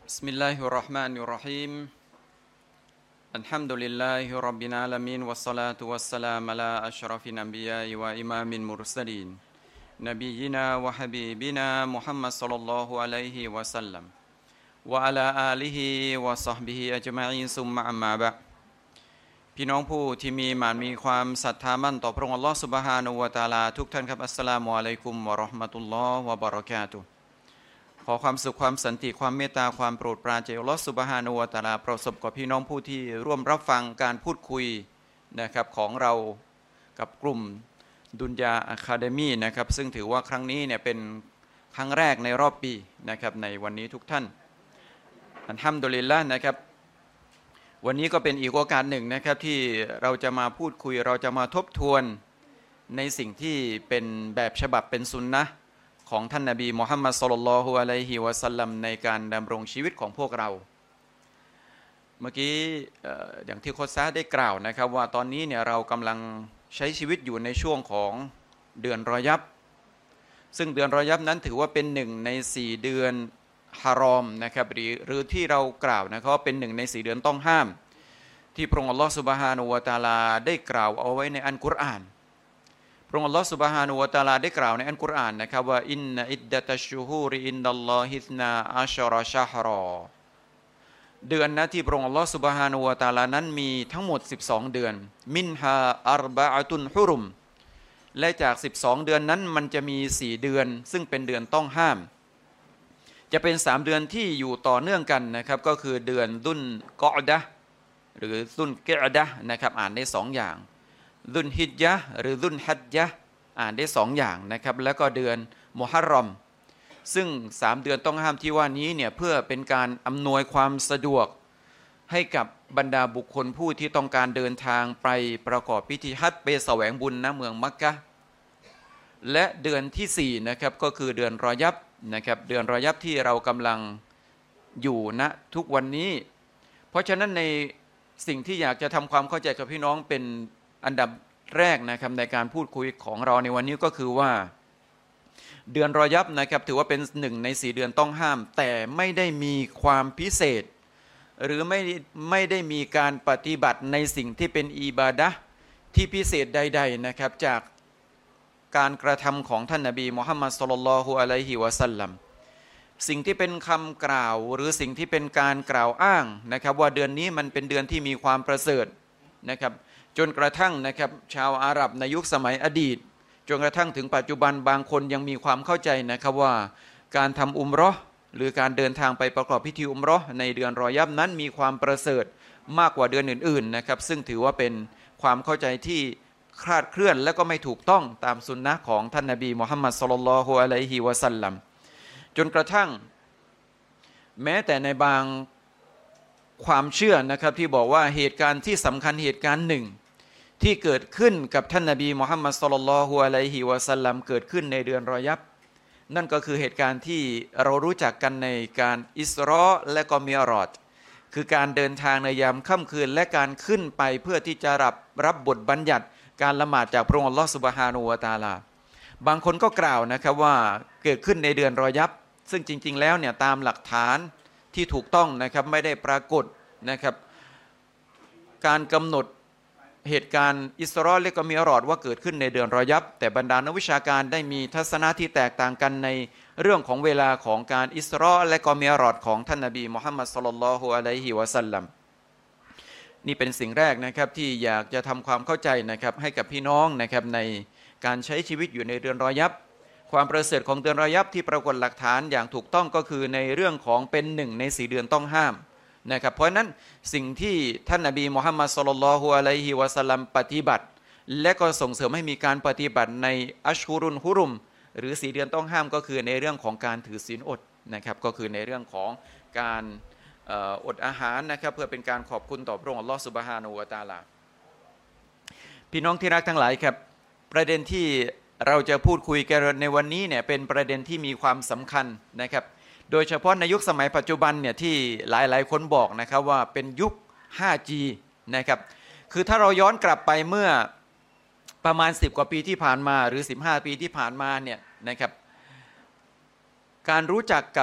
بسم الله الرحمن الرحيم الحمد لله رب العالمين والصلاة والسلام على أشرف الأنبياء وإمام المرسلين نبينا وحبيبنا محمد صلى الله عليه وسلم وعلى آله وصحبه أجمعين ثم أما بعدพี่น้องผู้ที่มีความศรัทธามั่นต่อพระองค์อัลลอฮฺซุบฮานะฮูวะตะอาลาทุกท่านครับอัสสลามุอะลัยกุมวะเราะห์มะตุลลอฮ์วะบะเราะกาตุฮ์ขอความสุขความสันติความเมตตาความโปรดปรานจากอัลลอฮฺซุบฮานะฮูวะตะอาลาประสบกับพี่น้องผู้ที่ร่วมรับฟังการพูดคุยนะครับของเรากับกลุ่มดุนยาอะคาเดมีนะครับซึ่งถือว่าครั้งนี้เนี่ยเป็นครั้งแรกในรอบปีนะครับในวันนี้ทุกท่านอัลฮัมดุลิลละห์นะครับวันนี้ก็เป็นอีกโอกาสหนึ่งนะครับที่เราจะมาพูดคุยเราจะมาทบทวนในสิ่งที่เป็นแบบฉบับเป็นซุนนะห์ของท่านนบีมุฮัมมัดศ็อลลัลลอฮุอะลัยฮิวะซัลลัมในการดำรงชีวิตของพวกเราเมื่อกี้อย่างที่โค้ชซะได้กล่าวนะครับว่าตอนนี้เนี่ยเรากำลังใช้ชีวิตอยู่ในช่วงของเดือนรอญับซึ่งเดือนรอญับนั้นถือว่าเป็นหนึ่งใน4เดือนฮารอมนะครับหรือที่เรากล่าวนะครับว่าเป็นหนึ่งใน4เดือนต้องห้ามที่พระองค์อัลลอฮฺซุบฮานะฮูวะตะอาลาได้กล่าวเอาไว้ในอัลกุรอานพระองค์อัลลอฮฺซุบฮานะฮูวะตะอาลาได้กล่าวในอัลกุรอานนะครับว่าอินนะอิดดะตัชชูฮูริอินดัลลอฮิษนาอัชรอชะฮรอเดือนนะที่พระองค์อัลลอฮฺซุบฮานะฮูวะตะอาลานั้นมีทั้งหมด12เดือนมินฮาอัรบะอะตุนฮุรุมและจาก12เดือนนั้นมันจะมี4เดือนซึ่งเป็นเดือนต้องห้ามจะเป็น3เดือนที่อยู่ต่อเนื่องกันนะครับก็คือเดือนดุลกอดะห์หรือดุลกิอดะห์นะครับอ่านได้2อย่างดุลฮิจญะห์หรือดุลฮัจญะห์อ่านได้2อย่างนะครับแล้วก็เดือนมุฮัรรอมซึ่ง3เดือนต้องห้ามที่ว่านี้เนี่ยเพื่อเป็นการอำนวยความสะดวกให้กับบรรดาบุคคลผู้ที่ต้องการเดินทางไปประกอบพิธีฮัจญ์ไปแสวงบุญณเมืองมักกะฮ์และเดือนที่4นะครับก็คือเดือนรอญับนะครับเดือนรอญับที่เรากำลังอยู่ณทุกวันนี้เพราะฉะนั้นในสิ่งที่อยากจะทำความเข้าใจกับพี่น้องเป็นอันดับแรกนะครับในการพูดคุยของเราในวันนี้ก็คือว่าเดือนรอญับนะครับถือว่าเป็น1ใน4เดือนต้องห้ามแต่ไม่ได้มีความพิเศษหรือไม่ได้มีการปฏิบัติในสิ่งที่เป็นอิบาดะห์ที่พิเศษใดๆนะครับจากการกระทำของท่านนบีมุฮัมมัดศ็อลลัลลอฮุอะลัยฮิวะซัลลัมสิ่งที่เป็นคำกล่าวหรือสิ่งที่เป็นการกล่าวอ้างนะครับว่าเดือนนี้มันเป็นเดือนที่มีความประเสริฐนะครับจนกระทั่งนะครับชาวอาหรับในยุคสมัยอดีตจนกระทั่งถึงปัจจุบันบางคนยังมีความเข้าใจนะครับว่าการทำอุมเราะห์หรือการเดินทางไปประกอบพิธีอุมเราะห์ในเดือนรอญับนั้นมีความประเสริฐมากกว่าเดือนอื่นๆนะครับซึ่งถือว่าเป็นความเข้าใจที่คลาดเคลื่อนและก็ไม่ถูกต้องตามสุนนะของท่านนบีมุฮัมมัดศ็อลลัลลอฮุอะลัยฮิวะซัลลัมจนกระทั่งแม้แต่ในบางความเชื่อนะครับที่บอกว่าเหตุการณ์ที่สำคัญเหตุการณ์หนึ่งที่เกิดขึ้นกับท่านนบีมุฮัมมัดศ็อลลัลลอฮุอะลัยฮิวะซัลลัมเกิดขึ้นในเดือนรอญับนั่นก็คือเหตุการณ์ที่เรารู้จักกันในการอิสรอและก็มิอรอจคือการเดินทางในยามค่ำคืนและการขึ้นไปเพื่อที่จะรับบทบัญญัติการละหมาดจากพระองค์อัลลอฮฺซุบฮานะฮูวะตะอาลาบางคนก็กล่าวนะครับว่าเกิดขึ้นในเดือนรอญับซึ่งจริงๆแล้วเนี่ยตามหลักฐานที่ถูกต้องนะครับไม่ได้ปรากฏนะครับการกำหนดเหตุการณ์อิสรอและก็มิอรอจว่าเกิดขึ้นในเดือนรอญับแต่บรรดานักวิชาการได้มีทัศนะที่แตกต่างกันในเรื่องของเวลาของการอิสรอและก็มิอรอจของท่านนบีมุฮัมมัดศ็อลลัลลอฮุอะลัยฮิวะซัลลัมนี่เป็นสิ่งแรกนะครับที่อยากจะทำความเข้าใจนะครับให้กับพี่น้องนะครับในการใช้ชีวิตอยู่ในเดือนรอญับความประเสริฐของเดือนรอญับที่ปรากฏหลักฐานอย่างถูกต้องก็คือในเรื่องของเป็น1ใน4เดือนต้องห้ามนะครับเพราะฉะนั้นสิ่งที่ท่านนบีมุฮัมมัดศ็อลลัลลอฮุอะลัยฮิวะซัลลัมปฏิบัติและก็ส่งเสริมให้มีการปฏิบัติในอัชฮุรุลฮุรุมหรือ4เดือนต้องห้ามก็คือในเรื่องของการถือศีลอดนะครับก็คือในเรื่องของการอดอาหารนะครับเพื่อเป็นการขอบคุณต่อพระองค์อัลลอฮฺซุบฮานะฮูวะตะอาลาพี่น้องที่รักทั้งหลายครับประเด็นที่เราจะพูดคุยกันในวันนี้เนี่ยเป็นประเด็นที่มีความสำคัญนะครับโดยเฉพาะในยุคสมัยปัจจุบันเนี่ยที่หลายๆคนบอกนะครับว่าเป็นยุค 5G นะครับคือถ้าเราย้อนกลับไปเมื่อประมาณ10กว่าปีที่ผ่านมาหรือ15ปีที่ผ่านมาเนี่ยนะครับการรู้จักกับ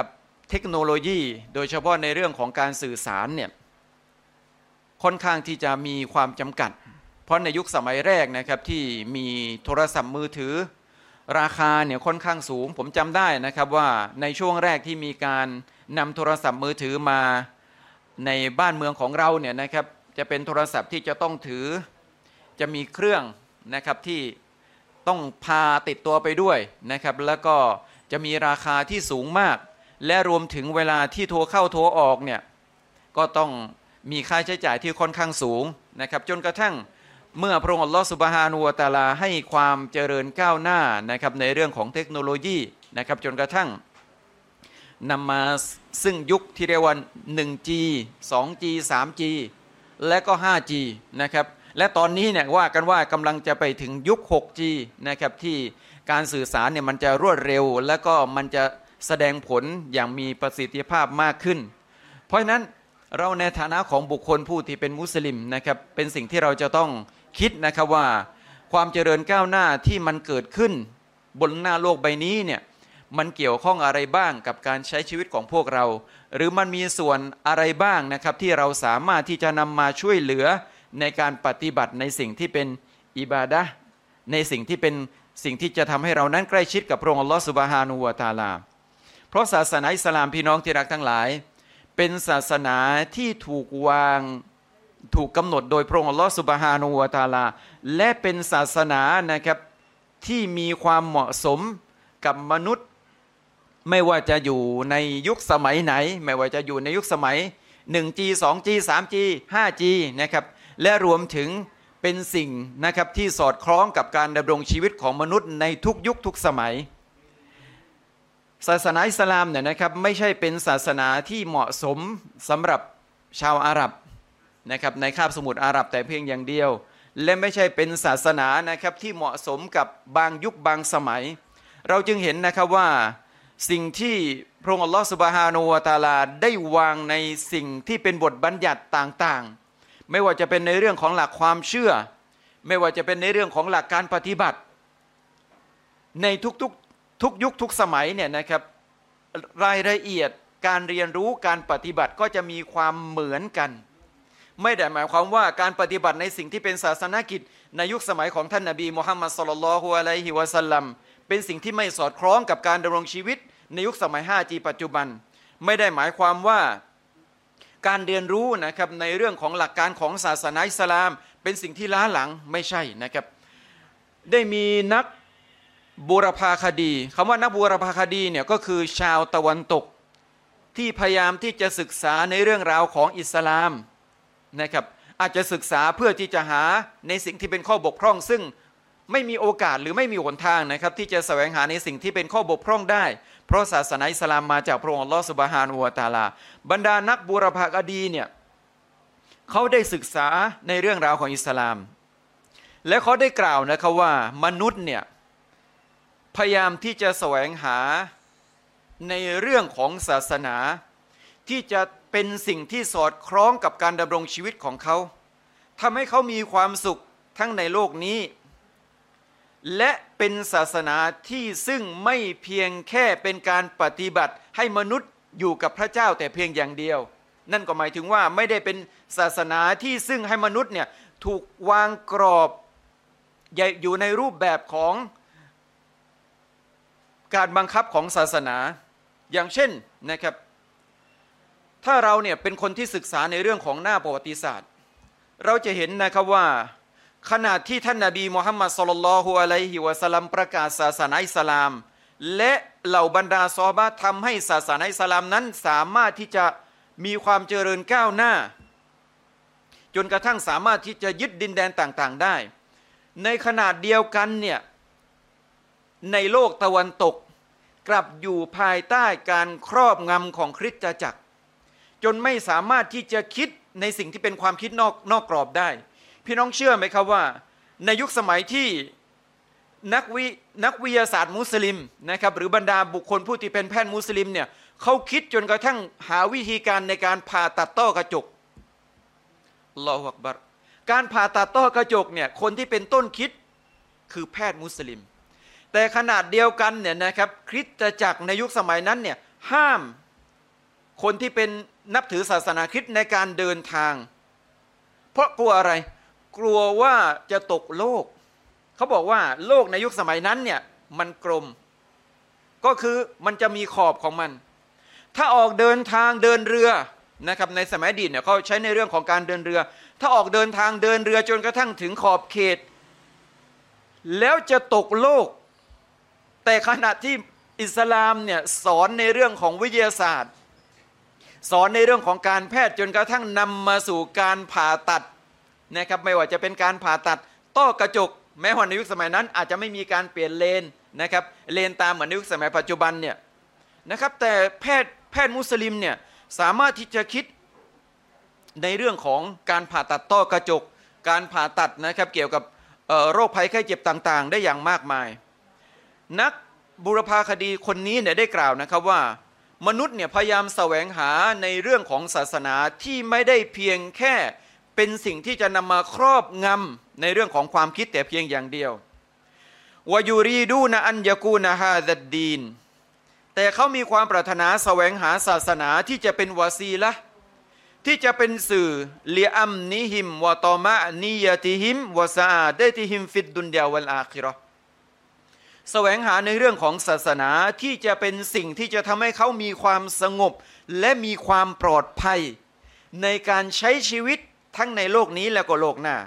เทคโนโลยีโดยเฉพาะในเรื่องของการสื่อสารเนี่ยค่อนข้างที่จะมีความจำกัดเพราะในยุคสมัยแรกนะครับที่มีโทรศัพท์มือถือราคาเนี่ยค่อนข้างสูงผมจำได้นะครับว่าในช่วงแรกที่มีการนำโทรศัพท์มือถือมาในบ้านเมืองของเราเนี่ยนะครับจะเป็นโทรศัพท์ที่จะต้องถือจะมีเครื่องนะครับที่ต้องพาติดตัวไปด้วยนะครับแล้วก็จะมีราคาที่สูงมากและรวมถึงเวลาที่โทรเข้าโทรออกเนี่ยก็ต้องมีค่าใช้จ่ายที่ค่อนข้างสูงนะครับจนกระทั่งเมื่อพระองค์อัลลอฮฺซุบฮานะฮูวะตะอาลาให้ความเจริญก้าวหน้านะครับในเรื่องของเทคโนโลยีนะครับจนกระทั่งนำมาซึ่งยุคที่เรียกว่า 1G 2G 3G และก็ 5G นะครับและตอนนี้เนี่ยว่ากันว่ากำลังจะไปถึงยุค 6G นะครับที่การสื่อสารเนี่ยมันจะรวดเร็วและก็มันจะแสดงผลอย่างมีประสิทธิภาพมากขึ้นเพราะฉะนั้นเราในฐานะของบุคคลผู้ที่เป็นมุสลิมนะครับเป็นสิ่งที่เราจะต้องคิดนะครับว่าความเจริญก้าวหน้าที่มันเกิดขึ้นบนหน้าโลกใบนี้เนี่ยมันเกี่ยวข้องอะไรบ้างกับการใช้ชีวิตของพวกเราหรือมันมีส่วนอะไรบ้างนะครับที่เราสามารถที่จะนำมาช่วยเหลือในการปฏิบัติในสิ่งที่เป็นอิบาดะห์ในสิ่งที่เป็นสิ่งที่จะทำให้เรานั้นใกล้ชิดกับพระองค์อัลลอฮฺซุบฮานะฮูวะตะอาลาเพราะศาสนาอิสลามพี่น้องที่รักทั้งหลายเป็นศาสนาที่ถูกกำหนดโดยพระองค์อัลลอฮฺซุบฮานะฮูวะตะอาลาและเป็นศาสนานะครับที่มีความเหมาะสมกับมนุษย์ไม่ว่าจะอยู่ในยุคสมัยไหนไม่ว่าจะอยู่ในยุคสมัย 1G 2G 3G 5G นะครับและรวมถึงเป็นสิ่งนะครับที่สอดคล้องกับการดำรงชีวิตของมนุษย์ในทุกยุคทุกสมัยศาสนาอิสลามเนี่ยนะครับไม่ใช่เป็นศาสนาที่เหมาะสมสำหรับชาวอาหรับนะครับในคาบสมุทรอาหรับแต่เพียงอย่างเดียวและไม่ใช่เป็นศาสนานะครับที่เหมาะสมกับบางยุคบางสมัยเราจึงเห็นนะครับว่าสิ่งที่พระองค์อัลลอฮฺซุบฮานะฮูวะตะอาลาได้วางในสิ่งที่เป็นบทบัญญัติต่างๆไม่ว่าจะเป็นในเรื่องของหลักความเชื่อไม่ว่าจะเป็นในเรื่องของหลักการปฏิบัติในทุกยุคทุกสมัยเนี่ยนะครับรายละเอียดการเรียนรู้การปฏิบัติก็จะมีความเหมือนกันไม่ได้หมายความว่าการปฏิบัติในสิ่งที่เป็นศาสนกิจในยุคสมัยของท่านนบีมุฮัมมัดศ็อลลัลลอฮุอะลัยฮิวะซัลลัมเป็นสิ่งที่ไม่สอดคล้องกับการดำรงชีวิตในยุคสมัย 5G ปัจจุบันไม่ได้หมายความว่าการเรียนรู้นะครับในเรื่องของหลักการของศาสนาอิสลามเป็นสิ่งที่ล้าหลังไม่ใช่นะครับได้มีนักบูรพาคดีคำว่านักบูรพาคดีเนี่ยก็คือชาวตะวันตกที่พยายามที่จะศึกษาในเรื่องราวของอิสลามนะครับอาจจะศึกษาเพื่อที่จะหาในสิ่งที่เป็นข้อบกพร่องซึ่งไม่มีโอกาสหรือไม่มีหนทางนะครับที่จะแสวงหาในสิ่งที่เป็นข้อบกพร่องได้เพราะศาสนาอิสลามมาจากพระองค์อัลลอฮฺซุบฮานะฮูวะตะอาลาบรรดานักบูรพาคดีเนี่ยเขาได้ศึกษาในเรื่องราวของอิสลามและเขาได้กล่าวนะครับว่ามนุษย์เนี่ยพยายามที่จะแสวงหาในเรื่องของศาสนาที่จะเป็นสิ่งที่สอดคล้องกับการดำรงชีวิตของเขาทำให้เขามีความสุขทั้งในโลกนี้และเป็นศาสนาที่ซึ่งไม่เพียงแค่เป็นการปฏิบัติให้มนุษย์อยู่กับพระเจ้าแต่เพียงอย่างเดียวนั่นก็หมายถึงว่าไม่ได้เป็นศาสนาที่ซึ่งให้มนุษย์เนี่ยถูกวางกรอบอยู่ในรูปแบบของการบังคับของศาสนาอย่างเช่นนะครับถ้าเราเนี่ยเป็นคนที่ศึกษาในเรื่องของหน้าประวัติศาสตร์เราจะเห็นนะครับว่าขณะที่ท่านนบีมุฮัมมัดศ็อลลัลลอฮุอะลัยฮิวะซัลลัมประกาศศาสนาอิสลามและเหล่าบรรดาซอฮาบะห์ทำให้ศาสนาอิสลามนั้นสามารถที่จะมีความเจริญก้าวหน้าจนกระทั่งสามารถที่จะยึดดินแดนต่างๆได้ในขณะเดียวกันเนี่ยในโลกตะวันตกกลับอยู่ภายใต้การครอบงำของคริสตจักรจนไม่สามารถที่จะคิดในสิ่งที่เป็นความคิดนอกกรอบได้พี่น้องเชื่อไหมครับว่าในยุคสมัยที่นักวิทยาศาสตร์มุสลิมนะครับหรือบรรดาบุคคลผู้ที่เป็นแพทย์มุสลิมเนี่ยเขาคิดจนกระทั่งหาวิธีการในการผ่าตัดต้อกระจกอัลลอฮฺอักบัรการผ่าตัดต้อกระจกเนี่ยคนที่เป็นต้นคิดคือแพทย์มุสลิมแต่ขนาดเดียวกันเนี่ยนะครับคริสตจักรในยุคสมัยนั้นเนี่ยห้ามคนที่เป็นนับถือศาสนาคริสต์ในการเดินทางเพราะกลัวอะไรกลัวว่าจะตกโลกเขาบอกว่าโลกในยุคสมัยนั้นเนี่ยมันกลมก็คือมันจะมีขอบของมันถ้าออกเดินทางเดินเรือนะครับในสมัยอดีตเนี่ยเขาใช้ในเรื่องของการเดินเรือถ้าออกเดินทางเดินเรือจนกระทั่งถึงขอบเขตแล้วจะตกโลกแต่ขณะที่อิสลามเนี่ยสอนในเรื่องของวิทยาศาสตร์สอนในเรื่องของการแพทย์จนกระทั่งนำมาสู่การผ่าตัดนะครับไม่ว่าจะเป็นการผ่าตัดต้อกระจกแม้ว่าในยุคสมัยนั้นอาจจะไม่มีการเปลี่ยนเลนนะครับเลนตามเหมือนในยุคสมัยปัจจุบันเนี่ยนะครับแต่แพทย์มุสลิมเนี่ยสามารถที่จะคิดในเรื่องของการผ่าตัดต้อกระจกการผ่าตัดนะครับเกี่ยวกับโรคภัยไข้เจ็บต่างๆได้อย่างมากมายนักบุรพาคดีคนนี้เนี่ยได้กล่าวนะครับว่ามนุษย์เนี่ยพยายามแสวงหาในเรื่องของศาสนาที่ไม่ได้เพียงแค่เป็นสิ่งที่จะนำมาครอบงำในเรื่องของความคิดแต่เพียงอย่างเดียววายูรีดูนะอันยากูนะฮาดัดดีนแต่เขามีความปรารถนาแสวงหาศาสนาที่จะเป็นวาซีละห์ที่จะเป็นสื่อลิอัมนิฮิมวะตอมะนียะติฮิมวะซาอาดะติฮิมฟิดดุนยาวัลอาคิเราะห์แสวงหาในเรื่องของศาสนาที่จะเป็นสิ่งที่จะทำให้เขามีความสงบและมีความปลอดภัยในการใช้ชีวิตทั้งในโลกนี้และก็โลกหน้า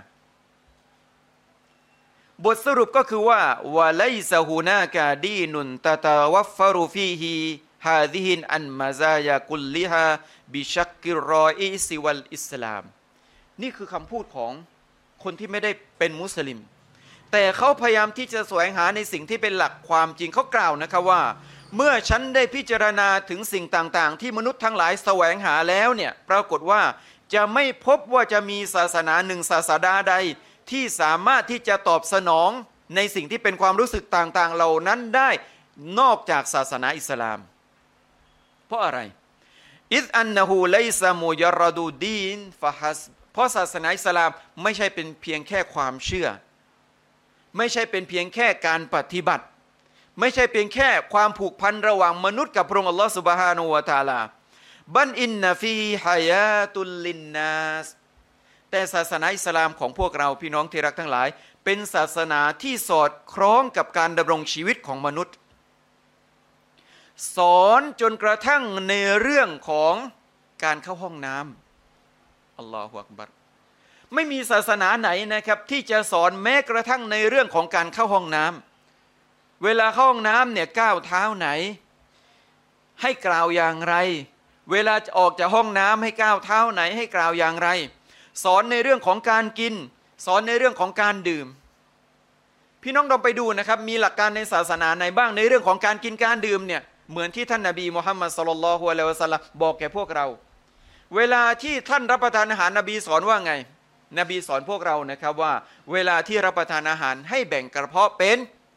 บทสรุปก็คือว่าวะไลซะฮูนากาดีนุนตะตะวัฟฟะรุฟีฮีฮาซิฮินอันมาซายากุลลิฮาบิชักกิรรออิซิวัลอิสลามนี่คือคำพูดของคนที่ไม่ได้เป็นมุสลิมแต่เขาพยายามที่จะแสวงหาในสิ่งที่เป็นหลักความจริงเขากล่าวนะครับว่าเมื่อฉันได้พิจารณาถึงสิ่งต่างๆที่มนุษย์ทั้งหลายแสวงหาแล้วเนี่ยปรากฏว่าจะไม่พบว่าจะมีศาสนาหนึ่งศาสดาใดที่สามารถที่จะตอบสนองในสิ่งที่เป็นความรู้สึกต่างๆเหล่านั้นได้นอกจากศาสนาอิสลามเพราะอะไรอิซอันนะฮูไลซะมุยรดูดีนฟะฮัสเพราะศาสนาอิสลามไม่ใช่เป็นเพียงแค่ความเชื่อไม่ใช่เป็นเพียงแค่การปฏิบัติไม่ใช่เพียงแค่ความผูกพันระหว่างมนุษย์กับพระองค์อัลลอฮฺซุบฮานะฮูวะตะอาลาบันอินนะฟีฮายาตุลลินนัสแต่ศาสนาอิสลามของพวกเราพี่น้องที่รักทั้งหลายเป็นศาสนาที่สอดคล้องกับการดำรงชีวิตของมนุษย์สอนจนกระทั่งในเรื่องของการเข้าห้องน้ำอัลลอฮฺอักบัรไม่มีศาสนาไหนนะครับที่จะสอนแม้กระทั่งในเรื่องของการเข้าห้องน้ำเวลาเข้าห้องน้ำเนี่ยก้าวเท้าไหนให้กล่าวอย่างไรเวลาออกจากห้องน้ำให้ก้าวเท้าไหนให้กล่าวอย่างไรสอนในเรื่องของการกินสอนในเรื่องของการดื่มพี่น้องลองไปดูนะครับมีหลักการในศาสนาไหนบ้างในเรื่องของการกินการดื่มเนี่ยเหมือนที่ท่านนบีมุฮัมมัดศ็อลลัลลอฮุอะลัยฮิวะซัลลัมบอกแก่พวกเราเวลาที่ท่านรับประทานอาหารนบีสอนว่าไงนบีสอนพวกเรานะครับว่าเวลาที่รับประทานอาหารให้แบ่งกระเพาะเป็น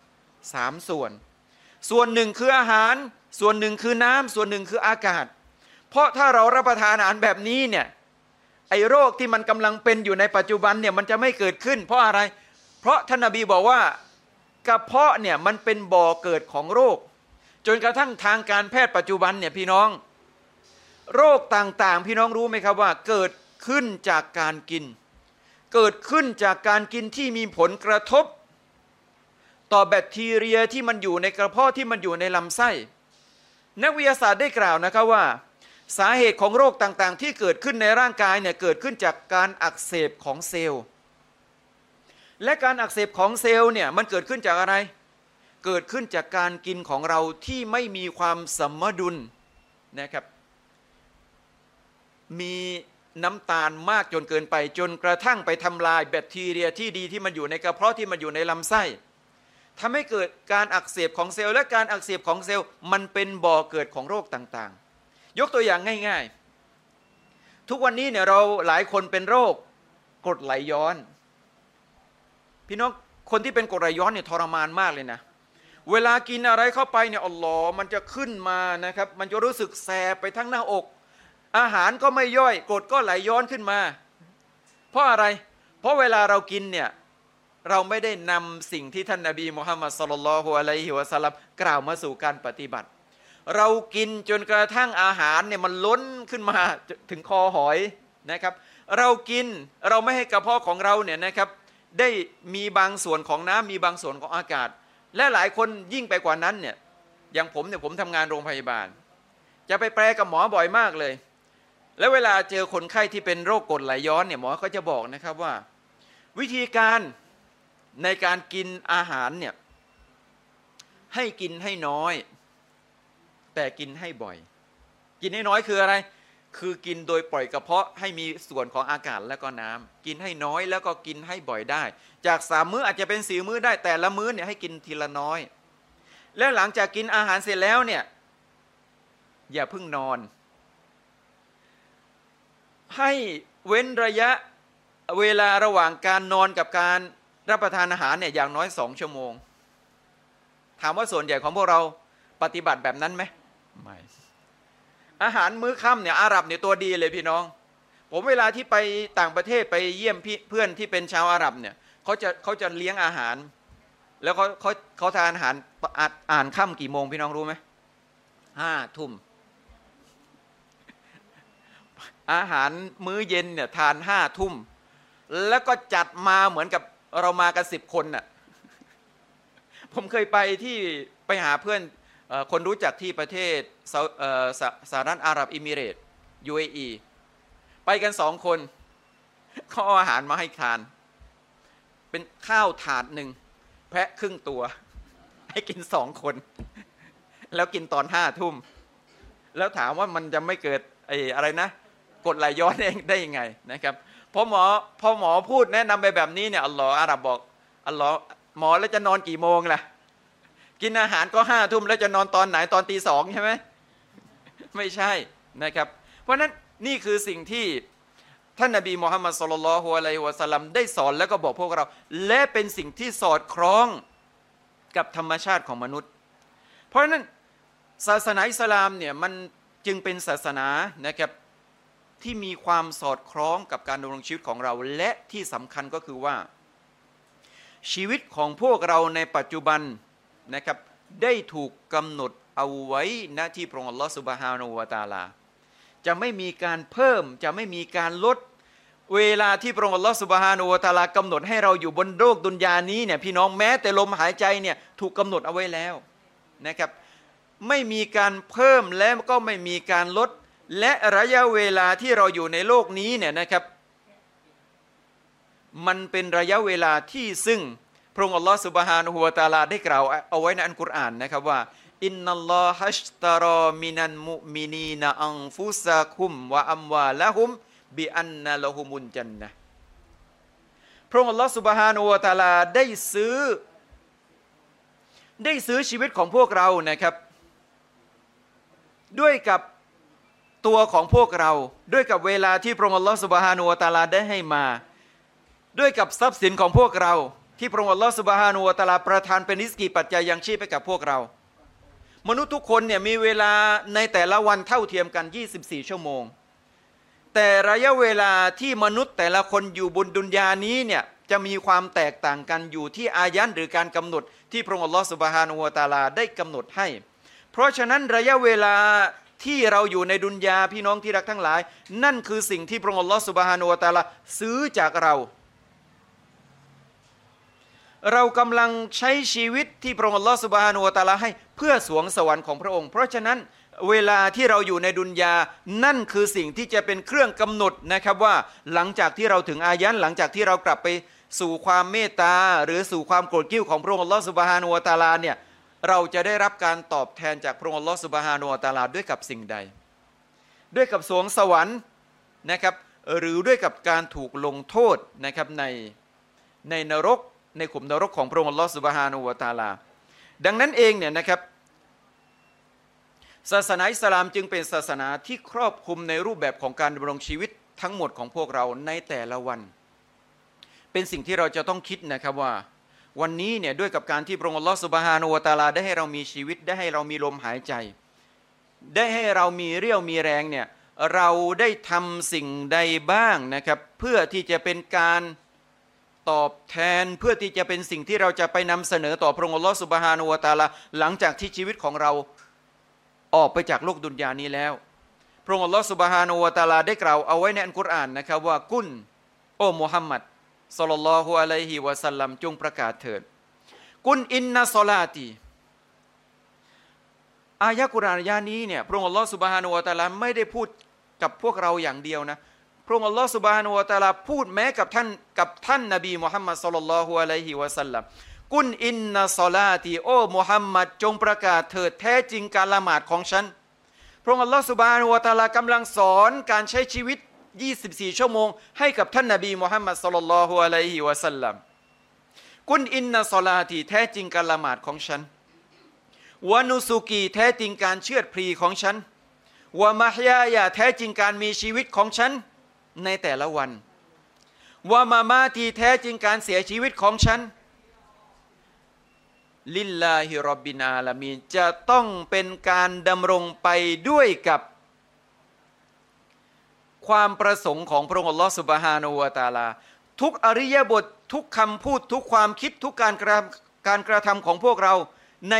3ส่วนหนึ่งคืออาหารส่วนหนึ่งคือน้ำส่วนหนึ่งคืออากาศเพราะถ้าเรารับประทานอาหารแบบนี้เนี่ยไอ้โรคที่มันกำลังเป็นอยู่ในปัจจุบันเนี่ยมันจะไม่เกิดขึ้นเพราะอะไรเพราะท่านนบีบอกว่ากระเพาะเนี่ยมันเป็นบ่อเกิดของโรคจนกระทั่งทางการแพทย์ปัจจุบันเนี่ยพี่น้องโรคต่างๆพี่น้องรู้ไหมครับว่าเกิดขึ้นจากการกินเกิดขึ้นจากการกินที่มีผลกระทบต่อแบคทีเรียที่มันอยู่ในกระเพาะที่มันอยู่ในลำไส้นักวิทยาศาสตร์ได้กล่าวนะครับว่าสาเหตุของโรคต่างๆที่เกิดขึ้นในร่างกายเนี่ยเกิดขึ้นจากการอักเสบของเซลล์และการอักเสบของเซลล์เนี่ยมันเกิดขึ้นจากอะไรเกิดขึ้นจากการกินของเราที่ไม่มีความสมดุลนะครับมีน้ำตาลมากจนเกินไปจนกระทั่งไปทำลายแบคทีเรียที่ดีที่มันอยู่ในกระเพาะที่มันอยู่ในลำไส้ทำให้เกิดการอักเสบของเซลล์และการอักเสบของเซลล์มันเป็นบ่อเกิดของโรคต่างๆยกตัวอย่างง่ายๆทุกวันนี้เนี่ยเราหลายคนเป็นโรคกรดไหลย้อนพี่น้องคนที่เป็นกรดไหลย้อนเนี่ยทรมานมากเลยนะเวลากินอะไรเข้าไปเนี่ยอัลลอฮ์มันจะขึ้นมานะครับมันจะรู้สึกแสบไปทั้งหน้าอกอาหารก็ไม่ย่อยกรดก็ไหลย้อนขึ้นมาเพราะอะไรเพราะเวลาเรากินเนี่ยเราไม่ได้นำสิ่งที่ท่านนบีมุฮัมมัดศ็อลลัลลอฮุอะลัยฮิวะซัลลัมกล่าวมาสู่การปฏิบัติเรากินจนกระทั่งอาหารเนี่ยมันล้นขึ้นมาถึงคอหอยนะครับเรากินเราไม่ให้กระเพาะของเราเนี่ยนะครับได้มีบางส่วนของน้ำมีบางส่วนของอากาศและหลายคนยิ่งไปกว่านั้นเนี่ยอย่างผมเนี่ยผมทำงานโรงพยาบาลจะไปแปรกับหมอบ่อยมากเลยแล้วเวลาเจอคนไข้ที่เป็นโรคกรดไหลย้อนเนี่ยหมอก็จะบอกนะครับว่าวิธีการในการกินอาหารเนี่ยให้กินให้น้อยแต่กินให้บ่อยกินให้น้อยคืออะไรคือกินโดยปล่อยกระเพาะให้มีส่วนของอากาศและก็น้ำกินให้น้อยแล้วก็กินให้บ่อยได้จาก3 มื้ออาจจะเป็น4 มื้อได้แต่ละมื้อเนี่ยให้กินทีละน้อยและหลังจากกินอาหารเสร็จแล้วเนี่ยอย่าเพิ่งนอนให้เว้นระยะเวลาระหว่างการนอนกับการรับประทานอาหารเนี่ยอย่างน้อย2 ชั่วโมงถามว่าส่วนใหญ่ของพวกเราปฏิบัติแบบนั้นไหมไม่อาหารมื้อค่ำเนี่ยอาหรับเนี่ยตัวดีเลยพี่น้องผมเวลาที่ไปต่างประเทศไปเยี่ยมเพื่อนที่เป็นชาวอาหรับเนี่ยเขาจะเลี้ยงอาหารแล้วเขาทานอาหารอ่านค่ำกี่โมงพี่น้องรู้ไหม5 ทุ่มอาหารมื้อเย็นเนี่ยทาน5 ทุ่มแล้วก็จัดมาเหมือนกับเรามากัน10 คนน่ะผมเคยไปหาเพื่อนคนรู้จักที่ประเทศสหรัฐอาหรับเอมิเรตส์ UAE ไปกัน2 คนเขาเอาอาหารมาให้ทานเป็นข้าวถาดหนึ่งแพะครึ่งตัวให้กิน2 คนแล้วกินตอน5 ทุ่มแล้วถามว่ามันจะไม่เกิดอะไรนะกรดไหลย้อนเองได้ยังไงนะครับพอหมอพูดแนะนำไปแบบนี้เนี่ยอัลลอฮ์อาหรับบอกอัลลอฮ์หมอแล้วจะนอนกี่โมงล่ะกินอาหารก็5 ทุ่มแล้วจะนอนตอนไหนตอนตี 2ใช่ไหมไม่ใช่นะครับเพราะนั้นนี่คือสิ่งที่ท่านนบีมุฮัมมัดศ็อลลัลลอฮุอะลัยฮิวะซัลลัมได้สอนแล้วก็บอกพวกเราและเป็นสิ่งที่สอดคล้องกับธรรมชาติของมนุษย์เพราะนั้นศาสนาอิสลามเนี่ยมันจึงเป็นศาสนานะครับที่มีความสอดคล้องกับการดำรงชีวิตของเราและที่สำคัญก็คือว่าชีวิตของพวกเราในปัจจุบันนะครับได้ถูกกำหนดเอาไว้ณที่พระองค์อัลลอฮฺซุบฮานะฮูวะตะอาลาจะไม่มีการเพิ่มจะไม่มีการลดเวลาที่พระองค์อัลลอฮฺซุบฮานะฮูวะตะอาลากำหนดให้เราอยู่บนโลกดุนยานี้เนี่ยพี่น้องแม้แต่ลมหายใจเนี่ยถูกกำหนดเอาไว้แล้วนะครับไม่มีการเพิ่มและก็ไม่มีการลดและระยะเวลาที่เราอยู่ในโลกนี้เนี่ยนะครับมันเป็นระยะเวลาที่ซึ่งพระองค์อัลลอฮฺซุบฮานะฮูวะตะอาลาได้กล่าวเอาไว้ในอัลกุรอานนะครับว่าอินนัลลอฮัชตารอมินัลมุมินีนอันฟุซะคุมวะอัมวาละฮุมบิอันนะละฮุมุลจันนะห์พระองค์อัลลอฮฺซุบฮานะฮูวะตะอาลาได้ซื้อชีวิตของพวกเรานะครับด้วยกับตัวของพวกเราด้วยกับเวลาที่พระองค์อัลลอฮฺซุบฮานะฮูวะตะอาลาได้ให้มาด้วยกับทรัพย์สินของพวกเราที่พระองค์อัลลอฮฺซุบฮานะฮูวะตะอาลาประทานเป็นริสกีปัจจัยยังชีพให้กับพวกเรามนุษย์ทุกคนเนี่ยมีเวลาในแต่ละวันเท่าเทียมกัน24 ชั่วโมงแต่ระยะเวลาที่มนุษย์แต่ละคนอยู่บนดุนยานี้เนี่ยจะมีความแตกต่างกันอยู่ที่อายันหรือการกำหนดที่พระองค์อัลลอฮฺซุบฮานะฮูวะตะอาลาได้กำหนดให้เพราะฉะนั้นระยะเวลาที่เราอยู่ในดุนยาพี่น้องที่รักทั้งหลายนั่นคือสิ่งที่พระองค์อัลลอฮฺซุบฮานะฮูวะตะอาลาซื้อจากเรากำลังใช้ชีวิตที่พระองค์อัลลอฮฺซุบฮานะฮูวะตะอาลาให้เพื่อสวงสวรรค์ของพระองค์เพราะฉะนั้นเวลาที่เราอยู่ในดุนยานั่นคือสิ่งที่จะเป็นเครื่องกำหนดนะครับว่าหลังจากที่เราถึงอายันหลังจากที่เรากลับไปสู่ความเมตตาหรือสู่ความโกรธกิ้วของพระองค์อัลลอฮฺซุบฮานะฮูวะตะอาลาเนี่ยเราจะได้รับการตอบแทนจากพระองค์อัลลอฮฺซุบฮานะฮูวะตะอาลาด้วยกับสิ่งใดด้วยกับสวงสวรรค์นะครับหรือด้วยกับการถูกลงโทษนะครับในนรกในขุมนรกของพระองค์อัลลอฮฺซุบฮานะฮูวะตะอาลาดังนั้นเองเนี่ยนะครับศาสนาอิสลามจึงเป็นศาสนาที่ครอบคลุมในรูปแบบของการดำรงชีวิตทั้งหมดของพวกเราในแต่ละวันเป็นสิ่งที่เราจะต้องคิดนะครับว่าวันนี้เนี่ยด้วยกับการที่พระองค์อัลลอฮฺซุบฮานะฮูวะตะอาลาได้ให้เรามีชีวิตได้ให้เรามีลมหายใจได้ให้เรามีเรี่ยวมีแรงเนี่ยเราได้ทำสิ่งใดบ้างนะครับเพื่อที่จะเป็นการตอบแทนเพื่อที่จะเป็นสิ่งที่เราจะไปนำเสนอต่อพระองค์อัลลอฮฺซุบฮานะฮูวะตะอาลาหลังจากที่ชีวิตของเราออกไปจากโลกดุนยานี้แล้วพระองค์อัลลอฮฺซุบฮานะฮูวะตะอาลาได้กล่าวเอาไว้ในอัลกุรอานนะครับว่ากุนโอ้มุฮัมมัดศ็อลลัลลอฮุอะลัยฮิวะซัลลัมจงประกาศเถิดกุนอินนะศอลาตีอายะกุรอานอายะนี้เนี่ยพระองค์อัลลอฮฺซุบฮานะฮูวะตะอาลาไม่ได้พูดกับพวกเราอย่างเดียวนะพระองค์อัลลอฮฺซุบฮานะฮูวะตะอาลาพูดแม้กับท่านนบีมุฮัมมัดศ็อลลัลลอฮุอะลัยฮิวะซัลลัมกุนอินนะศอลาตีโอ้มุฮัมมัดจงประกาศเถิดแท้จริงการละหมาดของฉันพระองค์อัลลอฮฺซุบฮานะฮูวะตะอาลากำลังสอนการใช้ชีวิต24ชั่วโมงให้กับท่านนบีมุฮัมมัดศ็อลลัลลอฮุอะลัยฮิวะซัลลัมกุนอินนะศอลาตีแท้จริงการละหมาดของฉันวะนุสุกีแท้จริงการเชือดพลีของฉันวะมะฮยายาแท้จริงการมีชีวิตของฉันในแต่ละวันวะมามาตีแท้จริงการเสียชีวิตของฉันลิลลาฮิร็อบบิลอาลามีนจะต้องเป็นการดำรงไปด้วยกับความประสงค์ของพระองค์อัลลอฮฺซุบฮานะฮูวะตะอาลาทุกอริยบททุกคำพูดทุกความคิดทุกการกระทำของพวกเราใน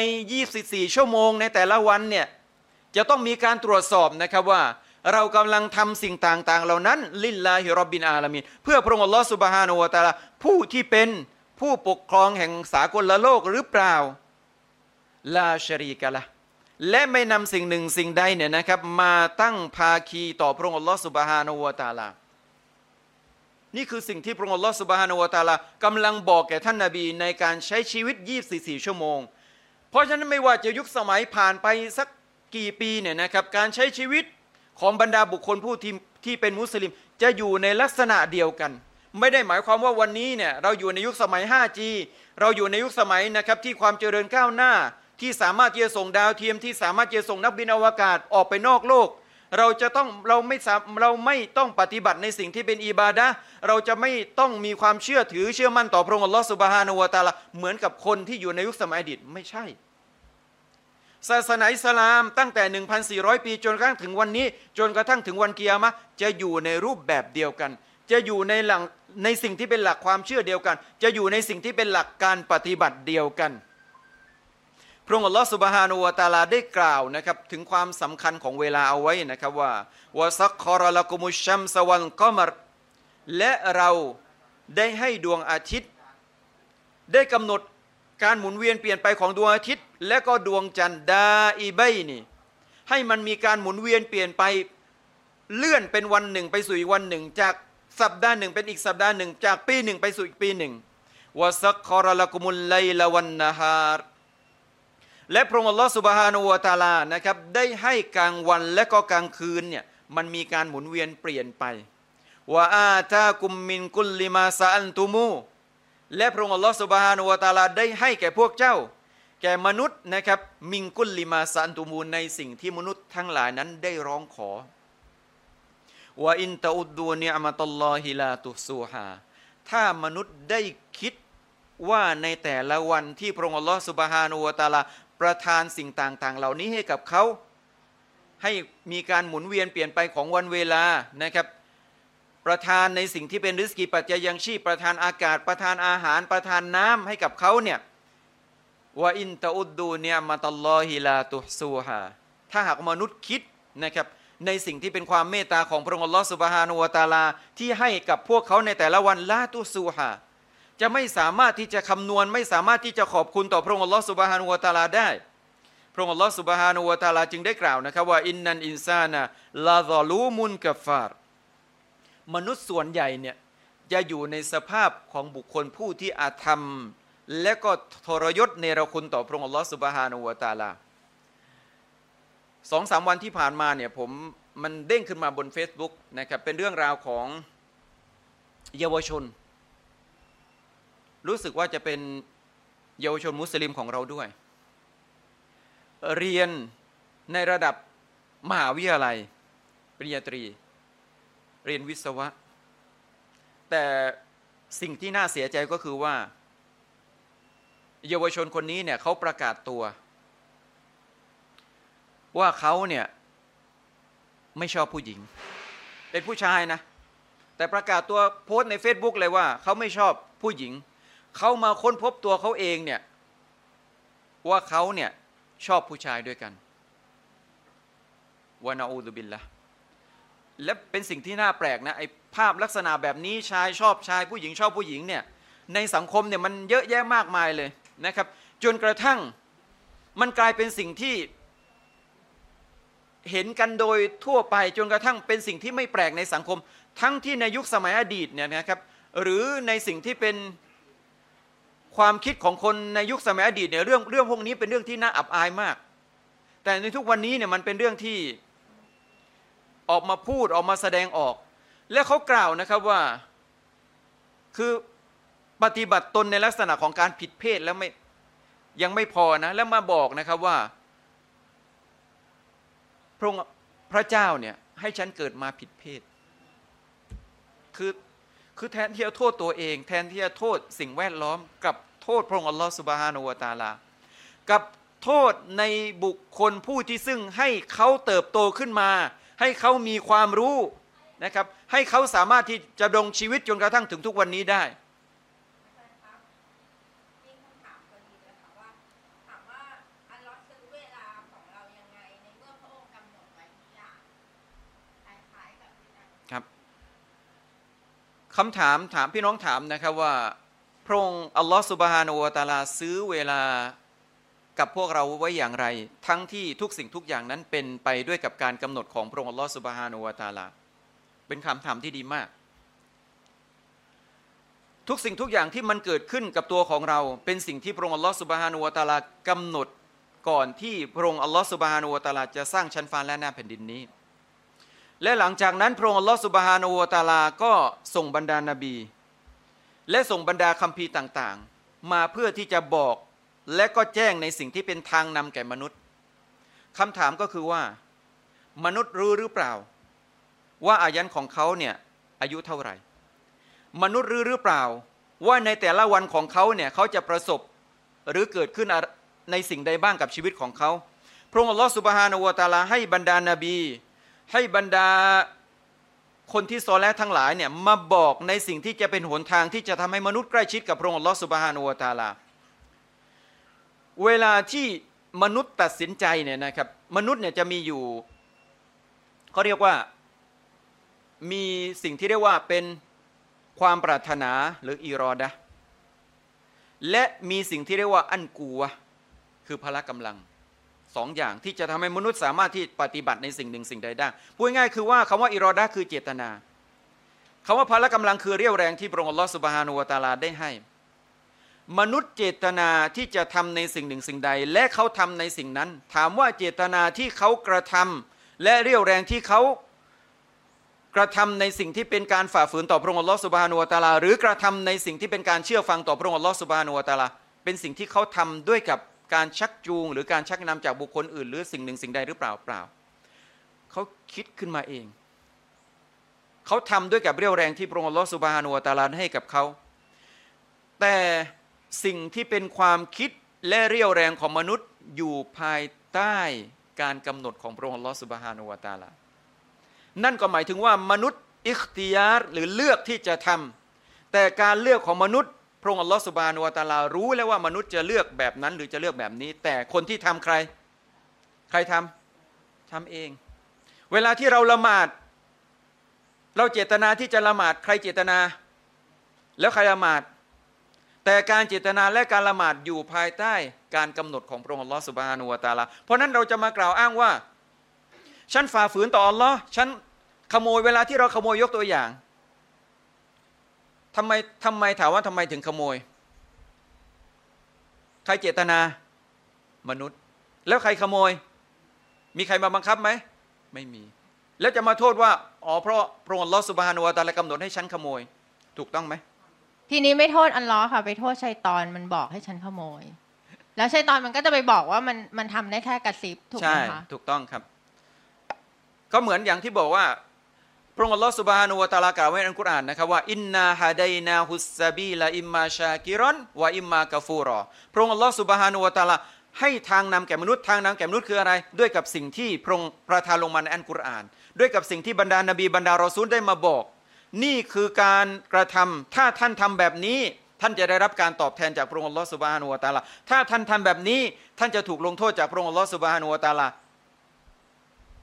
24ชั่วโมงในแต่ละวันเนี่ยจะต้องมีการตรวจสอบนะครับว่าเรากำลังทำสิ่งต่างๆเหล่านั้นลิลลาฮิร็อบบิลอาลามีนเพื่อพระองค์อัลลอฮฺซุบฮานะฮูวะตะอาลาผู้ที่เป็นผู้ปกครองแห่งสากลโลกหรือเปล่าลาชะรีกะละห์และไม่นำสิ่งหนึ่งสิ่งใดเนี่ยนะครับมาตั้งภาคีต่อพระองค์อัลลอฮฺซุบฮานะฮูวะตะอาลานี่คือสิ่งที่พระองค์อัลลอฮฺซุบฮานะฮูวะตะอาลากำลังบอกแก่ท่านนบีในการใช้ชีวิต24ชั่วโมงเพราะฉะนั้นไม่ว่าจะยุคสมัยผ่านไปสักกี่ปีเนี่ยนะครับการใช้ชีวิตของบรรดาบุคคลผู้ที่เป็นมุสลิมจะอยู่ในลักษณะเดียวกันไม่ได้หมายความว่าวันนี้เนี่ยเราอยู่ในยุคสมัย 5G เราอยู่ในยุคสมัยนะครับที่ความเจริญก้าวหน้าที่สามารถที่จะส่งดาวเทียมที่สามารถที่จะส่งนักบินอวกาศออกไปนอกโลกเราไม่ต้องปฏิบัติในสิ่งที่เป็นอิบาดะห์เราจะไม่ต้องมีความเชื่อมั่นต่อพระองค์อัลลอฮฺซุบฮานะฮูวะตะอาลาเหมือนกับคนที่อยู่ในยุคสมัยอดีตไม่ใช่ศาสนาอิสลามตั้งแต่ 1,400 ปีจนกระทั่งถึงวันนี้จนกระทั่งถึงวันกิยามะห์จะอยู่ในรูปแบบเดียวกันจะอยู่ในสิ่งที่เป็นหลักความเชื่อเดียวกันจะอยู่ในสิ่งที่เป็นหลักการปฏิบัติเดียวกันพระองค์อัลลอฮฺซุบฮานะฮูวะตะอาลาได้กล่าวนะครับถึงความสำคัญของเวลาเอาไว้นะครับว่าวะซักคอรละกุมุชชัมซะวัลกอมรและเราได้ให้ดวงอาทิตย์ได้กำหนดการหมุนเวียนเปลี่ยนไปของดวงอาทิตย์และก็ดวงจันทร์ดาอิบัยนี่ให้มันมีการหมุนเวียนเปลี่ยนไปเลื่อนเป็นวันหนึ่งไปสู่อีกวันหนึ่งจากสัปดาห์หนึ่งเป็นอีกสัปดาห์หนึ่งจากปีหนึ่งไปสู่อีกปีหนึ่งวะซักคอรละกุมุลไลลาวันนะฮารและพระองค์อัลลอฮฺซุบฮานะฮูวะตะอาลานะครับได้ให้กลางวันและก็กลางคืนเนี่ยมันมีการหมุนเวียนเปลี่ยนไปวะอาตากุมมินกุลลิมาซะอันตุมูและพระองค์อัลลอฮฺซุบฮานะฮูวะตะอาลาได้ให้แก่พวกเจ้าแก่มนุษย์นะครับมินกุลลิมาซะอันตุมูในสิ่งที่มนุษย์ทั้งหลายนั้นได้ร้องขอวะอินตะอุดดูนิอะมะตัลลอฮิลาตุซูฮาถ้ามนุษย์ได้คิดว่าในแต่ละวันที่พระองค์อัลลอฮฺซุบฮานะฮูวะตะอาลาประทานสิ่งต่างๆเหล่านี้ให้กับเขาให้มีการหมุนเวียนเปลี่ยนไปของวันเวลานะครับประทานในสิ่งที่เป็นริสกีปัจจัยยังชีพประทานอากาศประทานอาหารประทานน้ำให้กับเขาเนี่ยวะอินตะอุดดูนิอะมะตัลลอฮิลาตุซูฮาถ้าหากมนุษย์คิดนะครับในสิ่งที่เป็นความเมตตาของพระองค์อัลลอฮฺซุบฮานะฮูวะตะอาลาที่ให้กับพวกเขาในแต่ละวันลาตุซูฮาจะไม่สามารถที่จะคำนวณไม่สามารถที่จะขอบคุณต่อพระองค์อัลลอฮฺซุบฮานะฮูวะตะอาลาได้พระองค์อัลลอฮฺซุบฮานะฮูวะตะอาลาจึงได้กล่าวนะครับว่าอินนันอินซานะลาซอลูมุนกัฟฟารมนุษย์ส่วนใหญ่เนี่ยจะอยู่ในสภาพของบุคคลผู้ที่อาธรรมและก็ทรยศเนรคุณต่อพระองค์อัลลอฮฺซุบฮานะฮูวะตะอาลา 2-3 วันที่ผ่านมาเนี่ยมันเด้งขึ้นมาบน Facebook นะครับเป็นเรื่องราวของเยาวชนรู้สึกว่าจะเป็นเยาวชนมุสลิมของเราด้วยเรียนในระดับมหาวิทยาลัยปริญญาตรีเรียนวิศวะแต่สิ่งที่น่าเสียใจก็คือว่าเยาวชนคนนี้เนี่ยเขาประกาศตัวว่าเขาเนี่ยไม่ชอบผู้หญิงเป็นผู้ชายนะแต่ประกาศตัวโพสต์ใน Facebook เลยว่าเขาไม่ชอบผู้หญิงเขามาค้นพบตัวเขาเองเนี่ยว่าเขาเนี่ยชอบผู้ชายด้วยกันวะนะอูซุบิลละห์และเป็นสิ่งที่น่าแปลกนะไอ้ภาพลักษณะแบบนี้ชายชอบชายผู้หญิงชอบผู้หญิงเนี่ยในสังคมเนี่ยมันเยอะแยะมากมายเลยนะครับจนกระทั่งมันกลายเป็นสิ่งที่เห็นกันโดยทั่วไปจนกระทั่งเป็นสิ่งที่ไม่แปลกในสังคมทั้งที่ในยุคสมัยอดีตเนี่ยนะครับหรือในสิ่งที่เป็นความคิดของคนในยุคสมัยอดีตเนี่ยเรื่องพวกนี้เป็นเรื่องที่น่าอับอายมากแต่ในทุกวันนี้เนี่ยมันเป็นเรื่องที่ออกมาพูดออกมาแสดงออกและเขากล่าวนะครับว่าคือปฏิบัติตนในลักษณะของการผิดเพศแล้วไม่ยังไม่พอนะแล้วมาบอกนะครับว่าพระเจ้าเนี่ยให้ฉันเกิดมาผิดเพศคือแทนที่จะโทษตัวเองแทนที่จะโทษสิ่งแวดล้อมกับโทษพระองค์อัลลอฮฺซุบฮานะฮูวะตะอาลากับโทษในบุคคลผู้ที่ซึ่งให้เขาเติบโตขึ้นมาให้เขามีความรู้นะครับให้เขาสามารถที่จะดำรงชีวิตจนกระทั่งถึงทุกวันนี้ได้ครับคำถามพี่น้องถามนะครับว่าพระองค์อัลลอฮฺซุบฮานะฮูวะตะอาลาซื้อเวลากับพวกเราไว้อย่างไรทั้งที่ทุกสิ่งทุกอย่างนั้นเป็นไปด้วยกับการกำหนดของพระองค์อัลลอฮฺซุบฮานะฮูวะตะอาลาเป็นคำถามที่ดีมากทุกสิ่งทุกอย่างที่มันเกิดขึ้นกับตัวของเราเป็นสิ่งที่พระองค์อัลลอฮฺซุบฮานะฮูวะตะอาลากำหนดก่อนที่พระองค์อัลลอฮฺซุบฮานะฮูวะตะอาลาจะสร้างชั้นฟ้าและหน้าแผ่นดินนี้และหลังจากนั้นพระองค์อัลลอฮฺซุบฮานะฮูวะตะอาลาก็ส่งบรรดานบีและส่งบรรดาคัมภีร์ต่างๆมาเพื่อที่จะบอกและก็แจ้งในสิ่งที่เป็นทางนำแก่มนุษย์คำถามก็คือว่ามนุษย์รู้หรือเปล่าว่าอายันของเขาเนี่ยอายุเท่าไหร่มนุษย์รู้หรือเปล่าว่าในแต่ละวันของเขาเนี่ยเขาจะประสบหรือเกิดขึ้นในสิ่งใดบ้างกับชีวิตของเขาพระองค์อัลลอฮฺซุบฮานะฮูวะตะอาลาให้บรรดานบีให้บรรดาคนที่ซอเลห์ทั้งหลายเนี่ยมาบอกในสิ่งที่จะเป็นหนทางที่จะทำให้มนุษย์ใกล้ชิดกับพระองค์อัลลอฮฺซุบฮานะฮูวะตะอาลาเวลาที่มนุษย์ตัดสินใจเนี่ยนะครับมนุษย์เนี่ยจะมีอยู่เขาเรียกว่ามีสิ่งที่เรียกว่าเป็นความปรารถนาหรืออิรอดะห์และมีสิ่งที่เรียกว่าอันกูวะคือพละกำลังสองอย่างที่จะทำให้มนุษย์สามารถที่ปฏิบัติในสิ่งหนึ่งสิ่งใดได้พูดง่ายๆคือว่าคำว่าอิรอดะห์คือเจตนาคำว่าพละกำลังคือเรี่ยวแรงที่พระองค์อัลลอฮฺซุบฮานะฮูวะตะอาลาได้ให้มนุษย์เจตนาที่จะทำในสิ่งหนึ่งสิ่งใดและเขาทำในสิ่งนั้นถามว่าเจตนาที่เขากระทำและเรี่ยวแรงที่เขากระทำในสิ่งที่เป็นการฝ่าฝืนต่อพระองค์อัลลอฮฺซุบฮานะฮูวะตะอาลาหรือกระทำในสิ่งที่เป็นการเชื่อฟังต่อพระองค์อัลลอฮฺซุบฮานะฮูวะตะอาลาเป็นสิ่งที่เขาทำด้วยกับการชักจูงหรือการชักนำจากบุคคลอื่นหรือสิ่งหนึ่งสิ่งใดหรือเปล่าเขาคิดขึ้นมาเองเขาทำด้วยกับเรี่ยวแรงที่พระองค์อัลลอฮฺซุบฮานะฮูวะตะอาลาให้กับเขาแต่สิ่งที่เป็นความคิดและเรี่ยวแรงของมนุษย์อยู่ภายใต้การกำหนดของพระองค์อัลลอฮฺซุบฮานะฮูวะตะอาลานั่นก็หมายถึงว่ามนุษย์อิคติยารหรือเลือกที่จะทำแต่การเลือกของมนุษย์พระองค์อัลลอฮฺซุบฮานะฮูวะตะอาลารู้แล้วว่ามนุษย์จะเลือกแบบนั้นหรือจะเลือกแบบนี้แต่คนที่ทำใครทำเองเวลาที่เราละหมาดเราเจตนาที่จะละหมาดใครเจตนาแล้วใครละหมาดแต่การเจตนาและการละหมาดอยู่ภายใต้การกำหนดของพระองค์อัลลอฮฺซุบฮานะฮูวะตะอาลาเพราะนั้นเราจะมากล่าวอ้างว่าฉันฝ่าฝืนต่ออัลลอฮ์ฉันขโมยเวลาที่เราขโมยยกตัวอย่างทำไมถามว่าทำไมถึงขโมยใครเจตนามนุษย์แล้วใครขโมยมีใครมาบังคับไหมไม่มีแล้วจะมาโทษว่าอ๋อเพราะพระองค์อัลลอฮฺซุบฮานะฮูวะตะอาลากำหนดให้ฉันขโมยถูกต้องไหมทีนี้ไม่โทษอัลลอฮ์ค่ะไปโทษชัยฏอนมันบอกให้ฉันขโมยแล้วชัยฏอนมันก็จะไปบอกว่ามันทำได้แค่กระซิบถูกไหมคะใช่ถูกต้องครับก็เหมือนอย่างที่บอกว่าพระองค์อัลลอฮฺซุบฮานะฮูวะตะอาลากล่าวไว้ในอัลกุรอานนะครับว่าอินนาฮะดัยนาฮุสซะบีลอิมมาชากิรอนวะอิมมากะฟูรอพระองค์อัลลอฮฺซุบฮานะฮูวะตะอาลาให้ทางนำแก่มนุษย์ทางนำแก่มนุษย์คืออะไรด้วยกับสิ่งที่พระองค์ประทานลงมาในอัลกุรอานด้วยกับสิ่งที่บรรดานบีบรรดารอซูลได้มาบอกนี่คือการกระทำถ้าท่านทำแบบนี้ท่านจะได้รับการตอบแทนจากพระองค์อัลลอฮฺซุบฮานะฮูวะตะอาลาถ้าท่านทำแบบนี้ท่านจะถูกลงโทษจากพระองค์อัลลอฮฺซุบฮานะฮูวะตะอาลา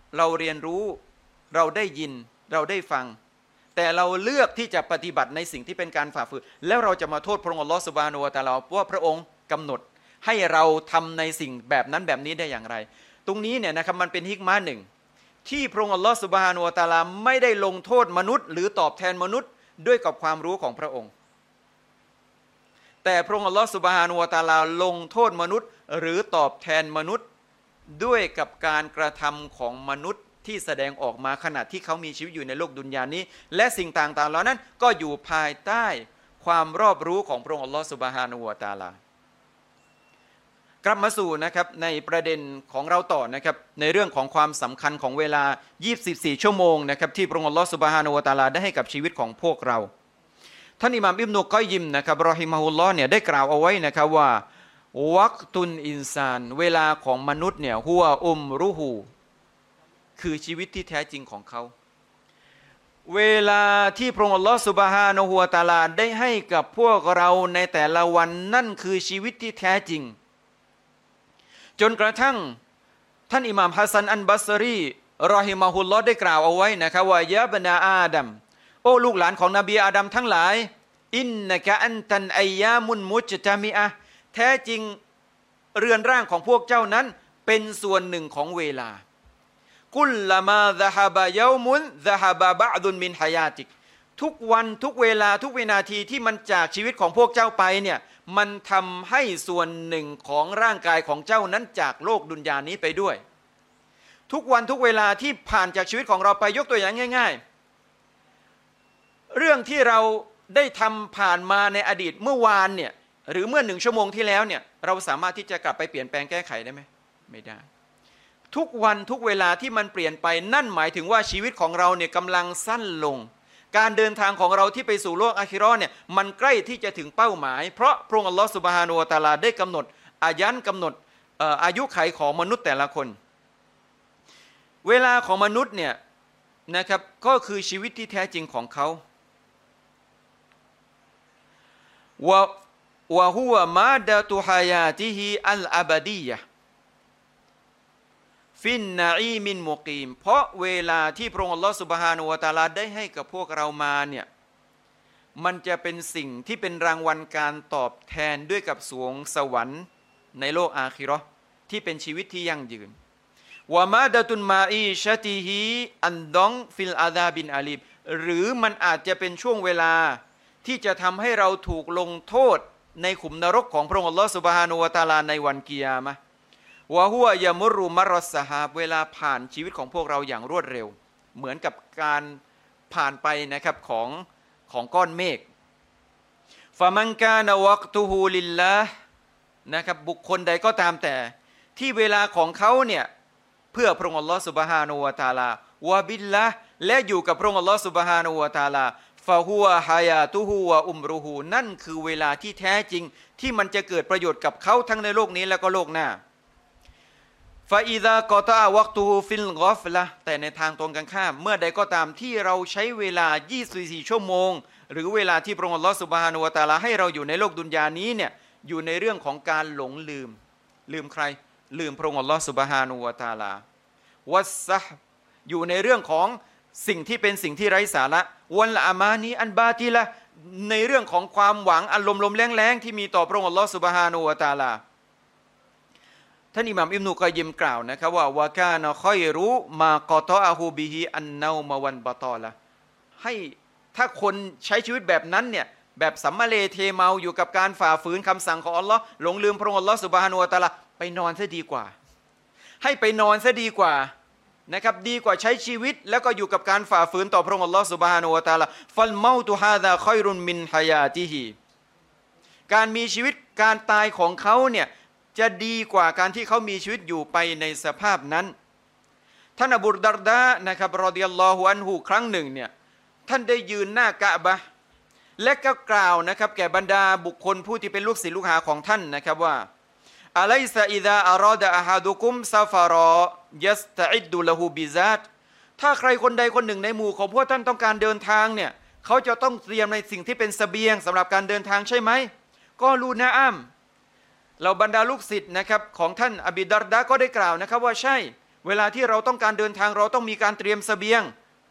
เราเรียนรู้เราได้ยินเราได้ฟังแต่เราเลือกที่จะปฏิบัติในสิ่งที่เป็นการฝ่าฝืนแล้วเราจะมาโทษพระองค์อัลลอฮฺซุบฮานะฮูวะตะอาลาว่าพระองค์กำหนดให้เราทำในสิ่งแบบนั้นแบบนี้ได้อย่างไรตรงนี้เนี่ยนะครับมันเป็นฮิกมะห์หนึ่งที่พระองค์อัลลอฮฺซุบฮานะฮูวะตะอาลาไม่ได้ลงโทษมนุษย์หรือตอบแทนมนุษย์ด้วยกับความรู้ของพระองค์แต่พระองค์อัลลอฮฺซุบฮานะฮูวะตะอาลาลงโทษมนุษย์หรือตอบแทนมนุษย์ด้วยกับการกระทำของมนุษย์ที่แสดงออกมาขณะที่เขามีชีวิตอยู่ในโลกดุนยานี้และสิ่งต่างๆเหล่านั้นก็อยู่ภายใต้ความรอบรู้ของพระองค์อัลลอฮฺซุบฮานะฮูวะตะอาลากลับมาสู่นะครับในประเด็นของเราต่อนะครับในเรื่องของความสำคัญของเวลา24ชั่วโมงนะครับที่พระองค์อัลลอฮฺซุบฮานะฮูวะตะอาลาได้ให้กับชีวิตของพวกเราท่านอิหม่ามอิบนุกอยยิมนะครับรอฮิมะฮุลลอฮ์เนี่ยได้กล่าวเอาไว้นะครับว่าวักตุนอินซานเวลาของมนุษย์เนี่ยฮุวรุฮูคือชีวิตที่แท้จริงของเขาเวลาที่พระองค์อัลลอฮฺซุบฮานะฮูวะตะอาลาได้ให้กับพวกเราในแต่ละวันนั่นคือชีวิตที่แท้จริงจนกระทั่งท่านอิหม่ามฮัสซันอันบัสรีรอฮิมะฮุลลอฮ์ได้กล่าวเอาไว้นะครับว่ายะบนาอาดัมโอ้ลูกหลานของนบีอาดัมทั้งหลายอินนะกะอันตันอัยยามุนมุจตะมิอะห์แท้จริงเรือนร่างของพวกเจ้านั้นเป็นส่วนหนึ่งของเวลากุลละมาซะฮะบะยอมุนซะฮะบะบะอดุนมินฮายาติกทุกวันทุกเวลาทุกวินาทีที่มันจากชีวิตของพวกเจ้าไปเนี่ยมันทำให้ส่วนหนึ่งของร่างกายของเจ้านั้นจากโลกดุนยานี้ไปด้วยทุกวันทุกเวลาที่ผ่านจากชีวิตของเราไปยกตัวอย่างง่ายๆเรื่องที่เราได้ทำผ่านมาในอดีตเมื่อวานเนี่ยหรือเมื่อ1 ชั่วโมงที่แล้วเนี่ยเราสามารถที่จะกลับไปเปลี่ยนแปลงแก้ไขได้ไหมไม่ได้ทุกวันทุกเวลาที่มันเปลี่ยนไปนั่นหมายถึงว่าชีวิตของเราเนี่ยกำลังสั้นลงการเดินทางของเราที่ไปสู่โลกอาคิเราะห์เนี่ยมันใกล้ที่จะถึงเป้าหมายเพราะพระองค์อัลลอฮฺซุบฮานะฮูวะตะอาลาได้กำหนดกำหนดอายุขัยของมนุษย์แต่ละคนเวลาของมนุษย์เนี่ยนะครับก็คือชีวิตที่แท้จริงของเขาวะฮุวะมาดะตุฮายาติฮิอัลอะบะดียะห์ฟินนาอีมินมุกีมเพราะเวลาที่พระองค์อัลลอฮฺซุบฮานะฮูวะตะอาลาได้ให้กับพวกเรามาเนี่ยมันจะเป็นสิ่งที่เป็นรางวัลการตอบแทนด้วยกับสวงสวรรค์ในโลกอาคิเราะห์ที่เป็นชีวิตที่ยั่งยืนวะมาดะตุนมาอีชะติฮิอันดองฟิลอาซาบินอาลีมหรือมันอาจจะเป็นช่วงเวลาที่จะทำให้เราถูกลงโทษในขุมนรกของพระองค์อัลลอฮฺซุบฮานะฮูวะตะอาลาในวันกิยามะห์วะฮุวะยะมุรุมัรรอสซะฮาบเวลาผ่านชีวิตของพวกเราอย่างรวดเร็วเหมือนกับการผ่านไปนะครับของก้อนเมฆฟะมันกานะวักตุฮูลิลลาห์นะครับบุคคลใดก็ตามแต่ที่เวลาของเขาเนี่ยเพื่อพระองค์อัลลอฮฺซุบฮานะฮูวะตะอาลาวะบิลละห์และอยู่กับพระองค์อัลลอฮฺซุบฮานะฮูวะตะอาลาฟะฮุวะฮายาตุฮูวะอุมรุฮูนั่นคือเวลาที่แท้จริงที่มันจะเกิดประโยชน์กับเขาทั้งในโลกนี้และก็โลกหน้าฟาอิซากอตาวักตูฟิลกอฟละแต่ในทางตรงกันข้ามเมื่อใดก็ตามที่เราใช้เวลา24ชั่วโมงหรือเวลาที่พระองค์อัลลอฮฺซุบฮานะฮูวะตะอาลาให้เราอยู่ในโลกดุนยานี้เนี่ยอยู่ในเรื่องของการหลงลืมใครลืมพระองค์อัลลอฮฺซุบฮานะฮูวะตะอาลาวัสซะฮ์อยู่ในเรื่องของสิ่งที่เป็นสิ่งที่ไร้สาระวันละอามานีอันบาติละในเรื่องของความหวังอันลมๆแรงๆที่มีต่อพระองค์อัลลอฮฺซุบฮานะฮูวะตะอาลาท่านอิหม่ามอิบนุกอยยิมกล่าวนะครับว่าวะกานะคอยรุมากอตออะฮูบิฮิอันเนามาวันบะตอละให้ถ้าคนใช้ชีวิตแบบนั้นเนี่ยแบบสัมมาเลเทเมาอยู่กับการฝ่าฝืนคำสั่งของอัลลอฮ์หลงลืมพระองค์อัลลอฮ์ซุบฮานะฮูวะตะอาลาไปนอนซะดีกว่าให้ไปนอนซะดีกว่านะครับดีกว่าใช้ชีวิตแล้วก็อยู่กับการฝ่าฝืนต่อพระองค์อัลลอฮ์ซุบฮานะฮูวะตะอาลาฟัลเมาตุฮาซาคอยรุนมินฮายาติฮิการมีชีวิตการตายของเขาเนี่ยจะดีกว่าการที่เขามีชีวิตอยู่ไปในสภาพนั้นท่านอบูดาร์ดานะครับรอฎิยัลลอฮุอันฮุครั้งหนึ่งเนี่ยท่านได้ยืนหน้ากะบะห์และก็กล่าวนะครับแก่บรรดาบุคคลผู้ที่เป็นลูกศิษย์ลูกหาของท่านนะครับว่าอะลัยซะอิซาอารอดะอะฮาดุกุมซาฟารอยัสตะอิดดุละฮูบิซาตถ้าใครคนใดคนหนึ่งในหมู่ของพวกท่านต้องการเดินทางเนี่ยเขาจะต้องเตรียมในสิ่งที่เป็นเสบียงสำหรับการเดินทางใช่ไหมก็ลูนะอัมเราบรรดาลูกศิษย์นะครับของท่านอบีดาร์ดาก็ได้กล่าวนะครับว่าใช่เวลาที่เราต้องการเดินทางเราต้องมีการเตรียมเสบียง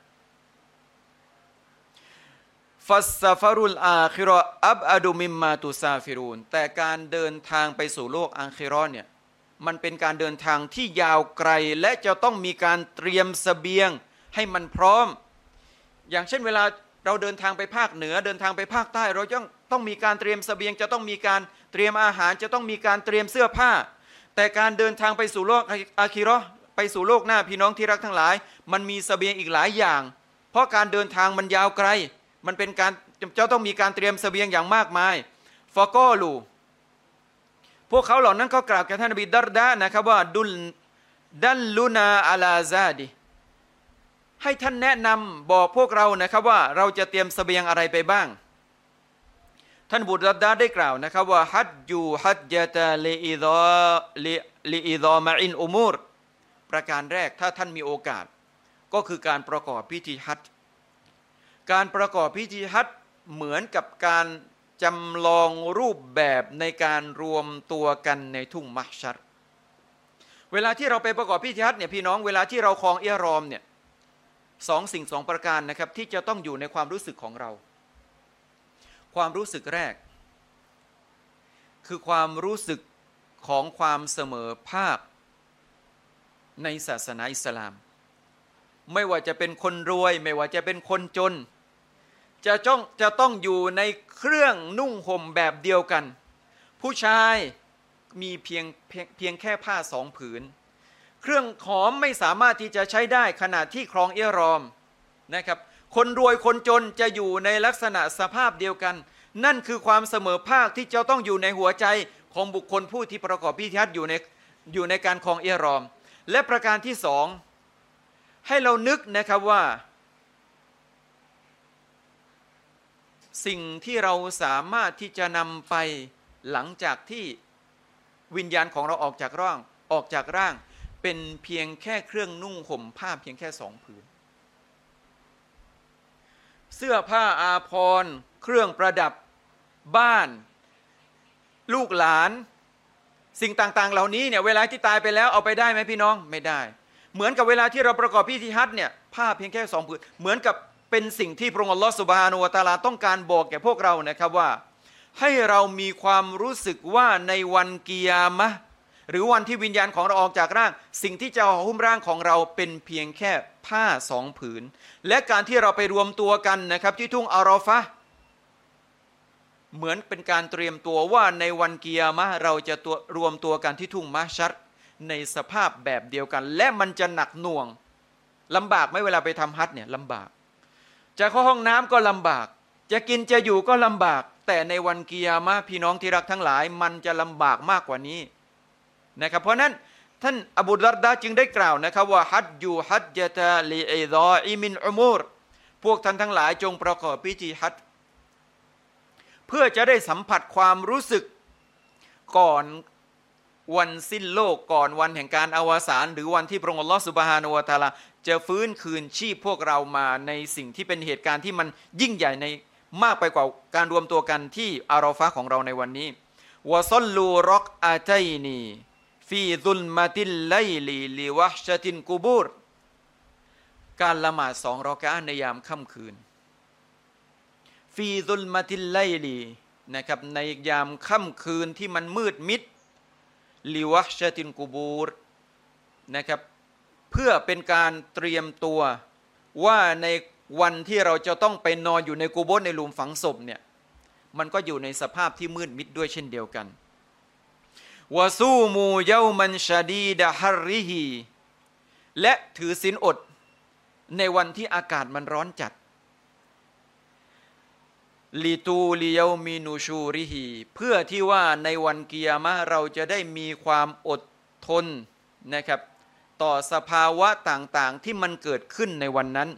ฟัสซาฟารุลอาคิรออับอดุมิมมาตุซาฟิรูนแต่การเดินทางไปสู่โลกอาคิรอเนี่ยมันเป็นการเดินทางที่ยาวไกลและจะต้องมีการเตรียมเสบียงให้มันพร้อมอย่างเช่นเวลาเราเดินทางไปภาคเหนือเดินทางไปภาคใต้เราต้องมีการเตรียมเสบียงจะต้องมีการเตรียมอาหารจะต้องมีการเตรียมเสื้อผ้าแต่การเดินทางไปสู่โลกอาคิเราะห์ไปสู่โลกหน้าพี่น้องที่รักทั้งหลายมันมีเสบียงอีกหลายอย่างเพราะการเดินทางมันยาวไกลมันเป็นการจะต้องมีการเตรียมเสบียงอย่างมากมายฟะกอลูพวกเขาเหล่านั้นก็กล่าวแก่ท่านนบีดัรดะนะครับว่าดัลลุนาอะลาซาดิให้ท่านแนะนำบอกพวกเรานะครับว่าเราจะเตรียมเสบียงอะไรไปบ้างท่านบูดัรดะได้กล่าวนะครับว่าฮัจญูฮัจญะตะลิอิฎอมะอินอุมูรประการแรกถ้าท่านมีโอกาสก็คือการประกอบพิธีฮัจญ์การประกอบพิธีฮัจญ์เหมือนกับการจำลองรูปแบบในการรวมตัวกันในทุ่งมัฮชัรเวลาที่เราไปประกอบพิธีฮัจญ์เนี่ยพี่น้องเวลาที่เราคลองอิหรอมเนี่ยสิ่งสองประการนะครับที่จะต้องอยู่ในความรู้สึกของเราความรู้สึกแรกคือความรู้สึกของความเสมอภาคในศาสนาอิสลามไม่ว่าจะเป็นคนรวยไม่ว่าจะเป็นคนจนจะต้องอยู่ในเครื่องนุ่งห่มแบบเดียวกันผู้ชายมีเพียงแค่ผ้าสองผืนเครื่องหอมไม่สามารถที่จะใช้ได้ขณะที่ครองอิหรอมนะครับคนรวยคนจนจะอยู่ในลักษณะสภาพเดียวกันนั่นคือความเสมอภาคที่จะต้องอยู่ในหัวใจของบุคคลผู้ที่ประกอบพิธีฮัจญ์อยู่ในการครองอิหรอมและประการที่สองให้เรานึกนะครับว่าสิ่งที่เราสามารถที่จะนำไปหลังจากที่วิญญาณของเราออกจากร่างเป็นเพียงแค่เครื่องนุ่งห่มผ้าเพียงแค่สองผืนเสื้อผ้าอาภรณ์เครื่องประดับบ้านลูกหลานสิ่งต่างๆเหล่านี้เนี่ยเวลาที่ตายไปแล้วเอาไปได้ไหมพี่น้องไม่ได้เหมือนกับเวลาที่เราประกอบพิธีฮัจญ์เนี่ยผ้าเพียงแค่สองผืนเหมือนกับเป็นสิ่งที่พระองค์อัลลอฮฺซุบฮานะฮูวะตะอาลาต้องการบอกแก่พวกเรานะครับว่าให้เรามีความรู้สึกว่าในวันกิยามะห์หรือวันที่วิญญาณของเราออกจากร่างสิ่งที่จะหุ้มร่างของเราเป็นเพียงแค่ผ้าสองผืนและการที่เราไปรวมตัวกันนะครับที่ทุ่งอาราฟะห์เหมือนเป็นการเตรียมตัวว่าในวันกิยามะห์เราจะรวมตัวกันที่ทุ่งมัชชัรในสภาพแบบเดียวกันและมันจะหนักหน่วงลำบากไหมเวลาไปทำฮัจญ์เนี่ยลำบากจะเข้าห้องน้ำก็ลำบากจะกินจะอยู่ก็ลำบากแต่ในวันกิยามะห์พี่น้องที่รักทั้งหลายมันจะลำบากมากกว่านี้นะครับเพราะนั้นท่านอบูดัรดะห์จึงได้กล่าวนะครับว่าฮัจญูฮัจญะตะลิอิฎออิมินอุมูรพวกท่านทั้งหลายจงประกอบพิธีฮัจญ์เพื่อจะได้สัมผัสความรู้สึกก่อนวันสิ้นโลกก่อนวันแห่งการอวสานหรือวันที่พระองค์อัลลอฮฺซุบฮานะฮูวะตะอาลาจะฟื้นคืนชีพพวกเรามาในสิ่งที่เป็นเหตุการณ์ที่มันยิ่งใหญ่ในมากไปกว่าการรวมตัวกันที่อาราฟะห์ของเราในวันนี้วะศ็อลลูร็อกอาตัยนีฟีซุลมะติลไลลีลิวะฮชะตินกุบูรการละหมาด2รอกะอะห์ในยามค่ำคืนฟีซุลมะติลไลลีนะครับในยามค่ำคืนที่มันมืดมิดลิวะฮชะตินกุบูรนะครับเพื่อเป็นการเตรียมตัวว่าในวันที่เราจะต้องไปนอนอยู่ในกุโบร์ในหลุมฝังศพเนี่ยมันก็อยู่ในสภาพที่มืดมิดด้วยเช่นเดียวกันวะซูมูยามันชะดีดะฮัรริฮีและถือศีลอดในวันที่อากาศมันร้อนจัดลิตูลิยามินูชูริฮีเพื่อที่ว่าในวันกิยามะห์เราจะได้มีความอดทนนะครับต่อสภาวะต่างๆที่มันเกิดขึ้นในวันนั้น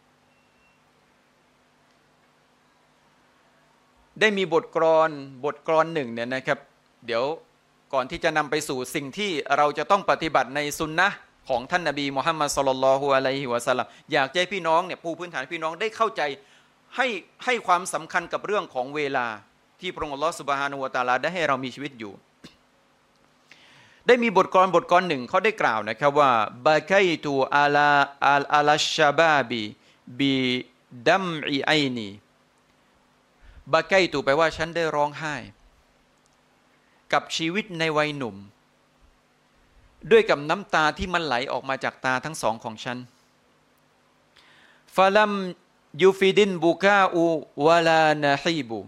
ได้มีบทกลอนหนึ่งเนี่ยนะครับเดี๋ยวก่อนที่จะนำไปสู่สิ่งที่เราจะต้องปฏิบัติในซุนนะห์ของท่านนบีมุฮัมมัดศ็อลลัลลอฮุอะลัยฮิวะซัลลัมอยากให้พี่น้องเนี่ยผู้พื้นฐานพี่น้องได้เข้าใจให้ความสำคัญกับเรื่องของเวลาที่พระองค์อัลลอฮฺซุบฮานะฮูวะตะอาลาได้ให้เรามีชีวิตอยู่ได้มีบทกรหนึ่งเขาได้กล่าวนะครับว่าบาไกตูอาลาชาบาบีบีดัมอีไอนีบาไกตูแปลว่าฉันได้ร้องไห้กับชีวิตในวัยหนุ่มด้วยกับน้ำตาที่มันไหลออกมาจากตาทั้งสองของฉันฟาลัมยูฟิดินบุกาอูวาลานาฮีบู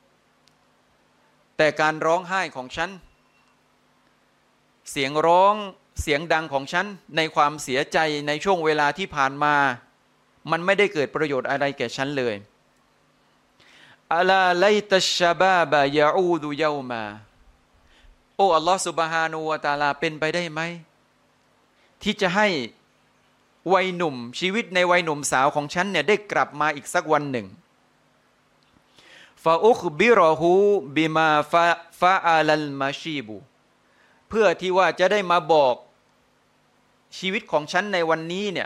แต่การร้องไห้ของฉันเสียงร้องเสียงดังของฉันในความเสียใจในช่วงเวลาที่ผ่านมามันไม่ได้เกิดประโยชน์อะไรแก่ฉันเลยอัลาไลตัชชาบาบะยาอูดุยามาโอ้อัลลอฮฺซุบฮานะฮูวะตะอาลาเป็นไปได้ไหมที่จะให้วัยหนุ่มชีวิตในวัยหนุ่มสาวของฉันเนี่ยได้กลับมาอีกสักวันหนึ่งฟาอุคบิรอฮูบิมาฟาอาลัลมาชีบูเพื่อที่ว่าจะได้มาบอกชีวิตของฉันในวันนี้เนี่ย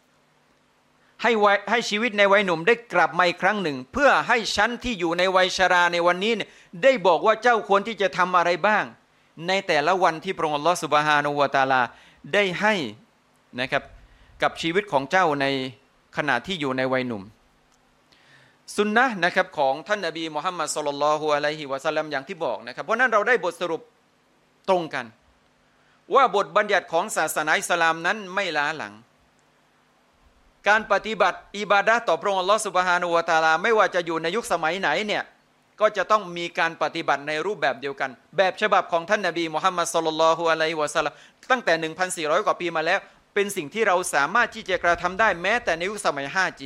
ให้ชีวิตในวัยหนุ่มได้กลับมาอีกครั้งหนึ่งเพื่อให้ฉันที่อยู่ในวัยชราในวันนี้เนี่ยได้บอกว่าเจ้าควรที่จะทำอะไรบ้างในแต่ละวันที่พระองค์อัลลอฮฺซุบฮานะฮูวะตะอาลาได้ให้นะครับกับชีวิตของเจ้าในขณะที่อยู่ในวัยหนุ่มสุนนะนะครับของท่านนบีมุฮัมมัดศ็อลลัลลอฮุอะลัยฮิวะซัลลัมอย่างที่บอกนะครับเพราะนั้นเราได้บทสรุปตรงกันว่าบทบัญญัติของศาสนาอิสลามนั้นไม่ล้าหลังการปฏิบัติอิบาดะห์ต่อพระองค์อัลลอฮฺซุบฮานะฮูวะตะอาลาไม่ว่าจะอยู่ในยุคสมัยไหนเนี่ยก็จะต้องมีการปฏิบัติในรูปแบบเดียวกันแบบฉบับของท่านนบีมุฮัมมัดศ็อลลัลลอฮุอะลัยฮิวะซัลลัมตั้งแต่ 1,400 กว่าปีมาแล้วเป็นสิ่งที่เราสามารถที่จะกระทำได้แม้แต่ในยุคสมัย 5G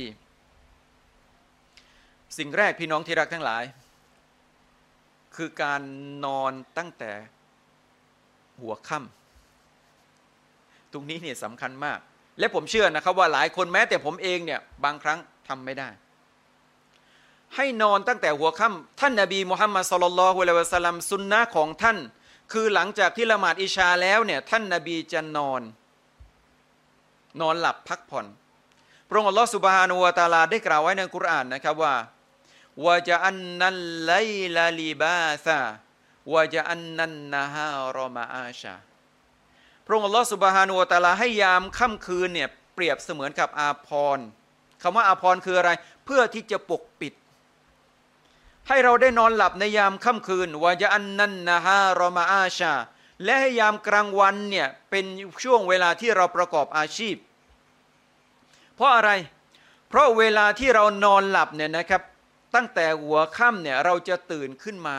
สิ่งแรกพี่น้องที่รักทั้งหลายคือการนอนตั้งแต่หัวค่ำตรงนี้เนี่ยสำคัญมากและผมเชื่อนะครับว่าหลายคนแม้แต่ผมเองเนี่ยบางครั้งทำไม่ได้ให้นอนตั้งแต่หัวค่ำท่านนบีมุฮัมมัดศ็อลลัลลอฮุอะลัยฮิวะซัลลัมซุนนะห์ของท่านคือหลังจากที่ละหมาดอิชาแล้วเนี่ยท่านนบีจะนอนหลับพักผ่อนพระองค์อัลลอฮฺซุบฮานะฮูวะตะอาลาได้กล่าวไว้ในกุรอานนะครับว่าวะจะอันนัลไลลาลิบาซาวะจะอันนันนะฮารอมาอาชาพระองค์อัลลอฮฺซุบฮานะฮูวะตะอาลาให้ยามค่ำคืนเนี่ยเปรียบเสมือนกับอาภรณ์คำว่าอาภรณ์คืออะไรเพื่อที่จะปกปิดให้เราได้นอนหลับในยามค่ำคืนวะจะอันนันนะฮารอมาอาชาและให้ยามกลางวันเนี่ยเป็นช่วงเวลาที่เราประกอบอาชีพเพราะอะไรเพราะเวลาที่เรานอนหลับเนี่ยนะครับตั้งแต่หัวค่ำเนี่ยเราจะตื่นขึ้นมา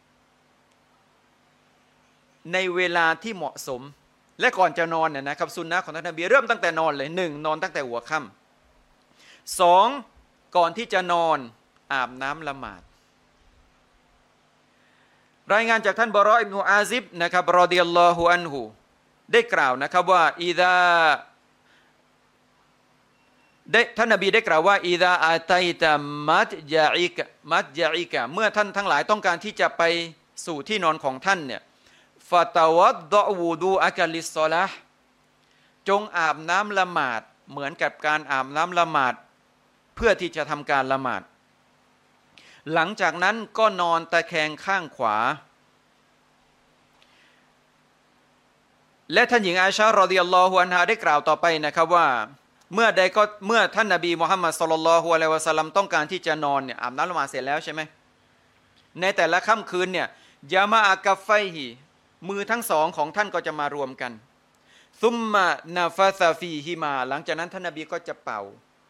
ในเวลาที่เหมาะสมและก่อนจะนอนเนี่ยนะครับซุนนะห์ของท่านนบีเริ่มตั้งแต่นอนเลย1นอนตั้งแต่หัวค่ำ2ก่อนที่จะนอนอาบน้ำละหมาดรายงานจากท่านบารออิบนุอาซิบนะครับรอฎิยัลลอฮุอันฮุได้กล่าวนะครับว่าท่านนบีได้กล่าวว่าอิซาอาตัยตะมัดยาอิกะเมื่อท่านทั้งหลายต้องการที่จะไปสู่ที่นอนของท่านเนี่ยฟะตะวัดดอวูดูอะกะลิศศอลาห์จงอาบน้ำละหมาดเหมือนกับการอาบน้ำละหมาดเพื่อที่จะทำการละหมาดหลังจากนั้นก็นอนตะแคงข้างขวาและท่านหญิงอาอิชะฮ์รอฎิยัลลอฮุอันฮาได้กล่าวต่อไปนะครับว่าเมื่อท่านนบีมุฮัมมัดศ็อลลัลลอฮุอะลัยฮิวะซัลลัมต้องการที่จะนอนเนี่ยอาบน้ำละหมาดเสร็จแล้วใช่ไหมในแต่ละค่ำคืนเนี่ยยามาอะกัฟไฟฮิมือทั้งสองของท่านก็จะมารวมกันซุมมะนาฟาซาฟีฮิมาหลังจากนั้นท่านนบีก็จะเป่า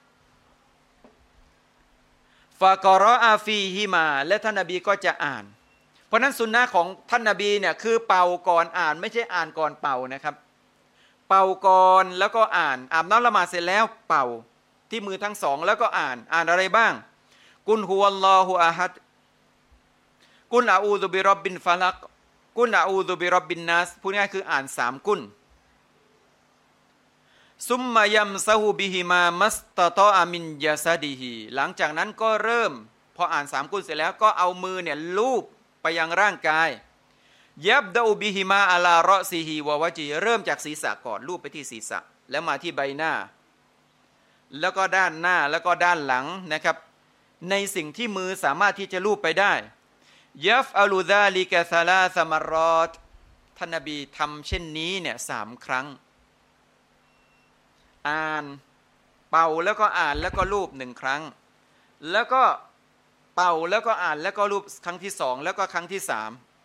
ฟากอรออาฟีฮิมาและท่านนบีก็จะอ่านเพราะนั้นสุนนะของท่านนบีเนี่ยคือเป่าก่อนอ่านไม่ใช่อ่านก่อนเป่านะครับเป่าก่อนแล้วก็อ่านอาบน้ำละหมาดเสร็จแล้วเป่าที่มือทั้งสองแล้วก็อ่านอะไรบ้างกุลฮุวัลลอฮุอะฮัดกุลอะอูซุบิร็อบบินฟะลักกุลอะอูซุบิร็อบบินนัสพูดง่ายคืออ่าน3กุลซุมมายัมซะฮูบิฮิมามัสตะตออะมินยะซะดิฮิหลังจากนั้นก็เริ่มพออ่าน3กุลเสร็จแล้วก็เอามือเนี่ยลูบไปยังร่างกายยับดะอูบิฮิมาอะลารอซิฮิวะวะจิเริ่มจากศีรษะก่อนลูบไปที่ศีรษะแล้วมาที่ใบหน้าแล้วก็ด้านหน้าแล้วก็ด้านหลังนะครับในสิ่งที่มือสามารถที่จะลูบไปได้ยัฟอะลูซาลิกะซะลาซะมัรรอตท่านนบีทำเช่นนี้เนี่ย3 ครั้งอ่านเป่าแล้วก็อ่านแล้วก็ลูบ1 ครั้งแล้วก็เป่าแล้วก็อ่านแล้วก็ลูบครั้งที่2แล้วก็ครั้งที่3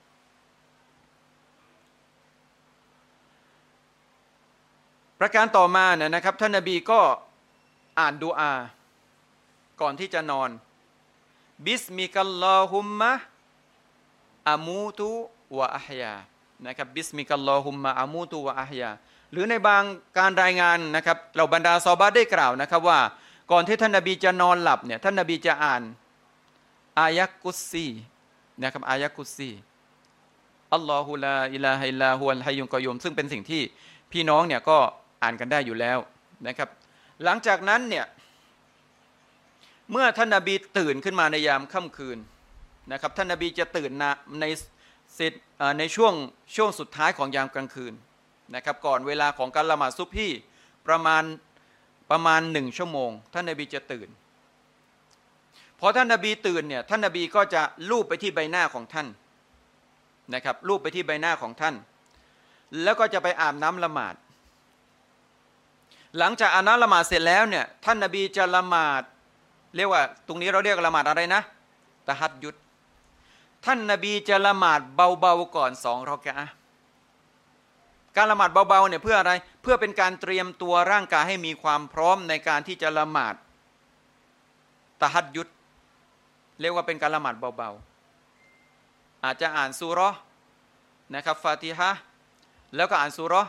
ประการต่อมาเนี่ยนะครับท่านนบีก็อ่านดุอาก่อนที่จะนอนบิสมิกัลลอฮุมมะอามูตุวะอะฮยานะครับบิสมิกัลลอฮุมมะอามูตุวะอะฮยาหรือในบางการรายงานนะครับเราบรรดาซอฮาบะห์ได้กล่าวนะครับว่าก่อนที่ท่านนบีจะนอนหลับเนี่ยท่านนบีจะอ่านอายะกุสซีนะครับอายะกุสซีอัลลอฮุลาอิลาฮะอิลลาฮุวัลฮัยยุลกอยยูมซึ่งเป็นสิ่งที่พี่น้องเนี่ยก็อ่านกันได้อยู่แล้วนะครับหลังจากนั้นเนี่ยเมื่อท่านนบีตื่นขึ้นมาในยามค่ำคืนนะครับท่านนบีจะตื่นในช่วงสุดท้ายของยามกลางคืนนะครับก่อนเวลาของการละหมาดซุบฮีประมาณ1 ชั่วโมงท่านนบีจะตื่นพอท่านนบีตื่นเนี่ยท่านนบีก็จะลูบไปที่ใบหน้าของท่านนะครับลูบไปที่ใบหน้าของท่านแล้วก็จะไปอาบน้ำละหมาดหลังจากอาบน้ำละหมาดเสร็จแล้วเนี่ยท่านนบีจะละหมาดเรียกว่าตรงนี้เราเรียกละหมาดอะไรนะตะฮัดยุดท่านนบีจะละหมาดเบาๆก่อน2 รอกะอะห์การละหมาดเบาๆเนี่ยเพื่ออะไรเพื่อเป็นการเตรียมตัวร่างกายให้มีความพร้อมในการที่จะละหมาดตะฮัดยุดเรียกว่าเป็นการละหมาดเบาๆอาจจะอ่านซูเราะห์นะครับฟาติฮะห์แล้วก็อ่านซูเราะห์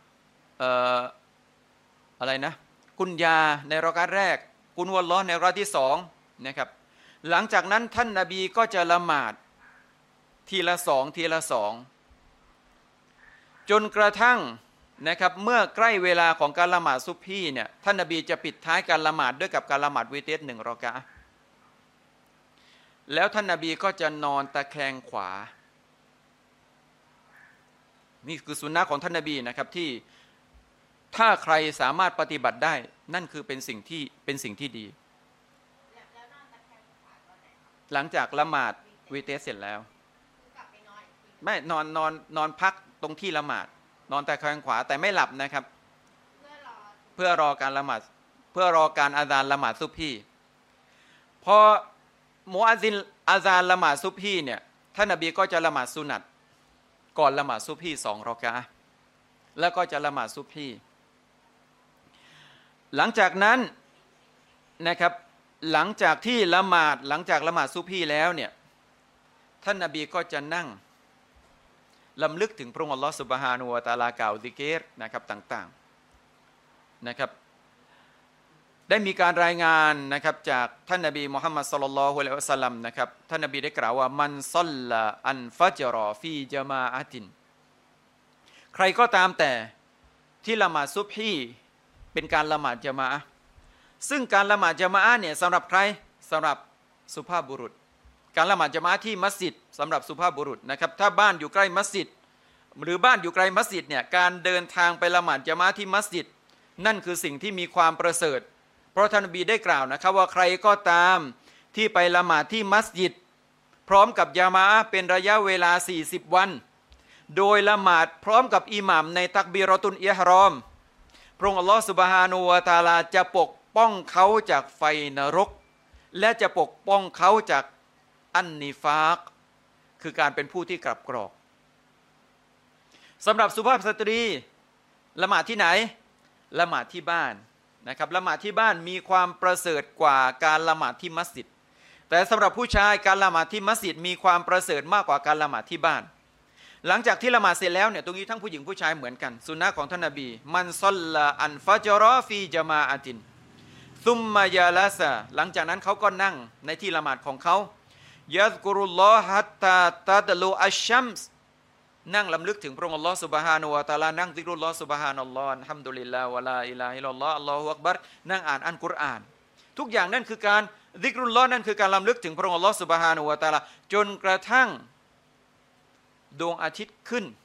อะไรนะกุนยาในรอกะอะห์แรกกุนวัลลอฮ์ในรอกะอะห์ที่2นะครับหลังจากนั้นท่านนบีก็จะละหมาดทีละ2จนกระทั่งนะครับเมื่อใกล้เวลาของการละหมาดซุบฮีเนี่ยท่านนบีจะปิดท้ายการละหมาดด้วยกับการละหมาดวิเตร1 รอกะอะห์แล้วท่านนบีก็จะนอนตะแคงขวานี่คือสุนนะของท่านนบีนะครับที่ถ้าใครสามารถปฏิบัติได้นั่นคือเป็นสิ่งที่ดีหลังจากละหมาดวิเตรเสร็จแล้วไม่นอนพักตรงที่ละหมาดนอนตะแคงขวาแต่ไม่หลับนะครับเพื่อรอการละหมาดเพื่อรอการอาซานละหมาดซุบฮีพอมุอัซซินอาซานละหมาดซุบฮีเนี่ยท่านนบีก็จะละหมาดสุนัตก่อนละหมาดซุบฮี2 รอกะอะห์แล้วก็จะละหมาดซุบฮีหลังจากนั้นนะครับหลังจากละหมาดซุบฮีแล้วเนี่ยท่านนบีก็จะนั่งลำลึกถึงพระองค์อัลลอฮฺซุบฮานะฮูวะตะอาลากล่าวซิกรนะครับต่างๆนะครับได้มีการรายงานนะครับจากท่านนบีมุฮัมมัดศ็อลลัลลอฮุอะลัยฮิวะซัลลัมนะครับท่านนบีได้กล่าวว่ามันศ็อลลาอันฟัจรอฟีญะมาอะตินใครก็ตามแต่ที่ละหมาดซุบฮีเป็นการละหมาดญะมาอะห์ซึ่งการละหมาดญะมาอะห์เนี่ยสำหรับใครสำหรับสุภาพบุรุษการละหมาดญะมาอะห์ที่มัสยิดสำหรับสุภาพบุรุษนะครับถ้าบ้านอยู่ใกล้มัสยิดหรือบ้านอยู่ไกลมัสยิดเนี่ยการเดินทางไปละหมาดญะมาอะห์ที่มัสยิดนั่นคือสิ่งที่มีความประเสริฐเพราะท่านนบีได้กล่าวนะครับว่าใครก็ตามที่ไปละหมาดที่มัสยิดพร้อมกับญะมาอะห์เป็นระยะเวลา40 วันโดยละหมาดพร้อมกับอิหม่ามในตักบีเราะตุลอิหรอมพระองค์อัลลอฮฺซุบฮานะฮูวะตะอาลาจะปกป้องเขาจากไฟนรกและจะปกป้องเขาจากอันนิฟากคือการเป็นผู้ที่กลับกรอกสำหรับสุภาพสตรีละหมาดที่ไหนละหมาดที่บ้านนะครับละหมาดที่บ้านมีความประเสริฐกว่าการละหมาดที่มัสยิดแต่สำหรับผู้ชายการละหมาดที่มัสยิดมีความประเสริฐมากกว่าการละหมาดที่บ้านหลังจากที่ละหมาดเสร็จแล้วเนี่ยตรงนี้ทั้งผู้หญิงผู้ชายเหมือนกันสุนนะของท่านนบีมันศ็อลลาอันฟัจรอฟีญะมาอะตินซุมมายาลาซาหลังจากนั้นเขาก็นั่งในที่ละหมาดของเขายัซกุรุลลอฮฮัตตาตัดลูอัชชัมส์นั่งลำลึกถึงพระองค์อัลลอฮฺซุบฮานะฮูวะตะอาลานั่งซิกรุลลอฮฺซุบฮานัลลอฮฺอัลฮัมดุลิลลาฮ์วะลาอิลาฮะอิลลัลลอฮ์อัลลอฮุอักบัรนั่งอ่านอัลกุรอานทุกอย่างนั่นคือการซิกรุลลอฮ์นั่นคือการลำลึกถึงพระองค์อัลลอฮฺซุบฮานะฮูวะตะอาลาจนกระทั่งดวงอาทิตย์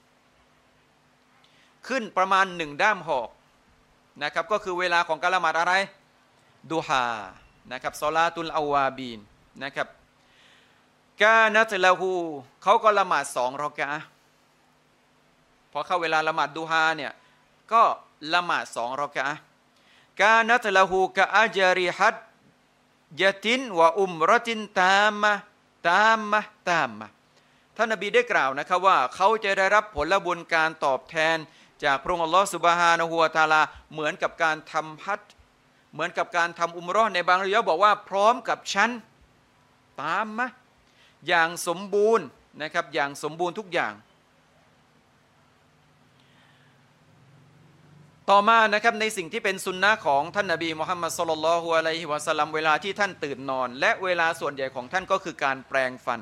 ขึ้นประมาณ1 ด้ามหอกนะครับก็คือเวลาของการละหมาดอะไรดูฮานะครับศอลาตุลอาวาบีนนะครับกานะตละฮูเขาก็ละหมาด2 รอกะอะห์พอเข้าเวลาละหมาดดูฮาเนี่ยก็ละหมาด2 รอกะอะห์กานัตละฮูกะอัจริฮัดยะตินวะอุมเราะตินตามะท่านนบีได้กล่าวนะครับว่าเขาจะได้รับผลบุญการตอบแทนจากพระองค์อัลลอฮฺซุบฮานะฮูวะตะอาลาเหมือนกับการทำฮัจญ์เหมือนกับการทำอุมเราะห์ในบางริวายะห์บอกว่าพร้อมกับฉันตามมะอย่างสมบูรณ์นะครับอย่างสมบูรณ์ทุกอย่างต่อมานะครับในสิ่งที่เป็นสุนนะของท่านนบีมุฮัมมัดศ็อลลัลลอฮุอะลัยฮิวะซัลลัมเวลาที่ท่านตื่นนอนและเวลาส่วนใหญ่ของท่านก็คือการแปรงฟัน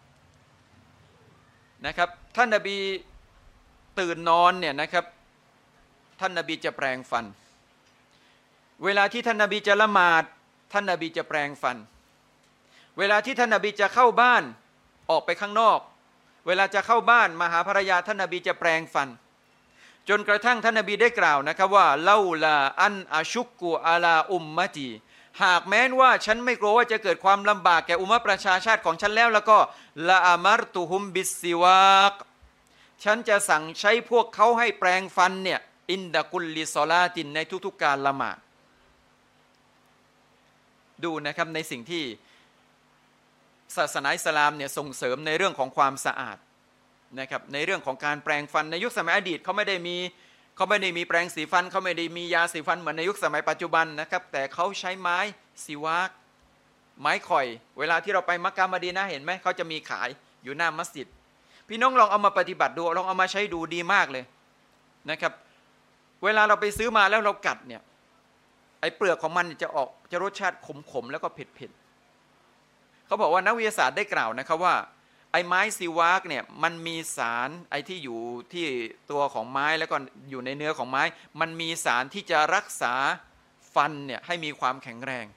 นะครับท่านนบีตื่นนอนเนี่ยนะครับท่านนบีจะแปรงฟันเวลาที่ท่านนบีจะละหมาดท่านนบีจะแปรงฟันเวลาที่ท่านนบีจะเข้าบ้านออกไปข้างนอกเวลาจะเข้าบ้านมาหาภรรยาท่านนบีจะแปรงฟันจนกระทั่งท่านนบีได้กล่าวนะครับว่าลาลาอันอาชุกกูอาลาอุมมะตีหากแม้นว่าฉันไม่กลัวว่าจะเกิดความลำบากแก่อุมมะประชาชาติของฉันแล้วก็ละอามัรตุฮุมบิสซิวากฉันจะสั่งใช้พวกเขาให้แปรงฟันเนี่ยอินดะกุลลิซอลาตินในทุกๆการละหมาดดูนะครับในสิ่งที่ศาสนาอิสลามเนี่ยส่งเสริมในเรื่องของความสะอาดนะครับในเรื่องของการแปรงฟันในยุคสมัยอดีตเขาไม่ได้มีแปรงสีฟันเขาไม่ได้มียาสีฟันเหมือนในยุคสมัยปัจจุบันนะครับแต่เขาใช้ไม้ซิวากไม้ข่อยเวลาที่เราไปมักกะห์มะดีนะห์เห็นไหมเขาจะมีขายอยู่หน้ามัสยิดพี่น้องลองเอามาปฏิบัติดูลองเอามาใช้ดูดีมากเลยนะครับเวลาเราไปซื้อมาแล้วเรากัดเนี่ยไอ้เปลือกของมันจะรสชาติขมๆแล้วก็เผ็ดๆเขาบอกว่านักวิทยาศาสตร์ได้กล่าวนะครับว่าไอ้ไม้ซิวากเนี่ยมันมีสารไอ้ที่อยู่ที่ตัวของไม้แล้วก็อยู่ในเนื้อของไม้มันมีสารที่จะรักษาฟันเนี่ยให้มีความแข็งแรง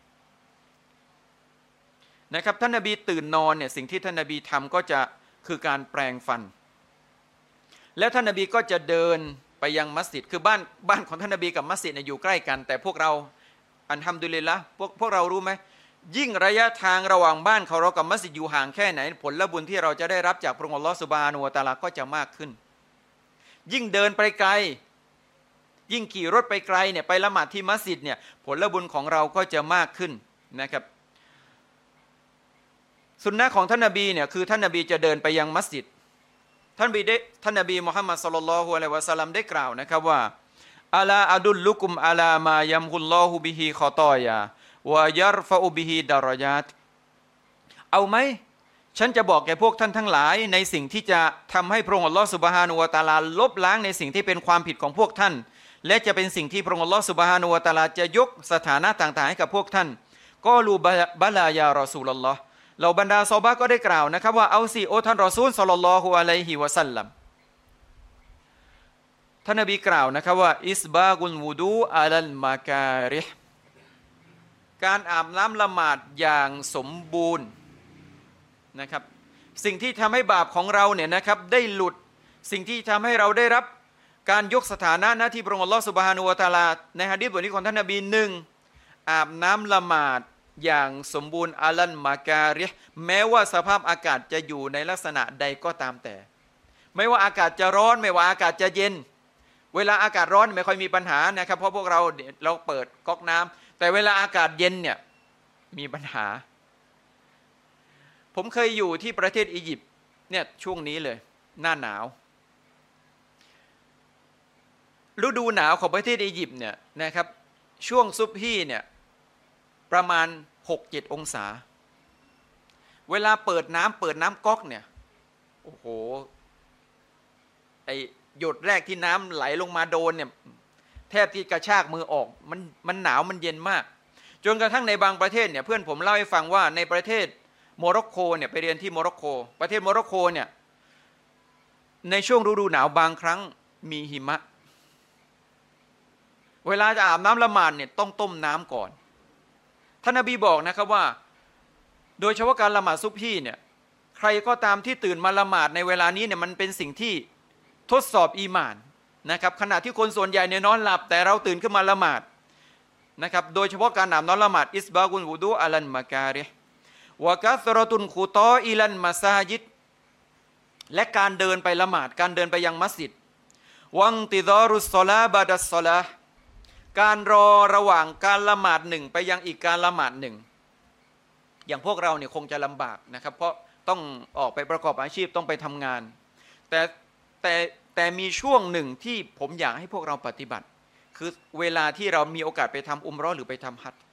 นะครับท่านนบีตื่นนอนเนี่ยสิ่งที่ท่านนบีทำก็จะคือการแปรงฟันแล้วท่านนบีก็จะเดินไปยังมัสยิดคือบ้านของท่านนบีกับมัสยิดเนี่ยอยู่ใกล้กันแต่พวกเราอัลฮัมดุลิลละห์พวกเรารู้ไหมยิ่งระยะทางระหว่างบ้านเรากับมัสยิดอยู่ห่างแค่ไหนผลบุญที่เราจะได้รับจากพระองค์อัลลอฮฺซุบฮานะฮูวะตะอาลาก็จะมากขึ้นยิ่งเดินไปไกลยิ่งขี่รถไปไกลเนี่ยไปละหมาดที่มัสยิดเนี่ยผลบุญของเราก็จะมากขึ้นนะครับสุนนะของท่านนบีเนี่ยคือท่านนบีจะเดินไปยังมัสยิดท่านนบีมุฮัมมัดศ็อลลัลลอฮุอะลัยฮิวะซัลลัมได้กล่าวนะครับว่าอะลาอะดุลลุกุมอะลามายัมฮุลลอฮุบิฮิคอตอยาวะยัรฟะอุบิฮิดารอยาตเอาไหมฉันจะบอกแก่พวกท่านทั้งหลายในสิ่งที่จะทำให้พระองค์อัลลอฮฺซุบฮานะฮูวะตะอาลาลบล้างในสิ่งที่เป็นความผิดของพวกท่านและจะเป็นสิ่งที่พระองค์อัลลอฮฺซุบฮานะฮูวะตะอาลาจะยกสถานะต่างๆให้กับพวกท่านก็รูบะลายารอซูลุลลอฮ์เหล่าบรรดาซอฮาบะห์ก็ได้กล่าวนะครับว่าเอาสิโอ้ท่านรอซูลศ็อลลัลลอฮุอะลัยฮิวะซัลลัมท่านนบีกล่าวนะครับว่าอิสบากุลวูดูอะลัลมะการิฮการอาบน้ำละหมาดอย่างสมบูรณ์นะครับสิ่งที่ทำให้บาปของเราเนี่ยนะครับได้หลุดสิ่งที่ทำให้เราได้รับการยกสถานะหน้าที่พระองค์อัลลอฮฺซุบฮานะฮูวะตะอาลาในหะดีษบทนี้ของท่านนบี1อาบน้ำละหมาดอย่างสมบูรณ์อะลันมาการิฮแม้ว่าสภาพอากาศจะอยู่ในลักษณะใดก็ตามแต่ไม่ว่าอากาศจะร้อนไม่ว่าอากาศจะเย็นเวลาอากาศร้อนไม่ค่อยมีปัญหานะครับเพราะพวกเราเปิดก๊อกน้ำแต่เวลาอากาศเย็นเนี่ยมีปัญหาผมเคยอยู่ที่ประเทศอียิปต์เนี่ยช่วงนี้เลยหน้าหนาวฤดูหนาวของประเทศอียิปต์เนี่ยนะครับช่วงซุบฮีเนี่ยประมาณ 6-7 องศาเวลาเปิดน้ำก๊อกเนี่ยโอ้โหไอหยดแรกที่น้ำไหลลงมาโดนเนี่ยแทบที่กระชากมือออกมันหนาวมันเย็นมากจนกระทั่งในบางประเทศเนี่ยเพื่อนผมเล่าให้ฟังว่าในประเทศโมร็อกโกเนี่ยไปเรียนที่โมร็อกโกประเทศโมร็อกโกเนี่ยในช่วงฤดูหนาวบางครั้งมีหิมะเวลาจะอาบน้ำละหมาดเนี่ยต้องต้มน้ำก่อนท่านนบีบอกนะครับว่าโดยเฉพาะการละหมาดซุบฮีเนี่ยใครก็ตามที่ตื่นมาละหมาดในเวลานี้เนี่ยมันเป็นสิ่งที่ทดสอบอีหม่านนะครับขณะที่คนส่วนใหญ่เนี่ยนอนหลับแต่เราตื่นขึ้นมาละหมาดนะครับโดยเฉพาะการอาบน้ำละหมาดอิสบากุลวูดูอะลันมะการิฮวะกัสรตุนขุตออิลันมาซาจิดและการเดินไปละหมาดการเดินไปยังมัสยิดวังติดอรุสซอลาบาดัสซอลาการรอระหว่างการละหมาดหนึ่งไปยังอีกการละหมาดหนึ่งอย่างพวกเราเนี่ยคงจะลำบากนะครับเพราะต้องออกไปประกอบอาชีพต้องไปทำงานแต่มีช่วงหนึ่งที่ผมอยากให้พวกเราปฏิบัติคือเวลาที่เรามีโอกาสไปทำอุมเราะห์หรือไปทำฮัจญ์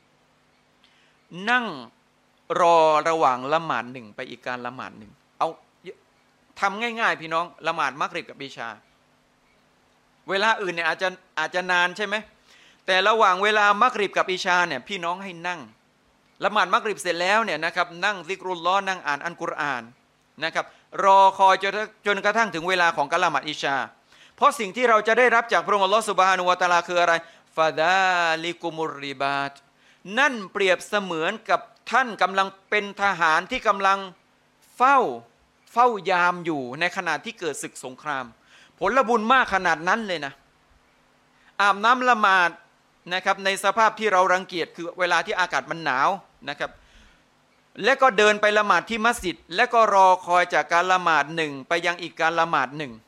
นั่งรอระหว่างละหมาดหนึ่งไปอีกการละหมาดหนึ่งเอาทำง่ายๆพี่น้องละหมาดมักริบกับอิชาเวลาอื่นเนี่ยอาจจะนานใช่ไหมแต่ระหว่างเวลามักริบกับอิชาเนี่ยพี่น้องให้นั่งละหมาดมักริบเสร็จแล้วเนี่ยนะครับนั่งซิกรุลลอฮ์นั่งอ่านอัลกุรอานนะครับรอคอยจนกระทั่งถึงเวลาของการละหมาดอิชาเพราะสิ่งที่เราจะได้รับจากพระองค์อัลลอฮ์ซุบฮานะฮูวะตะอาลาคืออะไรฟาดาลิกุมุรริบาตนั่นเปรียบเสมือนกับท่านกำลังเป็นทหารที่กำลังเฝ้ายามอยู่ในขณะที่เกิดศึกสงครามผลบุญมากขนาดนั้นเลยนะอาบน้ำละหมาดนะครับในสภาพที่เรารังเกียจคือเวลาที่อากาศมันหนาวนะครับและก็เดินไปละหมาดที่มัสยิดและก็รอคอยจากการละหมาดหนึ่งไปยังอีกการละหมาดหนึ่ง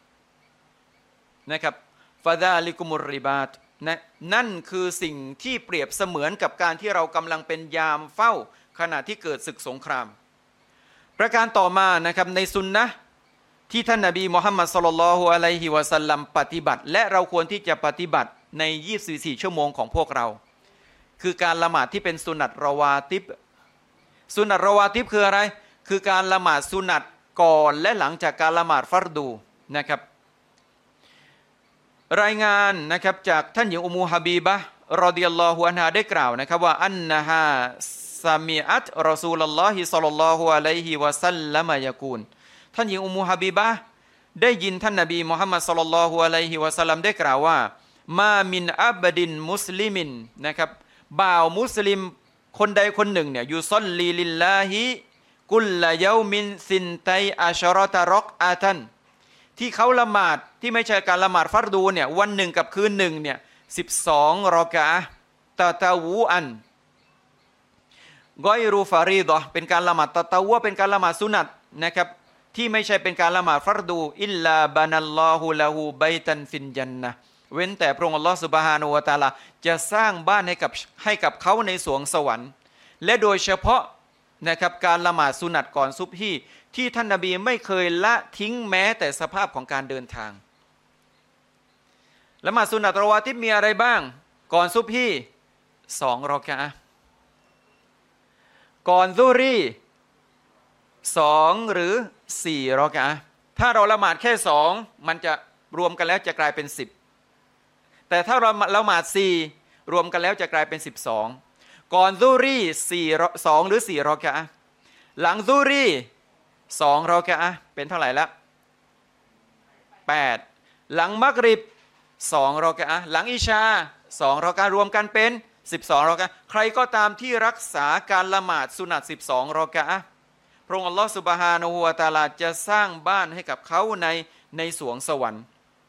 นะครับฟาดาลิกุมุรริบาตนะนั่นคือสิ่งที่เปรียบเสมือนกับการที่เรากำลังเป็นยามเฝ้าขณะที่เกิดศึกสงครามประการต่อมานะครับในซุนนะห์ที่ท่านนบีมุฮัมมัดศ็อลลัลลอฮุอะลัยฮิวะซัลลัมปฏิบัติและเราควรที่จะปฏิบัติใน24ชั่วโมงของพวกเราคือการละหมาดที่เป็นสุนัตรอวาติบสุนัตรอวาติบคืออะไรคือการละหมาดสุนัตก่อนและหลังจากการละหมาดฟัรดูนะครับรายงานนะครับจากท่านหญิงอุมมุฮะบีบะห์รอฎิยัลลอฮุอันฮาได้กล่าวนะครับว่าอันนะฮาซามิอัตรอซูลุลลอฮิศ็อลลัลลอฮุอะลัยฮิวะซัลลัมยะกูลท่านหญิงอุมมุฮะบีบะห์ได้ยินท่านนบีมุฮัมมัดศ็อลลัลลอฮุอะลัยฮิวะซัลลัมได้กล่าวว่ามามินอับดินมุสลิมินนะครับบ่าวมุสลิมคนใดคนหนึ่งเนี่ยยูซอลลีลิลลาฮิกุลละยอมินซินไตอัชเราะตะร็อกอาตันที่เขาละหมาดที่ไม่ใช่การละหมาดฟัรดูเนี่ยวันหนึ่งกับคืนหนึ่งเนี่ย12รอกะอะห์ตะตะวูอันกอยรูฟารีดะห์เป็นการละหมาดตะตะวูเป็นการละหมาดสุนัตนะครับที่ไม่ใช่เป็นการละหมาดฟัรดูอิลลาบานัลลอฮุละฮูบัยตันฟินญันนะห์เว้นแต่พระองค์อัลลอฮฺซุบฮานะฮูวะตะอาลาจะสร้างบ้านให้กับเขาในสวงสวรรค์และโดยเฉพาะนะครับการละหมาดสุนัตก่อนซุบฮีที่ท่านนบีไม่เคยละทิ้งแม้แต่สภาพของการเดินทางละหมาดสุนัตรอวาติบมีอะไรบ้างก่อนซุบฮี2รอกะอะห์ก่อนซุรี2หรือ4รอกะอะห์ถ้าเราละหมาดแค่2มันจะรวมกันแล้วจะกลายเป็น10แต่ถ้าเราละหมาด4รวมกันแล้วจะกลายเป็น12ก่อนซุรี2หรือ4รอกะอะห์หลังซุรี2รอกะอะห์เป็นเท่าไหร่ละ8หลังมักริบ2รอกะอะห์หลังอิชา2รอกะอะห์รวมกันเป็น12รอกะอะห์ใครก็ตามที่รักษาการละหมาดสุนัต12รอกะอะห์พระองค์อัลลอฮฺซุบฮานะฮูวะตะอาลาจะสร้างบ้านให้กับเขาในสวงสวรรค์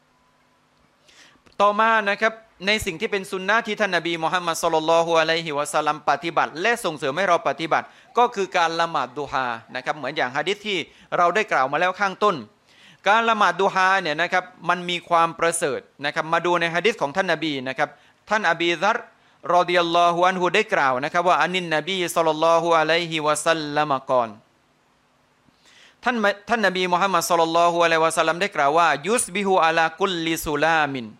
ต่อมานะครับในสิ่งที่เป็นสุนนะที่ท่านนบีมุฮัมมัดศ็อลลัลลอฮุอะลัยฮิวะซัลลัมปฏิบัติและส่งเสริมให้เราปฏิบัติก็คือการละหมาดดุฮานะครับเหมือนอย่างหะดีษที่เราได้กล่าวมาแล้วข้างต้นการละหมาดดุฮาเนี่ยนะครับมันมีความประเสริฐนะครับมาดูในหะดีษของท่านนบีนะครับท่านอบีซัรรอฎิยัลลอฮุอันฮุได้กล่าวนะครับว่าอันนินนบีศ็อลลัลลอฮุอะลัยฮิวะซัลลัมกอนท่านนบีมุฮัมมัดศ็อลลัลลอฮุอะลัยฮิวะซัลลัมได้กล่าวว่ายุสบิฮุอะลากุลลิซุลามิน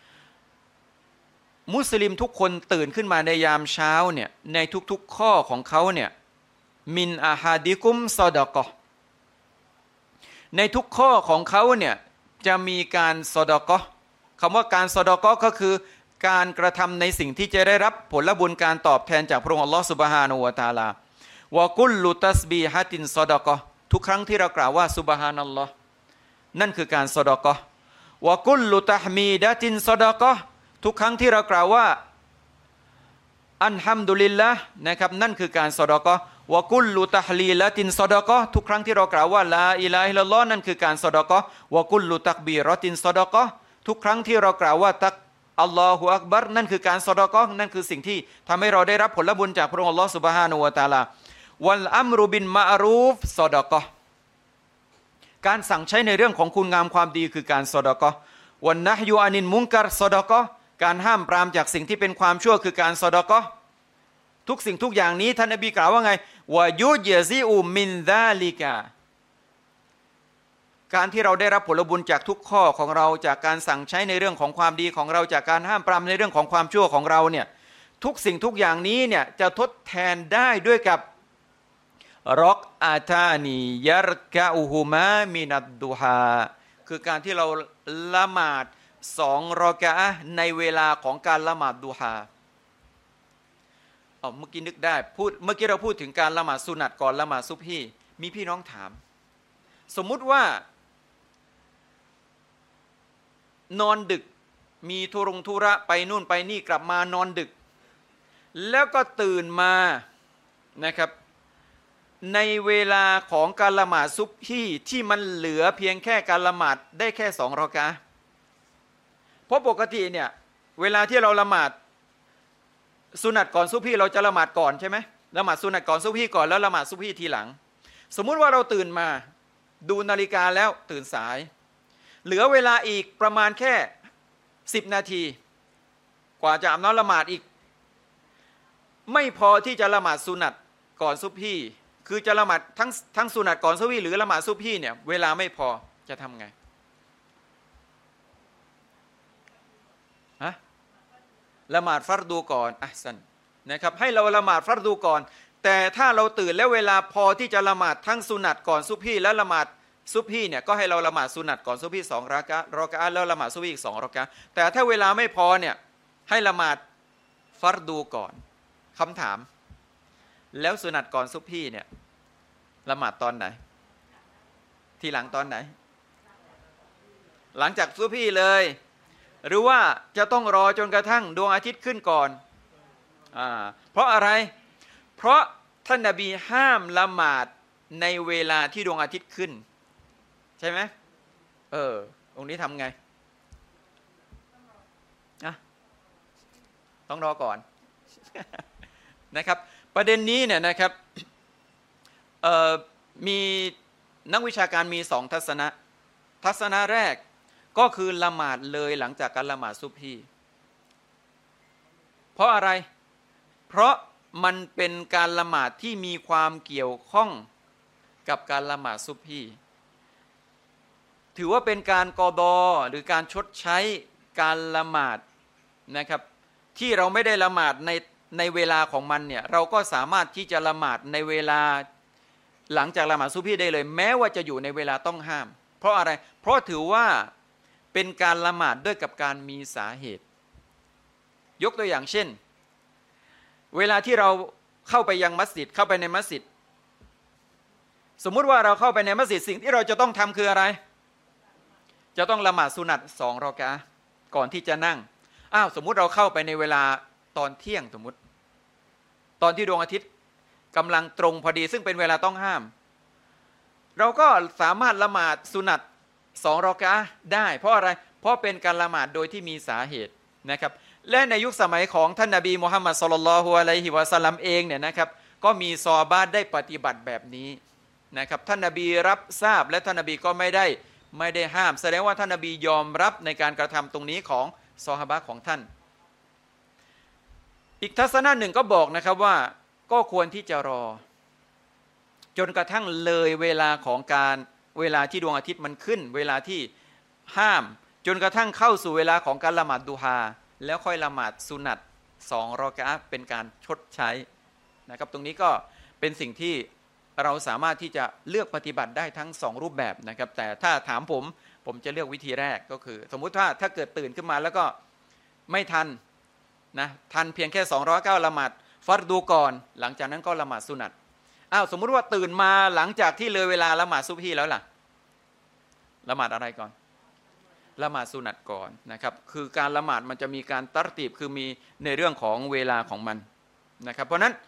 มุสลิมทุกคนตื่นขึ้นมาในยามเช้าเนี่ยในทุกๆข้อของเขาเนี่ยมินอาฮาดิกุมซอดะกอฮ์ในทุกข้อของเขาเนี่ยจะมีการซอดะกอฮ์คำว่าการซอดะกอฮ์ก็คือการกระทำในสิ่งที่จะได้รับผลบุญการตอบแทนจากพระองค์อัลลอฮฺซุบฮานะฮูวะตะอาลาวะกุลลุตัสบีฮะตินซอดะกอฮ์ทุกครั้งที่เรากล่าวว่าซุบฮานัลลอฮ์นั่นคือการซอดะกอฮ์วะกุลลุตะฮมีดะตินซอดะกอฮ์ทุกครั้งที่เรากล่าวว่าอัลฮัมดุลิลละห์นะครับนั่นคือการซอดะกอฮ์วะกุลลุตะฮลีละตินซอดะกอฮ์ทุกครั้งที่เรากล่าวว่าลาอิลาฮะอิลลัลลอฮ์นั่นคือการซอดะกอฮ์วะกุลลุตักบีเราะตินซอดะกอฮ์ทุกครั้งที่เรากล่าวว่าตักอัลลอฮุอักบัรนั่นคือการซอดะกอฮ์นั่นคือสิ่งที่ทำให้เราได้รับผลบุญจากพระองค์อัลลอฮ์ซุบฮานะฮูวะตะอาลาวัลอัมรุบินมะอรูฟซอดะกอฮ์การสั่งใช้ในเรื่องของคุณงามความดีคือการซอดาเกาะห์วันนะฮยูอานินมุนกัรซอดาเกาะห์การห้ามปรามจากสิ่งที่เป็นความชั่วคือการซอดาเกาะห์ทุกสิ่งทุกอย่างนี้ท่านนบีกล่าวว่าไงวะยุญซิอูมินซาลิกาการที่เราได้รับผลบุญจากทุกข้อของเราจากการสั่งใช้ในเรื่องของความดีของเราจากการห้ามปรามในเรื่องของความชั่วของเราเนี่ยทุกสิ่งทุกอย่างนี้เนี่ยจะทดแทนได้ด้วยกับร็อกอาตานียัรกะอูฮุมามินัดดุฮาคือการที่เราละหมาด2 รอกะอะห์ในเวลาของการละหมาดดุฮาเมื่อกี้นึกได้เมื่อกี้เราพูดถึงการละหมาดสุนัตก่อนละหมาดซุบฮีมีพี่น้องถามสมมุติว่านอนดึกมีธุระไปนู่นไปนี่กลับมานอนดึกแล้วก็ตื่นมานะครับในเวลาของการละหมาดซุบฮีที่มันเหลือเพียงแค่การละหมาดได้แค่2 รอกะอะห์เพราะปกติเนี่ยเวลาที่เราละหมาดสุนัตก่อนซุบฮีเราจะละหมาดก่อนใช่ไหมละหมาดสุนัตก่อนซุบฮีก่อนแล้วละหมาดซุบฮีทีหลังสมมุติว่าเราตื่นมาดูนาฬิกาแล้วตื่นสายเหลือเวลาอีกประมาณแค่10 นาทีกว่าจะอาบน้ำละหมาดอีกไม่พอที่จะละหมาดสุนัตก่อนซุบฮีคือจะละหมาดทั้งสุนัตก่อนซุบฮีหรือละหมาดซุบฮีเนี่ยเวลาไม่พอจะทำไงละหมาดฟัรดูก่อนอัห์ซันนะครับให้เราละหมาดฟัรดูก่อนแต่ถ้าเราตื่นแล้วเวลาพอที่จะละหมาดทั้งสุนัตก่อนซุบฮีและละหมาดซุบฮีเนี่ยก็ให้เราละหมาดสุนัตก่อนซุบฮี2 รอกะอะห์แล้วละหมาดซุบฮีอีก2 รอกะอะห์แต่ถ้าเวลาไม่พอเนี่ยให้ละหมาดฟัรดูก่อนคำถามแล้วสุนัตก่อนซุบฮีเนี่ยละหมาดตอนไหนทีหลังตอนไหนหลังจากซุบฮีเลยหรือว่าจะต้องรอจนกระทั่งดวงอาทิตย์ขึ้นก่อนเพราะอะไรเพราะท่านนบีห้ามละหมาดในเวลาที่ดวงอาทิตย์ขึ้นใช่ไหมตรงนี้ทำไงต้องรอก่อน นะครับประเด็นนี้เนี่ยนะครับมีนักวิชาการมี2 ทัศนะแรกก็คือละหมาดเลยหลังจากการละหมาดซุบฮีเพราะอะไรเพราะมันเป็นการละหมาดที่มีความเกี่ยวข้องกับการละหมาดซุบฮีถือว่าเป็นการกอฎอหรือการชดใช้การละหมาดนะครับที่เราไม่ได้ละหมาดในเวลาของมันเนี่ยเราก็สามารถที่จะละหมาดในเวลาหลังจากละหมาดซุบฮีได้เลยแม้ว่าจะอยู่ในเวลาต้องห้ามเพราะอะไรเพราะถือว่าเป็นการละหมาดด้วยกับการมีสาเหตุยกตัวอย่างเช่นเวลาที่เราเข้าไปยังมัสยิดเข้าไปในมัสยิดสมมุติว่าเราเข้าไปในมัสยิดสิ่งที่เราจะต้องทำคืออะไรจะต้องละหมาดสุนัต2 รอกะอะห์ก่อนที่จะนั่งสมมุติเราเข้าไปในเวลาตอนเที่ยงสมมุติตอนที่ดวงอาทิตย์กำลังตรงพอดีซึ่งเป็นเวลาต้องห้ามเราก็สามารถละหมาดสุนัต2 รอกะอะห์ได้เพราะอะไรเพราะเป็นการละหมาดโดยที่มีสาเหตุนะครับและในยุคสมัยของท่านนบีมุฮัมมัดศ็อลลัลลอฮุอะลัยฮิวะซัลลัมเองเนี่ยนะครับก็มีซอฮาบะห์ได้ปฏิบัติแบบนี้นะครับท่านนบีรับทราบและท่านนบีก็ไม่ได้ห้ามแสดงว่าท่านนบียอมรับในการกระทำตรงนี้ของซอฮาบะห์ของท่านอีกทัศนะหนึ่งก็บอกนะครับว่าก็ควรที่จะรอจนกระทั่งเลยเวลาของเวลาที่ดวงอาทิตย์มันขึ้นเวลาที่ห้ามจนกระทั่งเข้าสู่เวลาของการละหมาดดุฮาแล้วค่อยละหมาดสุนัต2 รอกะอะห์เป็นการชดใช้นะครับตรงนี้ก็เป็นสิ่งที่เราสามารถที่จะเลือกปฏิบัติได้ทั้ง2 รูปแบบนะครับแต่ถ้าถามผมจะเลือกวิธีแรกก็คือสมมุติถ้าเกิดตื่นขึ้นมาแล้วก็ไม่ทันทันเพียงแค่2 รอกะอะห์ละหมาดฟัรดูก่อนหลังจากนั้นก็ละหมาดสุนัตสมมุติว่าตื่นมาหลังจากที่เลยเวลาละหมาดซุบฮีแล้วล่ะละหมาดอะไรก่อนละหมาดสุนัตก่อนนะครับคือการละหมาดมันจะมีการตัรตีบคือมีในเรื่องของเวลาของมันนะครับเพราะนั้น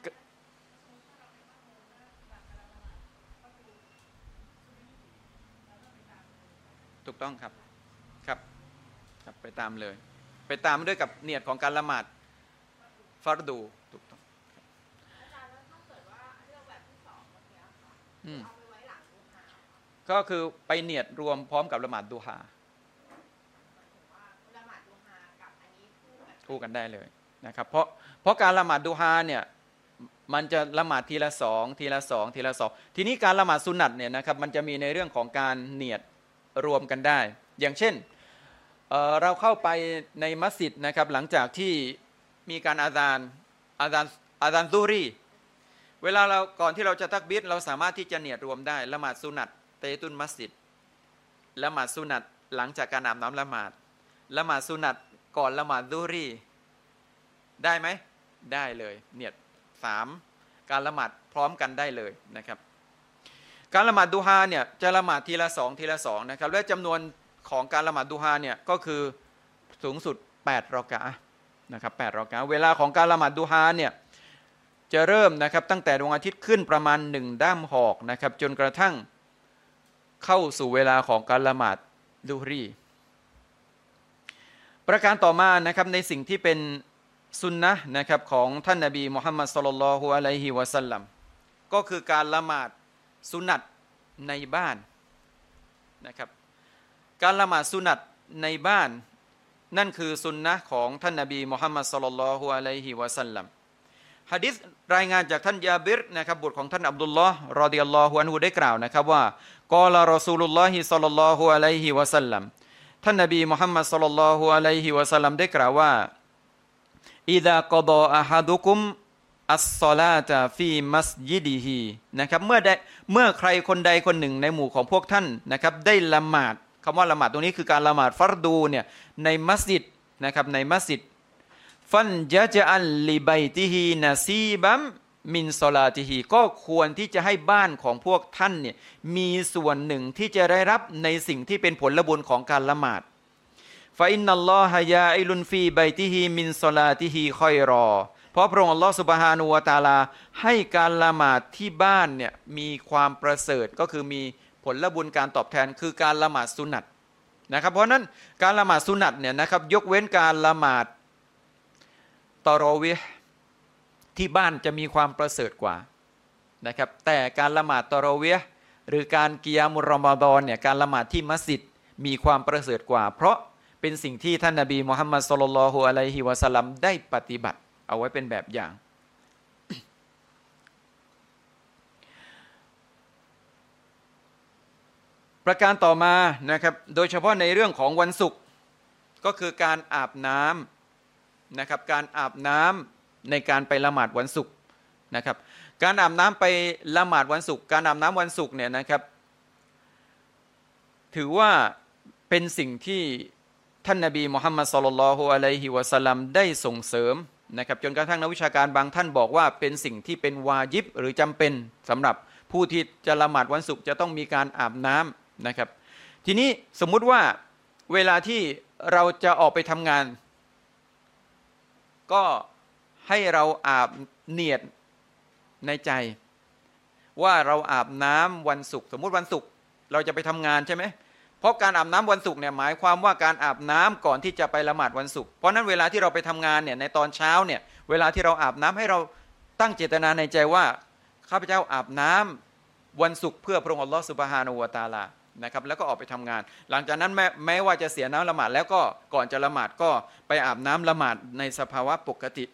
ถูกต้องครับไปตามเลยไปตามด้วยกับเนียดของการละหมาดฟัรดูถูกต้องก็คือไปเนียดรวมพร้อมกับละหมาดดูฮาคู่กันได้เลยนะครับเพราะการละหมาดดูฮาเนี่ยมันจะละหมาดทีละสองทีละสองทีละสองทีนี้การละหมาดสุนัตเนี่ยนะครับมันจะมีในเรื่องของการเนียดรวมกันได้อย่างเช่นเราเข้าไปในมัสยิดนะครับหลังจากที่มีการอาซานซูรีเวลาเราก่อนที่เราจะตักบิรเราสามารถที่จะเนียดรวมได้ละหมาดสุนัตเตตุนมัสยิดละหมาดสุนัตหลังจากการอาบน้ำละหมาดสุนัตก่อนละหมาดซูรีได้ไหมได้เลยเนียด3การละหมาดพร้อมกันได้เลยนะครับการละหมาดดูฮาเนี่ยจะละหมาดทีละ2นะครับและจำนวนของการละหมาดดูฮาเนี่ยก็คือสูงสุด8รอกะอะห์นะครับ8รอกะอะห์เวลาของการละหมาดดูฮาเนี่ยจะเริ่มนะครับตั้งแต่ดวงอาทิตย์ขึ้นประมาณ1ด้ามหอกนะครับจนกระทั่งเข้าสู่เวลาของการละหมาดดุฮรีประการต่อมานะครับในสิ่งที่เป็นสุนนะนะครับของท่านนบีมุฮัมมัดศ็อลลัลลอฮุอะลัยฮิวะซัลลัมก็คือการละหมาดสุนัตในบ้านนะครับการละหมาดสุนัตในบ้านนั่นคือสุนนะของท่านนบีมุฮัมมัดศ็อลลัลลอฮุอะลัยฮิวะซัลลัมหะดีษรายงานจากท่านญาบิรนะครับบุตรของท่านอับดุลลอฮ์รอฎิยัลลอฮุอันฮุได้กล่าวนะครับว่ากอลารอซูลุลลอฮิศ็อลลัลลอฮุอะลัยฮิวะซัลลัมท่านนบีมุฮัมมัดศ็อลลัลลอฮุอะลัยฮิวะซัลลัมได้กล่าวว่าอิซากอฎออะฮะดุกุมอัสศอลาตะฟีมัสยิดิฮินะครับเมื่อใครคนใดคนหนึ่งในหมู่ของพวกท่านนะครับได้ละหมาดคำว่าละหมาดตรงนี้คือการละหมาดฟัรดูเนี่ยในมัสยิดนะครับในมัสยิดฟันยะจะอัลลิบัยติฮินาซีบัมมินศอลาติฮิก็ควรที่จะให้บ้านของพวกท่านเนี่ยมีส่วนหนึ่งที่จะได้รับในสิ่งที่เป็นผลบุญของการละหมาดฟะอินนัลลอฮะยาอิลุนฟีบัยติฮิมินศอลาติฮิคอยรอเพราะพระองค์อัลลอฮฺซุบฮานะฮูวะตะอาลาให้การละหมาดที่บ้านเนี่ยมีความประเสริฐก็คือมีผลบุญการตอบแทนคือการละหมาดสุนัตนะครับเพราะนั้นการละหมาดสุนัตเนี่ยนะครับยกเว้นการละหมาดตะรอวีฮ์ที่บ้านจะมีความประเสริฐกว่านะครับแต่การละหมาดตะรอวีฮ์หรือการกิยามุรรอมฎอนเนี่ยการละหมาดที่มัสยิดมีความประเสริฐกว่าเพราะเป็นสิ่งที่ท่านนบีมุฮัมมัดศ็อลลัลลอฮุอะลัยฮิวะซัลลัมได้ปฏิบัติเอาไว้เป็นแบบอย่างประการต่อมานะครับโดยเฉพาะในเรื่องของวันศุกร์ก็คือการอาบน้ำนะครับการอาบน้ำในการไปละหมาดวันศุกร์นะครับการอาบน้ำไปละหมาดวันศุกร์การอาบน้ำวันศุกร์เนี่ยนะครับถือว่าเป็นสิ่งที่ท่านนบีมุฮัมมัดศ็อลลัลลอฮุอะลัยฮิวะซัลลัมได้ส่งเสริมนะครับจนกระทั่งนักวิชาการบางท่านบอกว่าเป็นสิ่งที่เป็นวาญิบหรือจำเป็นสำหรับผู้ที่จะละหมาดวันศุกร์จะต้องมีการอาบน้ำนะครับทีนี้สมมุติว่าเวลาที่เราจะออกไปทำงานก็ให้เราอาบเนียดในใจว่าเราอาบน้ำวันศุกร์สมมุติวันศุกร์เราจะไปทำงานใช่ไหมเพราะการอาบน้ำวันศุกร์เนี่ยหมายความว่าการอาบน้ำก่อนที่จะไปละหมาดวันศุกร์เพราะนั้นเวลาที่เราไปทำงานเนี่ยในตอนเช้าเนี่ยเวลาที่เราอาบน้ำให้เราตั้งเจตนาในใจว่าข้าพเจ้าอาบน้ำวันศุกร์เพื่อพระองค์อัลลอฮฺซุบฮานะฮูวะตะอาลานะครับแล้วก็ออกไปทำงานหลังจากนั้นแม้ว่าจะเสียน้ำละหมาดแล้วก็ก่อนจะละหมาดก็ไปอาบน้ำละหมาดในสภาวะปกติ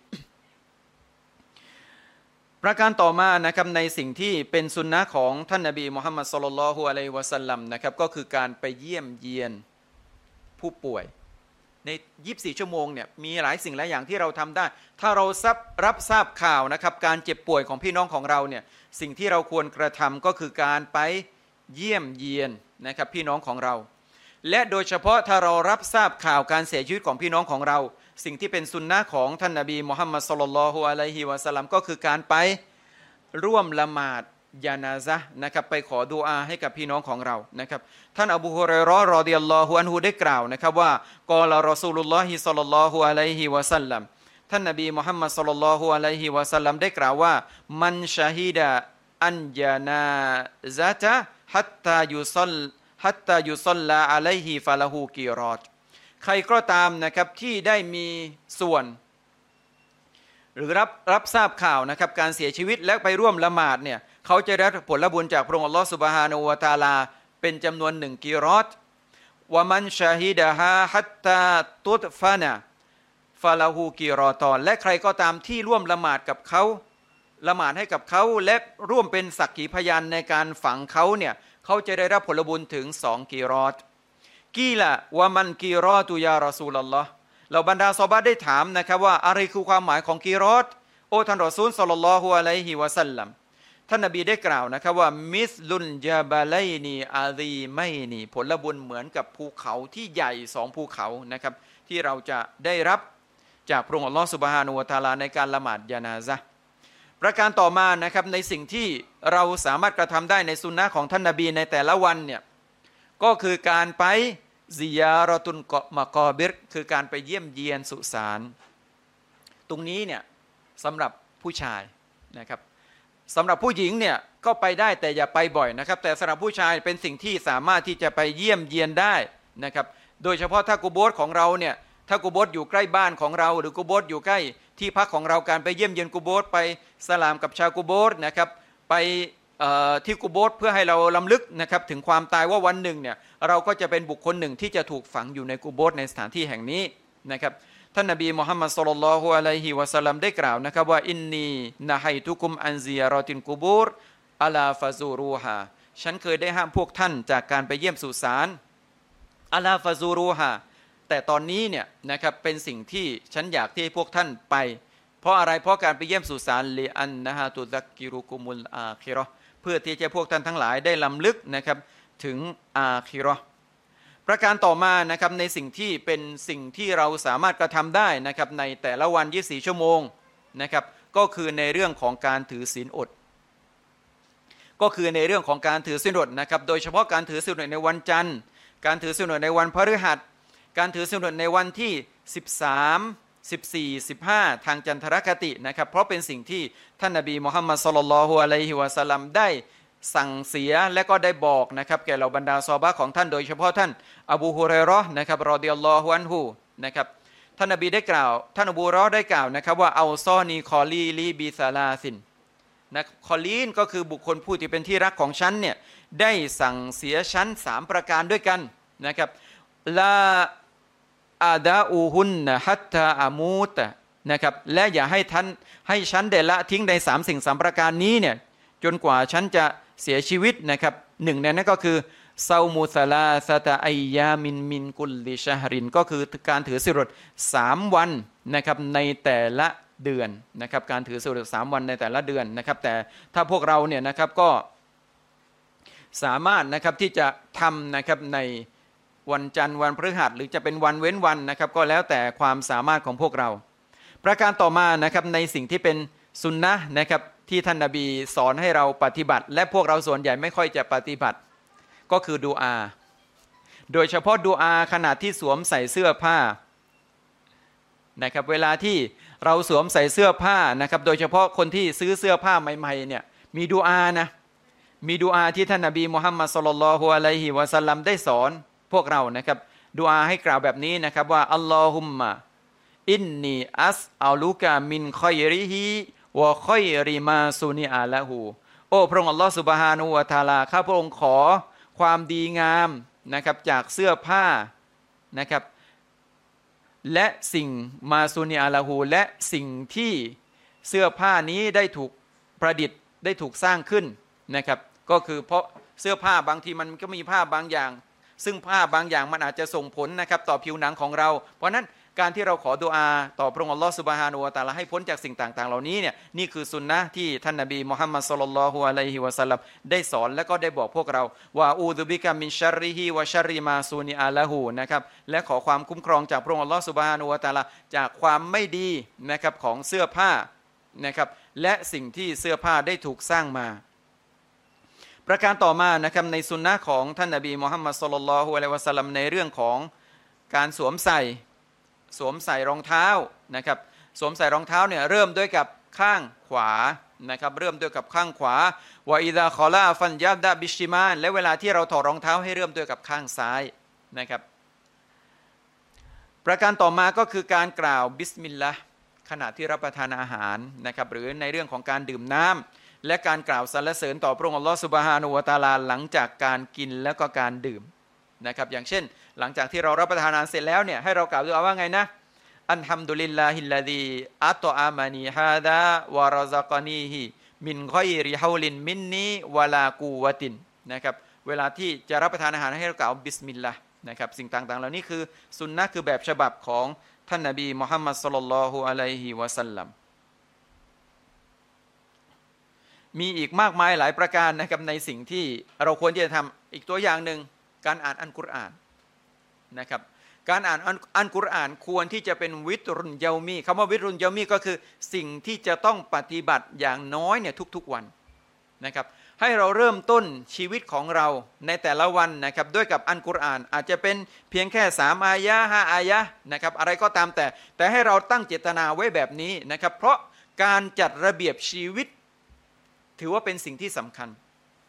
ประการต่อมานะครับในสิ่งที่เป็นสุนนะของท่านนบีมุฮัมมัดศ็อลลัลลอฮุอะลัยฮิวะซัลลัมนะครับก็คือการไปเยี่ยมเยียนผู้ป่วยใน24ชั่วโมงเนี่ยมีหลายสิ่งหลายอย่างที่เราทำได้ถ้าเรารับทราบข่าวนะครับการเจ็บป่วยของพี่น้องของเราเนี่ยสิ่งที่เราควรกระทำก็คือการไปเยี่ยมเยียนนะครับพี่น้องของเราและโดยเฉพาะถ้าเรารับทราบข่าวการเสียชีวิตของพี่น้องของเราสิ่งที่เป็นสุนนะของท่านนบีมุฮัมมัดศ็อลลัลลอฮุอะลัยฮิวะซัลลัมก็คือการไปร่วมละหมาดยานาซะห์นะครับไปขอดุอาให้กับพี่น้องของเรานะครับท่านอบูฮุรอยเราะห์รอฎิยัลลอฮุอันฮุได้กล่าวนะครับว่ากอลารอซูลุลลอฮิศ็อลลัลลอฮุอะลัยฮิวะซัลลัมท่านนบีมุฮัมมัดศ็อลลัลลอฮุอะลัยฮิวะซัลลัมได้กล่าวว่ามันชะฮีดะอันยานาซะตะฮัตตายุศ็อลลาอะลัยฮิฟะละฮูกิรอตใครก็ตามนะครับที่ได้มีส่วนหรือรับทราบข่าวนะครับการเสียชีวิตและไปร่วมละหมาดเนี่ยเขาจะได้ผลบุญจากพระองค์อัลลอฮฺซุบฮานะฮูวะตะอาลาเป็นจำนวน1กีรอตวะมันชาฮิดะฮาฮัตตาตุดฟานะฟาลาฮูกีรอตอนและใครก็ตามที่ร่วมละหมาดกับเขาละหมาดให้กับเขาและร่วมเป็นสักขีพยานในการฝังเขาเนี่ยเขาจะได้รับผลบุญถึง2กีรอตกีละวะมันกีรอตุยารอซูลุลลอฮ์เราบรรดาซอฮาบะห์ได้ถามนะครับว่าอะไรคือความหมายของกีรอตโอ้ท่านรอซูลศ็อลลัลลอฮุอะลัยฮิวะซัลลัมท่านนบีได้กล่าวนะครับว่ามิสลุนญาบะไลนีอาซีไมนีผลบุญเหมือนกับภูเขาที่ใหญ่2ภูเขานะครับที่เราจะได้รับจากพระองค์อัลลอฮฺซุบฮานะฮูวะตะอาลาในการละหมาดญะนาซะห์ประการต่อมานะครับในสิ่งที่เราสามารถกระทำได้ในสุนนะของท่านนบีในแต่ละวันเนี่ยก็คือการไปซิยารอตุนมะกอบิรคือการไปเยี่ยมเยียนสุสานตรงนี้เนี่ยสำหรับผู้ชายนะครับสำหรับผู้หญิงเนี่ยก็ไปได้แต่อย่าไปบ่อยนะครับแต่สำหรับผู้ชายเป็นสิ่งที่สามารถที่จะไปเยี่ยมเยียนได้นะครับโดยเฉพาะถ้ากุโบร์ของเราเนี่ยถ้ากุโบร์อยู่ใกล้บ้านของเราหรือกุโบร์อยู่ใกล้ที่พักของเราการไปเยี่ยมเยียนกุโบร์ไปสลามกับชาวกุโบร์นะครับไปที่กุโบร์เพื่อให้เราลำลึกนะครับถึงความตายว่าวันหนึ่งเนี่ยเราก็จะเป็นบุคคลหนึ่งที่จะถูกฝังอยู่ในกุโบร์ในสถานที่แห่งนี้นะครับท่านนบีมุฮัมมัดศ็อลลัลลอฮุอะลัยฮิวะซัลลัมได้กล่าวนะครับว่าอินนีนะฮัยตุกุมอันซิยารอตินกุบูรอะลาฟาซูรูฮาฉันเคยได้ห้ามพวกท่านจากการไปเยี่ยมสุสานอะลาฟาซูรูฮาแต่ตอนนี้เนี่ยนะครับเป็นสิ่งที่ฉันอยากที่ให้พวกท่านไปเพราะอะไรเพราะการไปเยี่ยมสุสานลิอันนะฮะตุซักกิรุกุมุลอาคิเราะห์เพื่อที่จะพวกท่านทั้งหลายได้ลำลึกนะครับถึงอาคิเราะห์ประการต่อมานะครับในสิ่งที่เป็นสิ่งที่เราสามารถกระทำได้นะครับในแต่ละวัน24ชั่วโมงนะครับก็คือในเรื่องของการถือศีลอดก็คือในเรื่องของการถือศีลอดนะครับโดยเฉพาะการถือศีลอดในวันจันทร์การถือศีลอดในวันพฤหัสการถือศีลอดในวันที่13 14 15ทางจันทรคตินะครับเพราะเป็นสิ่งที่ท่านนบีมุฮัมมัดศ็อลลัลลอฮุอะลัยฮิวะซัลลัมได้สั่งเสียและก็ได้บอกนะครับแก่เหล่าบรรดาซอฮาบะห์ของท่านโดยเฉพาะท่านอบูฮุรอยเราะห์นะครับรอฎิยัลลอฮุอันฮุนะครับท่านนบีได้กล่าวท่านอบูฮุรอยเราะห์ได้กล่าวนะครับว่าเอาซอนีคอลีลีบิซาลาซินนะคอลีนก็คือบุคคลผู้ที่เป็นที่รักของฉันเนี่ยได้สั่งเสียฉัน3ประการด้วยกันนะครับลาอาดาอูฮุนนะฮัตตาอามูตนะครับและอย่าให้ฉันได้ละทิ้งใน3สิ่ง3ประการนี้เนี่ยจนกว่าฉันจะเสียชีวิตนะครับหนึ่งในนั้นก็คือซามูซาลาซาตาอัยยามินกุลลิชะฮรินก็คือการถือศีลอด3วันนะครับในแต่ละเดือนนะครับการถือศีลอด3วันในแต่ละเดือนนะครับแต่ถ้าพวกเราเนี่ยนะครับก็สามารถนะครับที่จะทำนะครับในวันจันทร์วันพฤหัสหรือจะเป็นวันเว้นวันนะครับก็แล้วแต่ความสามารถของพวกเราประการต่อมานะครับในสิ่งที่เป็นสุนนะห์นะครับที่ท่านนบีสอนให้เราปฏิบัติและพวกเราส่วนใหญ่ไม่ค่อยจะปฏิบัติก็คือดุอาโดยเฉพาะดุอาขณะที่สวมใส่เสื้อผ้านะครับเวลาที่เราสวมใส่เสื้อผ้านะครับโดยเฉพาะคนที่ซื้อเสื้อผ้าใหม่ๆเนี่ยมีดุอานะมีดุอาที่ท่านนบีมุฮัมมัดศ็อลลัลลอฮุอะลัยฮิวะซัลลัมได้สอนพวกเรานะครับดุอาให้กล่าวแบบนี้นะครับว่าอัลลอฮุมมะอินนีอัสอัลุกะมินคอยริฮิวะคอยริมาซุนิอาละหูโอ้พระองค์อัลลอฮฺซุบฮานะฮูวะตะอาลาข้าพระองค์ขอความดีงามนะครับจากเสื้อผ้านะครับและสิ่งมาซุนิอาละหูและสิ่งที่เสื้อผ้านี้ได้ถูกประดิษฐ์ได้ถูกสร้างขึ้นนะครับก็คือเพราะเสื้อผ้าบางทีมันก็มีผ้าบางอย่างซึ่งผ้าบางอย่างมันอาจจะส่งผลนะครับต่อผิวหนังของเราเพราะนั้นการที่เราขอดุอาต่อพระองค์อัลลอฮฺซุบฮานะฮูวะตะอาลาให้พ้นจากสิ่งต่างๆเหล่านี้เนี่ยนี่คือสุนนะที่ท่านนบีมุฮัมมัดศ็อลลัลลอฮุอะลัยฮิวะซัลลัมได้สอนและก็ได้บอกพวกเราว่าอูซุบิกะมินชัรริฮิวะชัรริมาซูนิอาละหูนะครับและขอความคุ้มครองจากพระองค์อัลลอฮฺซุบฮานะฮูวะตะอาลาจากความไม่ดีนะครับของเสื้อผ้านะครับและสิ่งที่เสื้อผ้าได้ถูกสร้างมาประการต่อมานะครับในสุนนะของท่านนบีมุฮัมมัดศ็อลลัลลอฮุอะลัยฮิวะซัลลัมในเรื่องของการสวมใส่รองเท้านะครับสวมใส่รองเท้าเนี่ยเริ่มด้วยกับข้างขวานะครับเริ่มด้วยกับข้างขวาวะอิซาคอลาฟันยับดะบิชิมานและเวลาที่เราถอดรองเท้าให้เริ่มด้วยกับข้างซ้ายนะครับประการต่อมาก็คือการกล่าวบิสมิลลาห์ขณะที่รับประทานอาหารนะครับหรือในเรื่องของการดื่มน้และการกล่าวสรรเสริญต่อพระองค์อัลลอฮฺซุบฮานะฮูวะตะอาลาหลังจากการกินแล้วก็การดื่มนะครับอย่างเช่นหลังจากที่เรารับประทานอาหารเสร็จแล้วเนี่ยให้เรากล่าวดุอาว่าไงนะอัลฮัมดุลิลลาฮิลลาซีอัตอะมานีฮาดาวะรอซะกานีฮิมินฆอยริฮาวลินมินนีวะลากูวะตินนะครับเวลาที่จะรับประทานอาหารให้เรากล่าวบิสมิลลาห์นะครับสิ่งต่างๆเหล่านี้คือสุนนะห์คือแบบฉบับของท่านนบีมุฮัมมัดศ็อลลัลลอฮุอะลัยฮิวะซัลลัมมีอีกมากมายหลายประการนะครับในสิ่งที่เราควรที่จะทำอีกตัวอย่างหนึ่งการอ่านอัลกุรอานนะครับการอ่านอัลกุรอานควรที่จะเป็นวิตรุนเยามีคำว่าวิตรุนเยามีก็คือสิ่งที่จะต้องปฏิบัติอย่างน้อยเนี่ยทุกๆวันนะครับให้เราเริ่มต้นชีวิตของเราในแต่ละวันนะครับด้วยกับอัลกุรอานอาจจะเป็นเพียงแค่3อายะห์5อายะห์นะครับอะไรก็ตามแต่ให้เราตั้งเจตนาไว้แบบนี้นะครับเพราะการจัดระเบียบชีวิตถือว่าเป็นสิ่งที่สำคัญ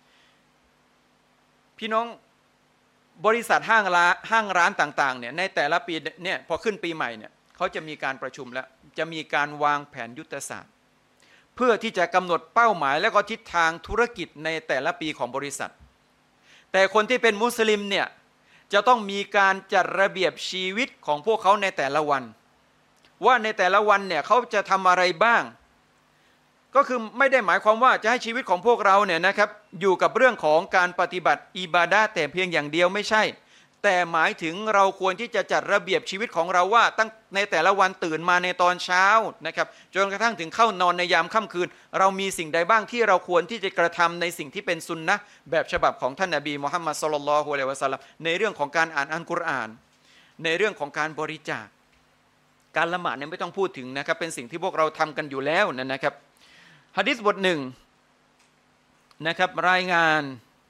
พี่น้องบริษัทห้างร้านต่างๆเนี่ยในแต่ละปีเนี่ยพอขึ้นปีใหม่เนี่ยเขาจะมีการประชุมแล้วจะมีการวางแผนยุทธศาสตร์เพื่อที่จะกำหนดเป้าหมายและก็ทิศทางธุรกิจในแต่ละปีของบริษัทแต่คนที่เป็นมุสลิมเนี่ยจะต้องมีการจัดระเบียบชีวิตของพวกเขาในแต่ละวันว่าในแต่ละวันเนี่ยเขาจะทำอะไรบ้างก็คือไม่ได้หมายความว่าจะให้ชีวิตของพวกเราเนี่ยนะครับอยู่กับเรื่องของการปฏิบัติอิบาดะห์แต่เพียงอย่างเดียวไม่ใช่แต่หมายถึงเราควรที่จะจัดระเบียบชีวิตของเราว่าตั้งในแต่ละวันตื่นมาในตอนเช้านะครับจนกระทั่งถึงเข้านอนในยามค่ำคืนเรามีสิ่งใดบ้างที่เราควรที่จะกระทำในสิ่งที่เป็นซุนนะห์แบบฉบับของท่านนบีมุฮัมมัดศ็อลลัลลอฮุอะลัยฮิวะซัลลัมในเรื่องของการอ่านอัลกุรอานในเรื่องของการบริจาคการละหมาดเนี่ยไม่ต้องพูดถึงนะครับเป็นสิ่งที่พวกเราทำกันอยู่แล้วนะครับหะดีษบทหนึ่งนะครับรายงาน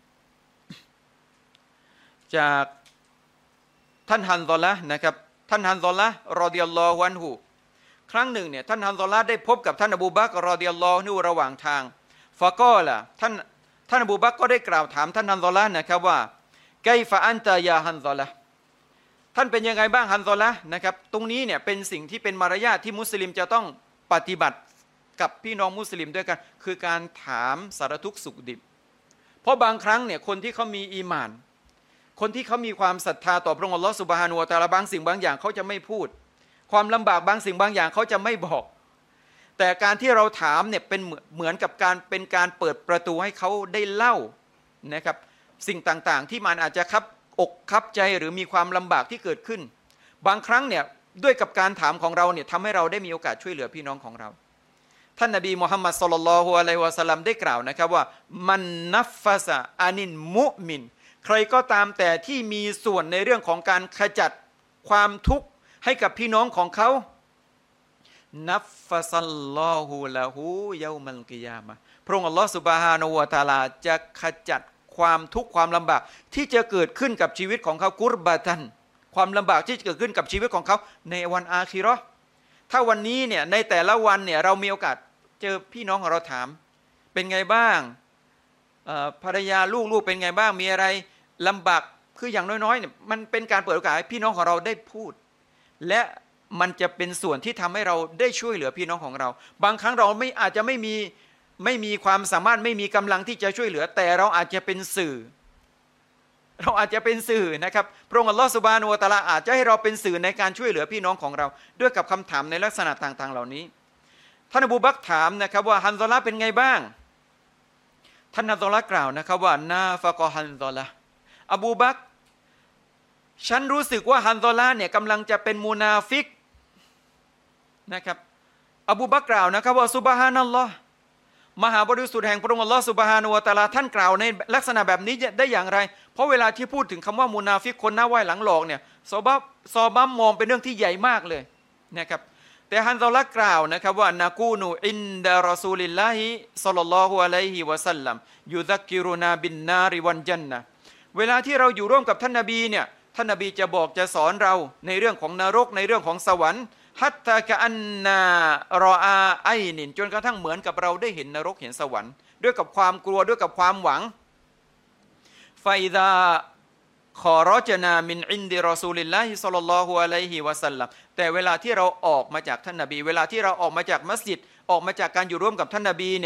จากท่านฮันซอละห์นะครับท่านฮันซอละห์รอฎิยัลลอฮุอันฮุครั้งหนึ่งเนี่ยท่านฮันซอละห์ได้พบกับท่านอบูบักรรอฎิยัลลอฮุอันฮุระหว่างทางฟะกอละท่านอบูบักรก็ได้กล่าวถามท่านฮันซอละห์นะครับว่าไกฟะอันตะยาฮันซอละห์ท่านเป็นยังไงบ้างฮันซอละห์นะครับตรงนี้เนี่ยเป็นสิ่งที่เป็นมารยาทที่มุสลิมจะต้องปฏิบัติกับพี่น้องมุสลิมด้วยกันคือการถามสารทุกข์สุขดิบเพราะบางครั้งเนี่ยคนที่เขามีอีหม่านคนที่เขามีความศรัทธาต่อพระองค์อัลลอฮฺซุบฮานะฮูวะตะอาลาบางสิ่งบางอย่างเขาจะไม่พูดความลำบากบางสิ่งบางอย่างเขาจะไม่บอกแต่การที่เราถามเนี่ยเป็นเหมือนกับเป็นการเปิดประตูให้เขาได้เล่านะครับสิ่งต่างๆที่มันอาจจะคับอกคับใจหรือมีความลำบากที่เกิดขึ้นบางครั้งเนี่ยด้วยกับการถามของเราเนี่ยทำให้เราได้มีโอกาสช่วยเหลือพี่น้องของเราท่านนบีมุฮัมมัดศ็อลลัลลอฮุอะลัยฮิวะซัลลัมได้กล่าวนะครับว่ามันนัฟฟะซะอานินมุมินใครก็ตามแต่ที่มีส่วนในเรื่องของการขจัดความทุกข์ให้กับพี่น้องของเขานัฟฟะซัลลอฮุละฮูยะอ์มัลกิยามะฮ์พระองค์อัลลอฮฺซุบฮานะฮูวะตะอาลาจะขจัดความทุกข์ความลำบากที่จะเกิดขึ้นกับชีวิตของเขากุรบะตันความลำบากที่จะเกิดขึ้นกับชีวิตของเขาในวันอาคิเราะห์ถ้าวันนี้เนี่ยในแต่ละวันเนี่ยเรามีโอกาสเจอพี่น้องของเราถามเป็นไงบ้างภรรยาลูกเป็นไงบ้างมีอะไรลำบากคืออย่างน้อยๆเนี่ยมันเป็นการเปิดโอกาสให้พี่น้องของเราได้พูดและมันจะเป็นส่วนที่ทำให้เราได้ช่วยเหลือพี่น้องของเราบางครั้งเราอาจจะไม่มีความสามารถไม่มีกำลังที่จะช่วยเหลือแต่เราอาจจะเป็นสื่อนะครับพระองค์อัลลอฮฺซุบฮานะฮูวะตะอาลาอาจจะให้เราเป็นสื่อในการช่วยเหลือพี่น้องของเราด้วยกับคำถามในลักษณะต่างๆเหล่านี้ท่านอบูบักรถามนะครับว่าฮันซอละห์เป็นไงบ้างท่านฮันซอละห์กล่าวนะครับว่านาฟะกอฮันซอละห์อบูบักรฉันรู้สึกว่าฮันซอละห์เนี่ยกำลังจะเป็นมุนาฟิกนะครับอบูบักรกล่าวนะครับว่าซุบฮานัลลอฮ์มหาบริสุทธิ์แห่งพระองค์อัลลอฮฺซุบฮานะฮูวะตะอาลาท่านกล่าวในลักษณะแบบนี้ได้อย่างไรเพราะเวลาที่พูดถึงคำว่ามุนาฟิกคนหน้าไหว้หลังหลอกเนี่ยซอบัมมองเป็นเรื่องที่ใหญ่มากเลยนะครับแต่ฮันซอละห์กล่าวนะครับว่านะกูนูอินดะรอซูลิลลาฮิศ็อลลัลลอฮุอะลัยฮิวะซัลลัมยุซักกิรุนาบินนาริวันญันนะห์เวลาที่เราอยู่ร่วมกับท่านนบีเนี่ยท่านนบีจะบอกจะสอนเราในเรื่องของนรกในเรื่องของสวรรค์ฮัตตะกะอันนารออาไอนินจนกระทั่งเหมือนกับเราได้เห็นนรกเห็นสวรรค์ด้วยกับความกลัวด้วยกับความหวังไฟซาขอรอจนามินอินดิรอซูลิลลาฮิศ็อลลัลลอฮุอะลัยฮิวะซัลลัมแต่เวลาที่เราออกมาจากท่านนบีเวลาที่เราออกมาจากมัสยิดออกมาจากการอยู่ร่วมกับท่านนบีเนี่ย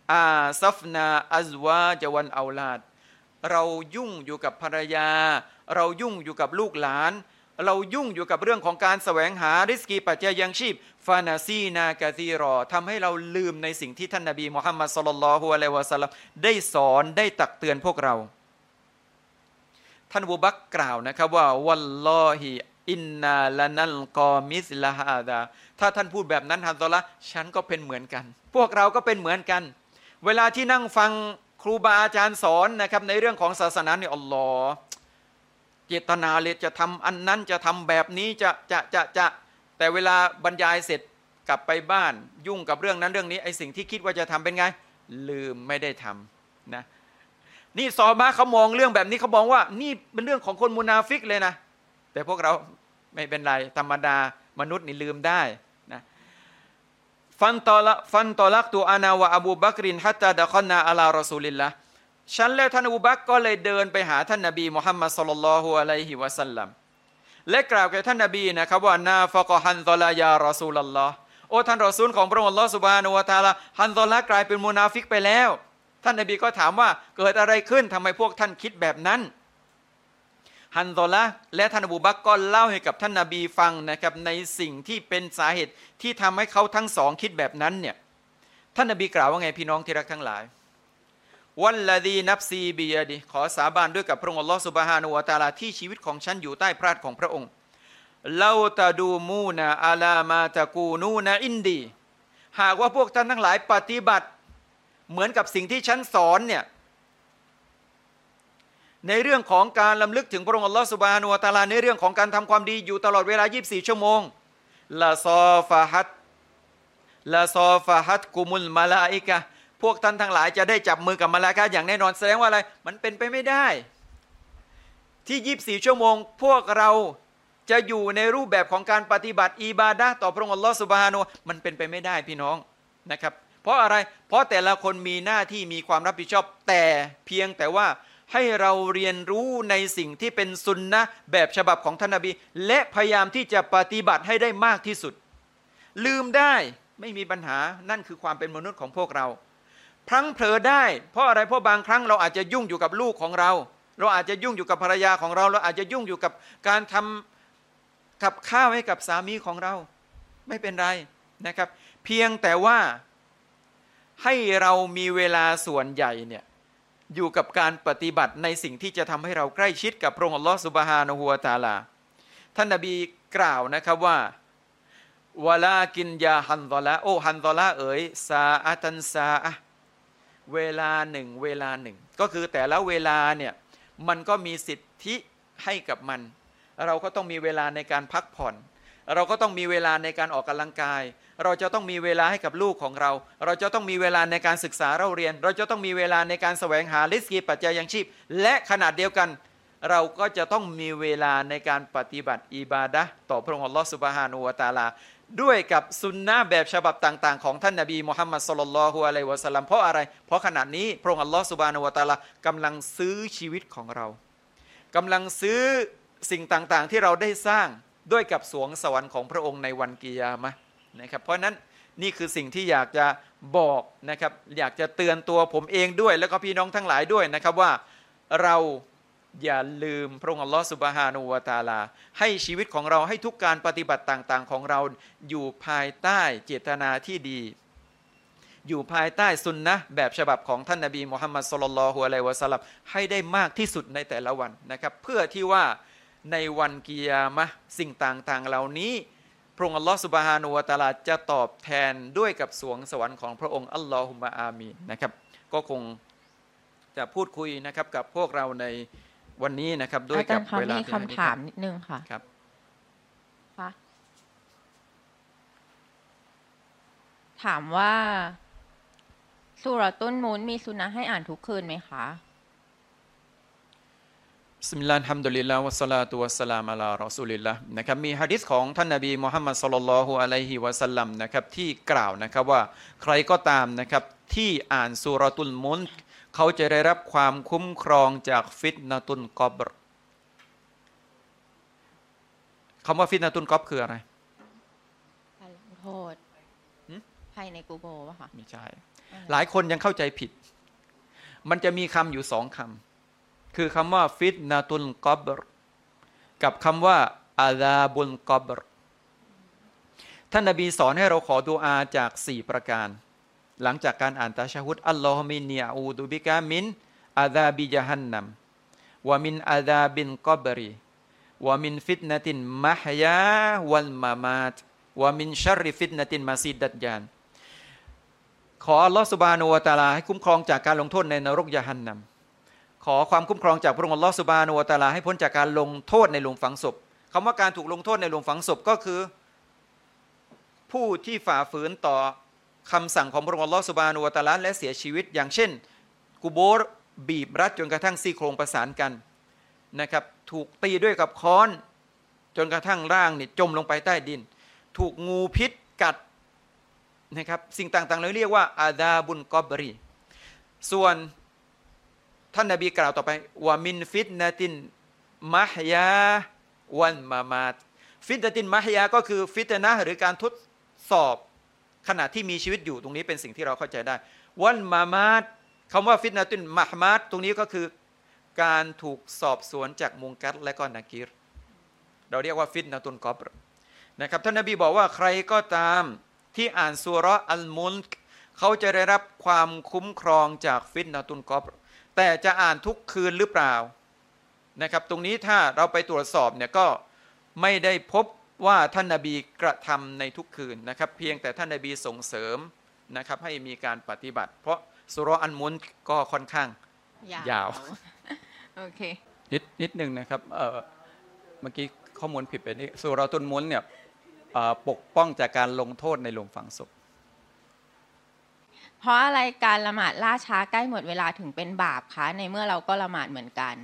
อาซัฟนาอัซวาจวันเอาลาดเรายุ่งอยู่กับภรรยาเรายุ่งอยู่กับลูกหลานเรายุ่งอยู่กับเรื่องของการแสวงหาริสกีปัจจัยยังชีพฟานาซีนากะซีรอทำให้เราลืมในสิ่งที่ท่านนบีมุฮัมมัดศ็อลลัลลอฮุอะลัยฮิวะซัลลัมได้สอนได้ตักเตือนพวกเราท่านอบูบักรกล่าวนะครับว่าวัลลอฮิอินนาละนัลกอมิสลาฮาดาถ้าท่านพูดแบบนั้นฮันซอละฉันก็เป็นเหมือนกันพวกเราก็เป็นเหมือนกันเวลาที่นั่งฟังครูบาอาจารย์สอนนะครับในเรื่องของศาสนาเนี่ยอัลลอฮ์เจตนาเลยจะทำอันนั้นจะทำแบบนี้จะแต่เวลาบรรยายเสร็จกลับไปบ้านยุ่งกับเรื่องนั้นเรื่องนี้ไอสิ่งที่คิดว่าจะทำเป็นไงลืมไม่ได้ทำนะนี่ซอฮาบะห์เขามองเรื่องแบบนี้เขามองว่านี่เป็นเรื่องของคนมุนาฟิกเลยนะแต่พวกเราไม่เป็นไรธรรมดามนุษย์นี่ลืมได้นะฟันตอลักตูอานาวะอบูบักรินฮัตตาดะคอนนาอะลารอซูลิลละฉันและท่านอบูบักรก็เลยเดินไปหาท่านนบีมุฮัมมัดศ็อลลัลลอฮุอะลัยฮิวะซัลลัมและกล่าวแก่ท่านนบีนะครับว่านาฟะกะฮันซอลายารอซูลุลลอฮ์โอ้ท่านรอซูลของพระองค์อัลเลาะห์ซุบฮานะฮูวะตะอาลาฮันซอละกลายเป็นมุนาฟิกไปแล้วท่านนบีก็ถามว่าเกิดอะไรขึ้นทำไมพวกท่านคิดแบบนั้นฮันซอละและท่านอบูบักรก็เล่าให้กับท่านนบีฟังนะครับในสิ่งที่เป็นสาเหตุที่ทำให้เขาทั้งสองคิดแบบนั้นเนี่ยท่านนบีกล่าวว่าไงพี่น้องที่รักทั้งหลายวัลลดีนับซีบียดิขอสาบานด้วยกับพระองค์อัลลอฮฺซุบฮานะฮูวะตะอาลาที่ชีวิตของฉันอยู่ใต้พระหัตถ์ของพระองค์ลาตาดูมูนาอาลามาตะกูนูนาอินดีหากว่าพวกท่านทั้งหลายปฏิบัติเหมือนกับสิ่งที่ฉันสอนเนี่ยในเรื่องของการลำลึกถึงพระองค์อัลลอฮฺซุบฮานะฮูวะตะอาลาในเรื่องของการทำความดีอยู่ตลอดเวลา24ชั่วโมงละซอฟะฮัตกุมุลมาลาอิกะพวกท่านทั้งหลายจะได้จับมือกับมลาอิกะฮ์อย่างแน่นอนแสดงว่าอะไรมันเป็นไปไม่ได้ที่24ชั่วโมงพวกเราจะอยู่ในรูปแบบของการปฏิบัติอิบาดะห์ต่อพระองค์อัลลอฮฺซุบฮานะฮูวะตะอาลามันเป็นไปไม่ได้พี่น้องนะครับเพราะอะไรเพราะแต่ละคนมีหน้าที่มีความรับผิดชอบแต่เพียงแต่ว่าให้เราเรียนรู้ในสิ่งที่เป็นซุนนะห์แบบฉบับของท่านนบีและพยายามที่จะปฏิบัติให้ได้มากที่สุดลืมได้ไม่มีปัญหานั่นคือความเป็นมนุษย์ของพวกเราพลั้งเผลอได้เพราะอะไรเพราะบางครั้งเราอาจจะยุ่งอยู่กับลูกของเราอาจจะยุ่งอยู่กับภรรยาของเราอาจจะยุ่งอยู่กับการทำกับข้าวให้กับสามีของเราไม่เป็นไรนะครับเพียงแต่ว่าให้เรามีเวลาส่วนใหญ่เนี่ยอยู่กับการปฏิบัติในสิ่งที่จะทำให้เราใกล้ชิดกับพระองค์อัลลอฮฺซุบฮานะฮูวะตะอาลาท่านนบีกล่าวนะครับว่าวะลากินยาฮันซอละโอฮันซอละเอ๋ยซาอะตันซาอะเวลาหนึ่งก็คือแต่ละเวลาเนี่ยมันก็มีสิทธิให้กับมันเราก็ต้องมีเวลาในการพักผ่อนเราก็ต้องมีเวลาในการออกกำลังกายเราจะต้องมีเวลาให้กับลูกของเราเราจะต้องมีเวลาในการศึกษาเราเรียนเราจะต้องมีเวลาในการแสวงหาริสกีปัจจัยยังชีพและขนาดเดียวกันเราก็จะต้องมีเวลาในการปฏิบัติอิบาดะห์ต่อพระองค์อัลลอฮฺซุบฮานะฮูวะตะอาลาด้วยกับซุนนะห์แบบฉบับต่างๆของท่านนบีมุฮัมมัดศ็อลลัลลอฮุอะลัยฮิวะซัลลัมเพราะอะไรเพราะขณะนี้พระองค์อัลลอฮฺซุบฮานะฮูวะตะอาลากำลังซื้อชีวิตของเรากำลังซื้อสิ่งต่างๆที่เราได้สร้างด้วยกับสวงสวรรค์ของพระองค์ในวันกิยามะห์นะครับเพราะนั้นนี่คือสิ่งที่อยากจะบอกนะครับอยากจะเตือนตัวผมเองด้วยแล้วก็พี่น้องทั้งหลายด้วยนะครับว่าเราอย่าลืมพระองค์อัลลอฮฺซุบฮานะฮูวะตะอาลาให้ชีวิตของเราให้ทุกการปฏิบัติต่างๆของเราอยู่ภายใต้เจตนาที่ดีอยู่ภายใต้ซุนนะห์แบบฉบับของท่านนบีมุฮัมมัดศ็อลลัลลอฮุอะลัยฮิวะซัลลัมให้ได้มากที่สุดในแต่ละวันนะครับเพื่อที่ว่าในวันกิยามะห์สิ่งต่างๆเหล่านี้พระองค์อัลลอฮฺซุบฮานะฮูวะตะอาลาจะตอบแทนด้วยกับสวงสวรรค์ของพระองค์อัลลอฮุมะอามีนนะครับก็คงจะพูดคุยนะครับกับพวกเราในวันนี้นะครับด้วยกับเวลาที่มีคำถามนิดนึงค่ะครับถามว่าซูเราะตุนมูนมีสุนนะให้อ่านทุกคืนไหมคะบิสมิลลาฮิรเราะห์มานิรเราะฮีมอัลฮัมดุลิลลาฮ์วัสศอลาตุวัสสลามุอะลารอซูลิลลาฮ์นะครับมีหะดีษของท่านนบีมุฮัมมัดศ็อลลัลลอฮุอะลัยฮิวะซัลลัมนะครับที่กล่าวนะครับว่าใครก็ตามนะครับที่อ่านซูเราะตุลมุลกเขาจะได้รับความคุ้มครองจากฟิตนะตุนกอบรคำว่าฟิตนะตุนกอบคืออะไรการลงโทษภายในกูโบป่ะคะไม่ใช่หลายคนยังเข้าใจผิดมันจะมีคำอยู่2 คำคือคำว่าฟิตนาตุลกอบรกับคำว่าอาซาบุลกอบรท่านนบีสอนให้เราขอดุอาจาก4 ประการหลังจากการอ่านตะชะฮุดอัลลอฮุมินนีอูดุบิกะมินอาซาบิญะฮันนัมวะมินอาซาบิลกอบรีวะมินฟิตนะตินมะฮยาวัลมามาตวะมินชัรริฟิตนะตินมาซีดัจญาลขออัลลอฮฺซุบฮานะฮูวะตะอาลาให้คุ้มครองจากการลงโทษในนรกยะฮันนัมขอความคุ้มครองจากพระองค์อัลลอฮฺซุบฮานะฮูวะตะอาลาให้พ้นจากการลงโทษในหลุมฝังศพคำว่าการถูกลงโทษในหลุมฝังศพก็คือผู้ที่ฝ่าฝืนต่อคำสั่งของพระองค์อัลลอฮฺซุบฮานะฮูวะตะอาลาและเสียชีวิตอย่างเช่นกุโบร์บีบรัดจนกระทั่งซี่โครงประสานกันนะครับถูกตีด้วยกับค้อนจนกระทั่งร่างนี่จมลงไปใต้ดินถูกงูพิษกัดนะครับสิ่งต่างๆเราเรียกว่าอาซาบุนกอบรีส่วนท่านนบีกล่าวต่อไปวะมินฟิตนะตินมะฮยาวันมามาตฟิตนะตินมะฮยาก็คือฟิตนะห์หรือการทดสอบขณะที่มีชีวิตอยู่ตรงนี้เป็นสิ่งที่เราเข้าใจได้วันมามาตคำว่าฟิตนะตินมะฮมาตตรงนี้ก็คือการถูกสอบสวนจากมุงกัรและก็นากีรเราเรียกว่าฟิตนะตุนกอบรนะครับท่านนบีบอกว่าใครก็ตามที่อ่านซูเราะห์อัลมุลกเขาจะได้รับความคุ้มครองจากฟิตนะตุนกอบรแต่จะอ่านทุกคืนหรือเปล่านะครับตรงนี้ถ้าเราไปตรวจสอบเนี่ยก็ไม่ได้พบว่าท่านนบีกระทำในทุกคืนนะครับเพียงแต่ท่านนบีส่งเสริมนะครับให้มีการปฏิบัติเพราะซูเราะห์อัลมุลกก็ค่อนข้างยาวโอเคนิดนึงนะครับเมื่อกี้ข้อมูลผิดไปนี่ซูเราะตุลมุลกเนี่ยปกป้องจากการลงโทษในหลุมฝังศพเพราะอะไรการละหมาดล่าช้าใกล้หมดเวลาถึงเป็นบาปคะในเมื่อเราก็ละหมาดเหมือนกัน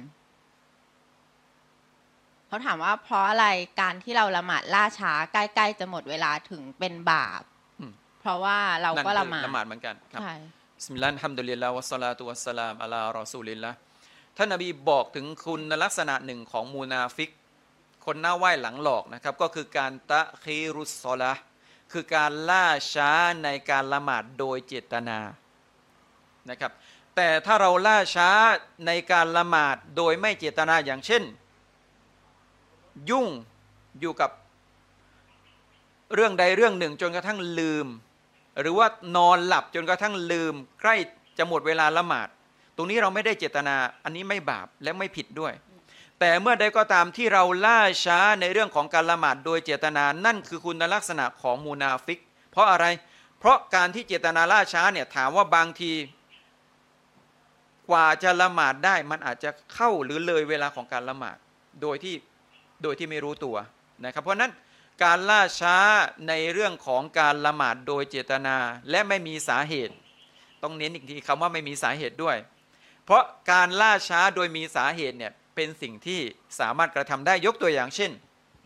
เขาถามว่าเพราะอะไรการที่เราละหมาดล่าช้าใกล้ๆจะหมดเวลาถึงเป็นบาปเพราะว่าเราก็ละหมาดเหมือนกันครับบิสมิลลาฮิรเราะห์ฮัมดุลิลลาฮ์วัสศอลาตุวัสสลามอะลารอซูลิลลาห์ท่านนบีบอกถึงคุณลักษณะหนึ่งของมุนาฟิกคนหน้าไหว้หลังหลอกนะครับก็คือการตะคีรุสศอลาห์คือการล่าช้าในการละหมาดโดยเจตนานะครับแต่ถ้าเราล่าช้าในการละหมาดโดยไม่เจตนาอย่างเช่นยุ่งอยู่กับเรื่องใดเรื่องหนึ่งจนกระทั่งลืมหรือว่านอนหลับจนกระทั่งลืมใกล้จะหมดเวลาละหมาดตรงนี้เราไม่ได้เจตนาอันนี้ไม่บาปและไม่ผิดด้วยแต่เมื่อใดก็ตามที่เราล่าช้าในเรื่องของการละหมาดโดยเจตนานั่นคือคุณลักษณะของมุนาฟิกเพราะอะไรเพราะการที่เจตนาล่าช้าเนี่ยถามว่าบางทีกว่าจะละหมาดได้มันอาจจะเข้าหรือเลยเวลาของการละหมาดโดยที่ไม่รู้ตัวนะครับเพราะนั้นการล่าช้าในเรื่องของการละหมาดโดยเจตนาและไม่มีสาเหตุต้องเน้นอีกทีคำว่าไม่มีสาเหตุด้วยเพราะการล่าช้าโดยมีสาเหตุเนี่ยเป็นสิ่งที่สามารถกระทำได้ยกตัวอย่างเช่น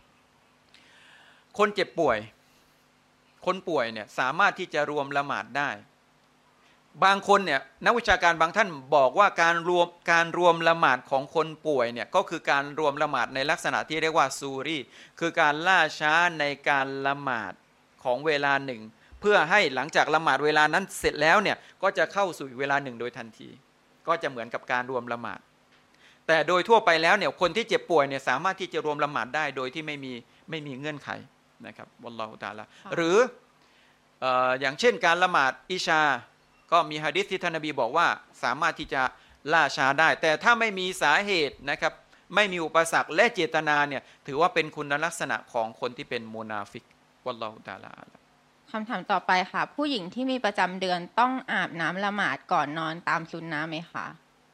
คนเจ็บป่วยคนป่วยเนี่ยสามารถที่จะรวมละหมาดได้บางคนเนี่ยนักวิชาการบางท่านบอกว่าการรวมละหมาดของคนป่วยเนี่ยก็คือการรวมละหมาดในลักษณะที่เรียกว่าซูรีคือการล่าช้าในการละหมาดของเวลาหนึ่งเพื่อให้หลังจากละหมาดเวลานั้นเสร็จแล้วเนี่ยก็จะเข้าสู่เวลาหนึ่งโดยทันทีก็จะเหมือนกับการรวมละหมาดแต่โดยทั่วไปแล้วเนี่ยคนที่เจ็บป่วยเนี่ยสามารถที่จะรวมละหมาดได้โดยที่ไม่มีเงื่อนไขนะครับวัลลอฮุตะอาลาหรืออย่างเช่นการละหมาดอิชาก็มีหะดีษที่ท่านนบีบอกว่าสามารถที่จะล่าช้าได้แต่ถ้าไม่มีสาเหตุนะครับไม่มีอุปสรรคและเจตนาเนี่ยถือว่าเป็นคุณลักษณะของคนที่เป็นมุนาฟิกวัลลอฮุตะอาลาคำถามต่อไปค่ะผู้หญิงที่มีประจำเดือนต้องอาบน้ำละหมาดก่อนนอนตามซุนนะห์ไหมคะ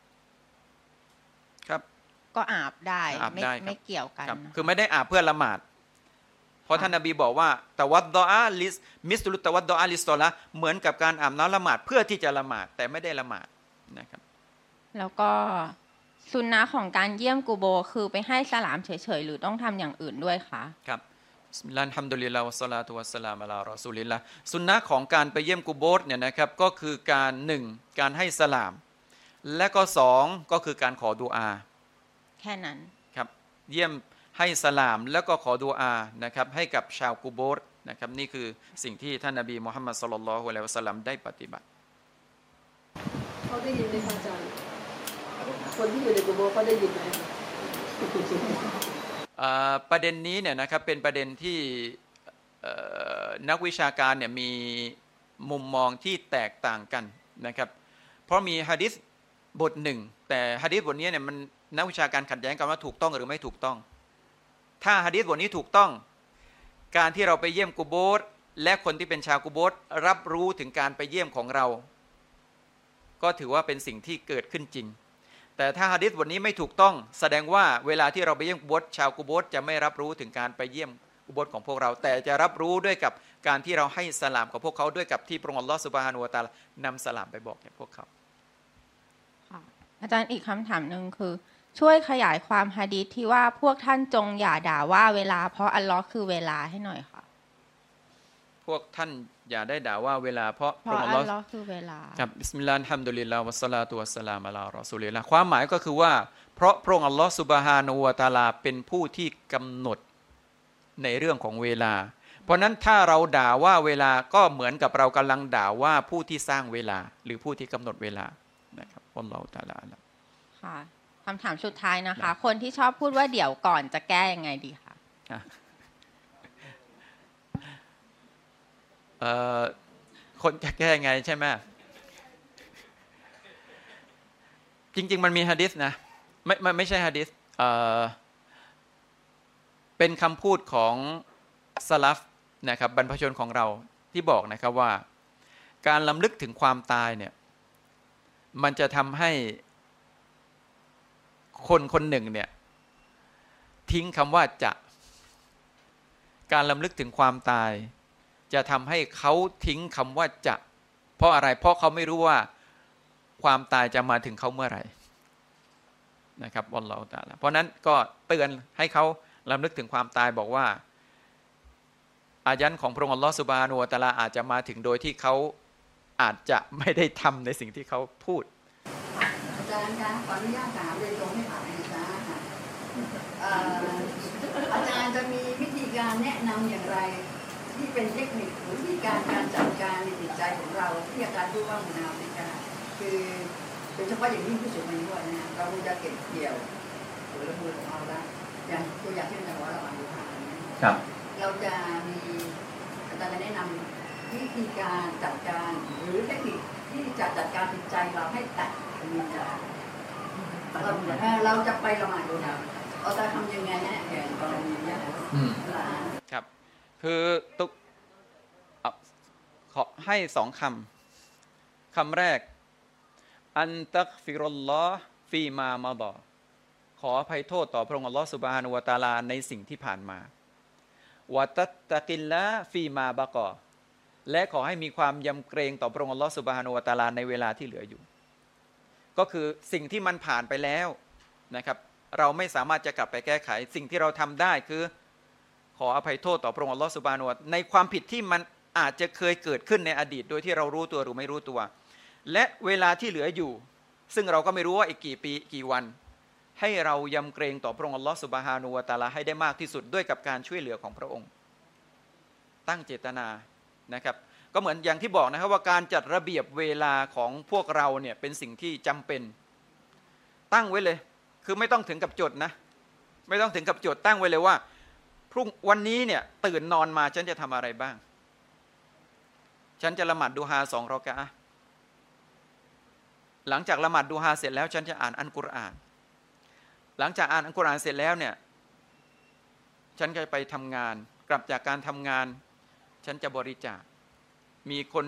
ครับก็อาบได้ไม่เกี่ยวกันคือไม่ได้อาบเพื่อละหมาดเพราะท่านนบีบอกว่าตะวัดดออาลิสมิสลุตตะวัดดออาลิสตอละเหมือนกับการอาบน้ำละหมาดเพื่อที่จะละหมาดแต่ไม่ได้ละหมาดนะครับแล้วก็ซุนนะห์ของการเยี่ยมกุโบร์คือไปให้สลามเฉยๆหรือต้องทำอย่างอื่นด้วยคะครับบิสมิลลาฮิรเราะห์ฮัมดุลิลลาฮ์วัสศอลาตุวัสสลามอะลารอซูลิลลาห์ซุนนะห์ของการไปเยี่ยมกุโบร์เนี่ยนะครับก็คือการ1การให้สลามและก็2ก็คือการขอดุอาแค่นั้นครับเยี่ยมให้สลามแล้วก็ขอดุอานะครับให้กับชาวกุโบร์นะครับนี่คือสิ่งที่ท่านนบีมุฮัมมัดศ็อลลัลลอฮุอะลัยฮิวะซัลลัมได้ปฏิบัติเขาได้ยินไหมคะอาจารย์คนที่อยู่ในกุโบร์เขาได้ยินไหมประเด็นนี้เนี่ยนะครับเป็นประเด็นที่นักวิชาการเนี่ยมีมุมมองที่แตกต่างกันนะครับเพราะมีหะดีษบทหนึ่งแต่หะดีษบทนี้เนี่ยมันนักวิชาการขัดแย้งกันว่าถูกต้องหรือไม่ถูกต้องถ้าหะดีษบทนี้ถูกต้องการที่เราไปเยี่ยมกุโบร์และคนที่เป็นชาวกุโบร์รับรู้ถึงการไปเยี่ยมของเราก็ถือว่าเป็นสิ่งที่เกิดขึ้นจริงแต่ถ้าหะดีษบทนี้ไม่ถูกต้องแสดงว่าเวลาที่เราไปเยี่ยมกุโบร์ชาวกุโบร์จะไม่รับรู้ถึงการไปเยี่ยมกุโบร์ของพวกเราแต่จะรับรู้ด้วยกับการที่เราให้สลามกับพวกเขาด้วยกับที่พระองค์อัลเลาะห์ซุบฮานะฮูวะตะอาลานำสลามไปบอกแก่พวกเขาอาจารย์อีกคำถามหนึ่งคือช่วยขยายความหะดีษที่ว่าพวกท่านจงอย่าด่าว่าเวลาเพราะอัลเลาะห์คือเวลาให้หน่อยค่ะพวกท่านอย่าได้ด่าว่าเวลาเพราะพระองค์อัลเลาะห์คือเวลาครับบิสมิลลาฮิรเราะห์ฮัมดุลิลลาฮ์วัสศอลาตุวัสสลามุอะลารอซูลิลลาฮ์ความหมายก็คือว่าเพราะพระองค์อัลเลาะห์ซุบฮานะฮูวะตะอาลาเป็นผู้ที่กำหนดในเรื่องของเวลาเพราะนั้นถ้าเราด่าว่าเวลาก็เหมือนกับเรากำลังด่าว่าผู้ที่สร้างเวลาหรือผู้ที่กำหนดเวลานะครับอัลลอฮฺตะอาลาค่ะคำถามสุดท้ายนะคะคนที่ชอบพูดว่าเดี๋ยวก่อนจะแก้ยังไงดีคะคนจะแก้ยังไงใช่ไหมจริงๆมันมีหะดีษนะไม่ใช่หะดีษเป็นคำพูดของสลัฟนะครับบรรพชนของเราที่บอกนะครับว่าการรำลึกถึงความตายเนี่ยมันจะทำให้คนคนหนึ่งเนี่ยทิ้งคำว่าจะการรำลึกถึงความตายจะทำให้เขาทิ้งคำว่าจะเพราะอะไรเพราะเขาไม่รู้ว่าความตายจะมาถึงเขาเมื่อไหร่นะครับอัลลอฮฺตะอาลาเพราะนั้นก็เตือนให้เขารำลึกถึงความตายบอกว่าอายันของพระองค์อัลลอฮฺซุบฮานะฮูวะตะอาลาอาจจะมาถึงโดยที่เขาอาจจะไม่ได้ทำในสิ่งที่เขาพูดอาจารย์คะขออนุญาตถามโดยตรงให้ผ่านอาจารย์ค่ะอาจารย์จะมีวิธีการแนะนำอย่างไรที่เป็นเทคนิคหรือวิธีการจัดการในจิตใจของเราที่อาจารย์พูดว่ามุนาฟิกะคือโดยเฉพาะอย่างยิ่งผู้สูงอายุนะเราจะเก็บเกี่ยวหรือละมือของเราได้อย่างตัวอย่างเช่นว่าเราอ่านดูผ่านครับเราจะมีอาจารย์จะแนะนำวิธีการจัดการหรือเทคนิคที่จะจัดการจิตใจเราให้แตกมีใจเราจะไปละหมาดดูนะเราจะทำยังไงนะอย่างกรณีนี้ครับคือตุกขอให้2 คำแรกอันตักฟิรุลลอฮ์ฟีมามาดอขออภัยโทษต่อพระองค์อัลลอฮ์ซุบฮานะฮูวะตะอาลาในสิ่งที่ผ่านมาวะตัตตะกิลละฟีมาบะกอและขอให้มีความยำเกรงต่อพระองค์อัลลอฮ์ซุบฮานะฮูวะตะอาลาในเวลาที่เหลืออยู่ก็คือสิ่งที่มันผ่านไปแล้วนะครับเราไม่สามารถจะกลับไปแก้ไขสิ่งที่เราทำได้คือขออภัยโทษต่อพระองค์อัลลอฮ์ซุบฮานะฮูวะตะอาลาในความผิดที่มันอาจจะเคยเกิดขึ้นในอดีตโดยที่เรารู้ตัวหรือไม่รู้ตัวและเวลาที่เหลืออยู่ซึ่งเราก็ไม่รู้ว่าอีกกี่ปีกี่วันให้เรายำเกรงต่อพระองค์อัลลอฮ์ซุบฮานะฮูวะตะอาลาให้ได้มากที่สุดด้วยกับการช่วยเหลือของพระองค์ตั้งเจตนานะครับก็เหมือนอย่างที่บอกนะครับว่าการจัดระเบียบเวลาของพวกเราเนี่ยเป็นสิ่งที่จำเป็นตั้งไว้เลยคือไม่ต้องถึงกับจดนะไม่ต้องถึงกับจดตั้งไว้เลยว่าพรุ่งวันนี้เนี่ยตื่นนอนมาฉันจะทำอะไรบ้างฉันจะละหมาดดูฮา2 รอกะอะห์หลังจากละหมาดดูฮาเสร็จแล้วฉันจะอ่านอัลกุรอานหลังจากอ่านอัลกุรอานเสร็จแล้วเนี่ยฉันก็ไปทำงานกลับจากการทำงานฉันจะบริจาคมีคน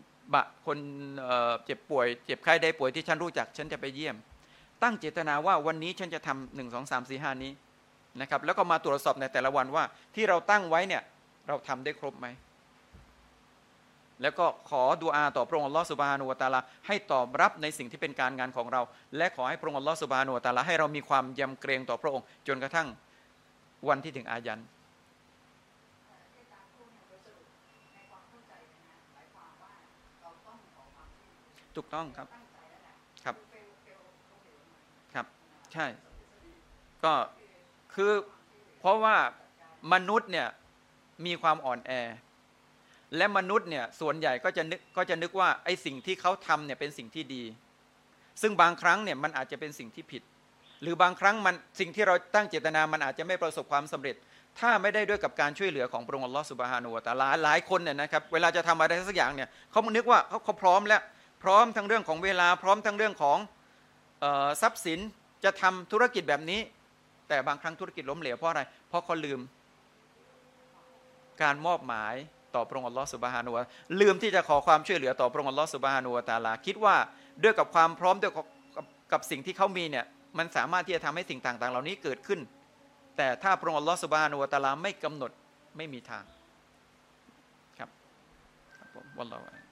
เจ็บป่วยเจ็บไข้ได้ป่วยที่ฉันรู้จักฉันจะไปเยี่ยมตั้งเจตนาว่าวันนี้ฉันจะทำ1 2 3 4 5นี้นะครับแล้วก็มาตรวจสอบในแต่ละวันว่าที่เราตั้งไว้เนี่ยเราทำได้ครบไหมแล้วก็ขอดุอาต่อพระองค์อัลลอฮฺซุบฮานะฮูวะตะอาลาให้ตอบรับในสิ่งที่เป็นการงานของเราและขอให้พระองค์อัลลอฮฺซุบฮานะฮูวะตะอาลาให้เรามีความยำเกรงต่อพระองค์จนกระทั่งวันที่ถึงอายันถูกต้องครับครับครับใช่ก็คือเพราะว่ามนุษย์เนี่ยมีความอ่อนแอและมนุษย์เนี่ยส่วนใหญ่ก็จะนึกว่าไอ้สิ่งที่เขาทำเนี่ยเป็นสิ่งที่ดีซึ่งบางครั้งเนี่ยมันอาจจะเป็นสิ่งที่ผิด หรือบางครั้งมันสิ่งที่เราตั้งเจตนามันอาจจะไม่ประสบความสำเร็จ ถ้าไม่ได้ด้วยกับการช่วยเหลือของพระองค์อัลลอฮฺซุบฮานะฮูวะตะอาลาหลายคนเนี่ยนะครับเวลาจะทำอะไรสักอย่างเนี่ยเขานึกว่าเขาพร้อมแล้วพร้อมทั้งเรื่องของเวลาพร้อมทั้งเรื่องของทรัพย์สินจะทำธุรกิจแบบนี้แต่บางครั้งธุรกิจล้มเหลวเพราะอะไรเพราะเขาลืมการมอบหมายต่อพระองค์อัลลอฮฺซุบฮานะฮูวะตะอาลาลืมที่จะขอความช่วยเหลือต่อพระองค์อัลลอฮฺซุบฮานะฮูวะตะอาลาคิดว่าด้วยกับความพร้อมด้วยกับสิ่งที่เขามีเนี่ยมันสามารถที่จะทำให้สิ่งต่างๆเหล่านี้เกิดขึ้นแต่ถ้าพระองค์อัลลอฮฺซุบฮานะฮูวะตะอาลาไม่กำหนดไม่มีทางครับผมวัลลอฮุ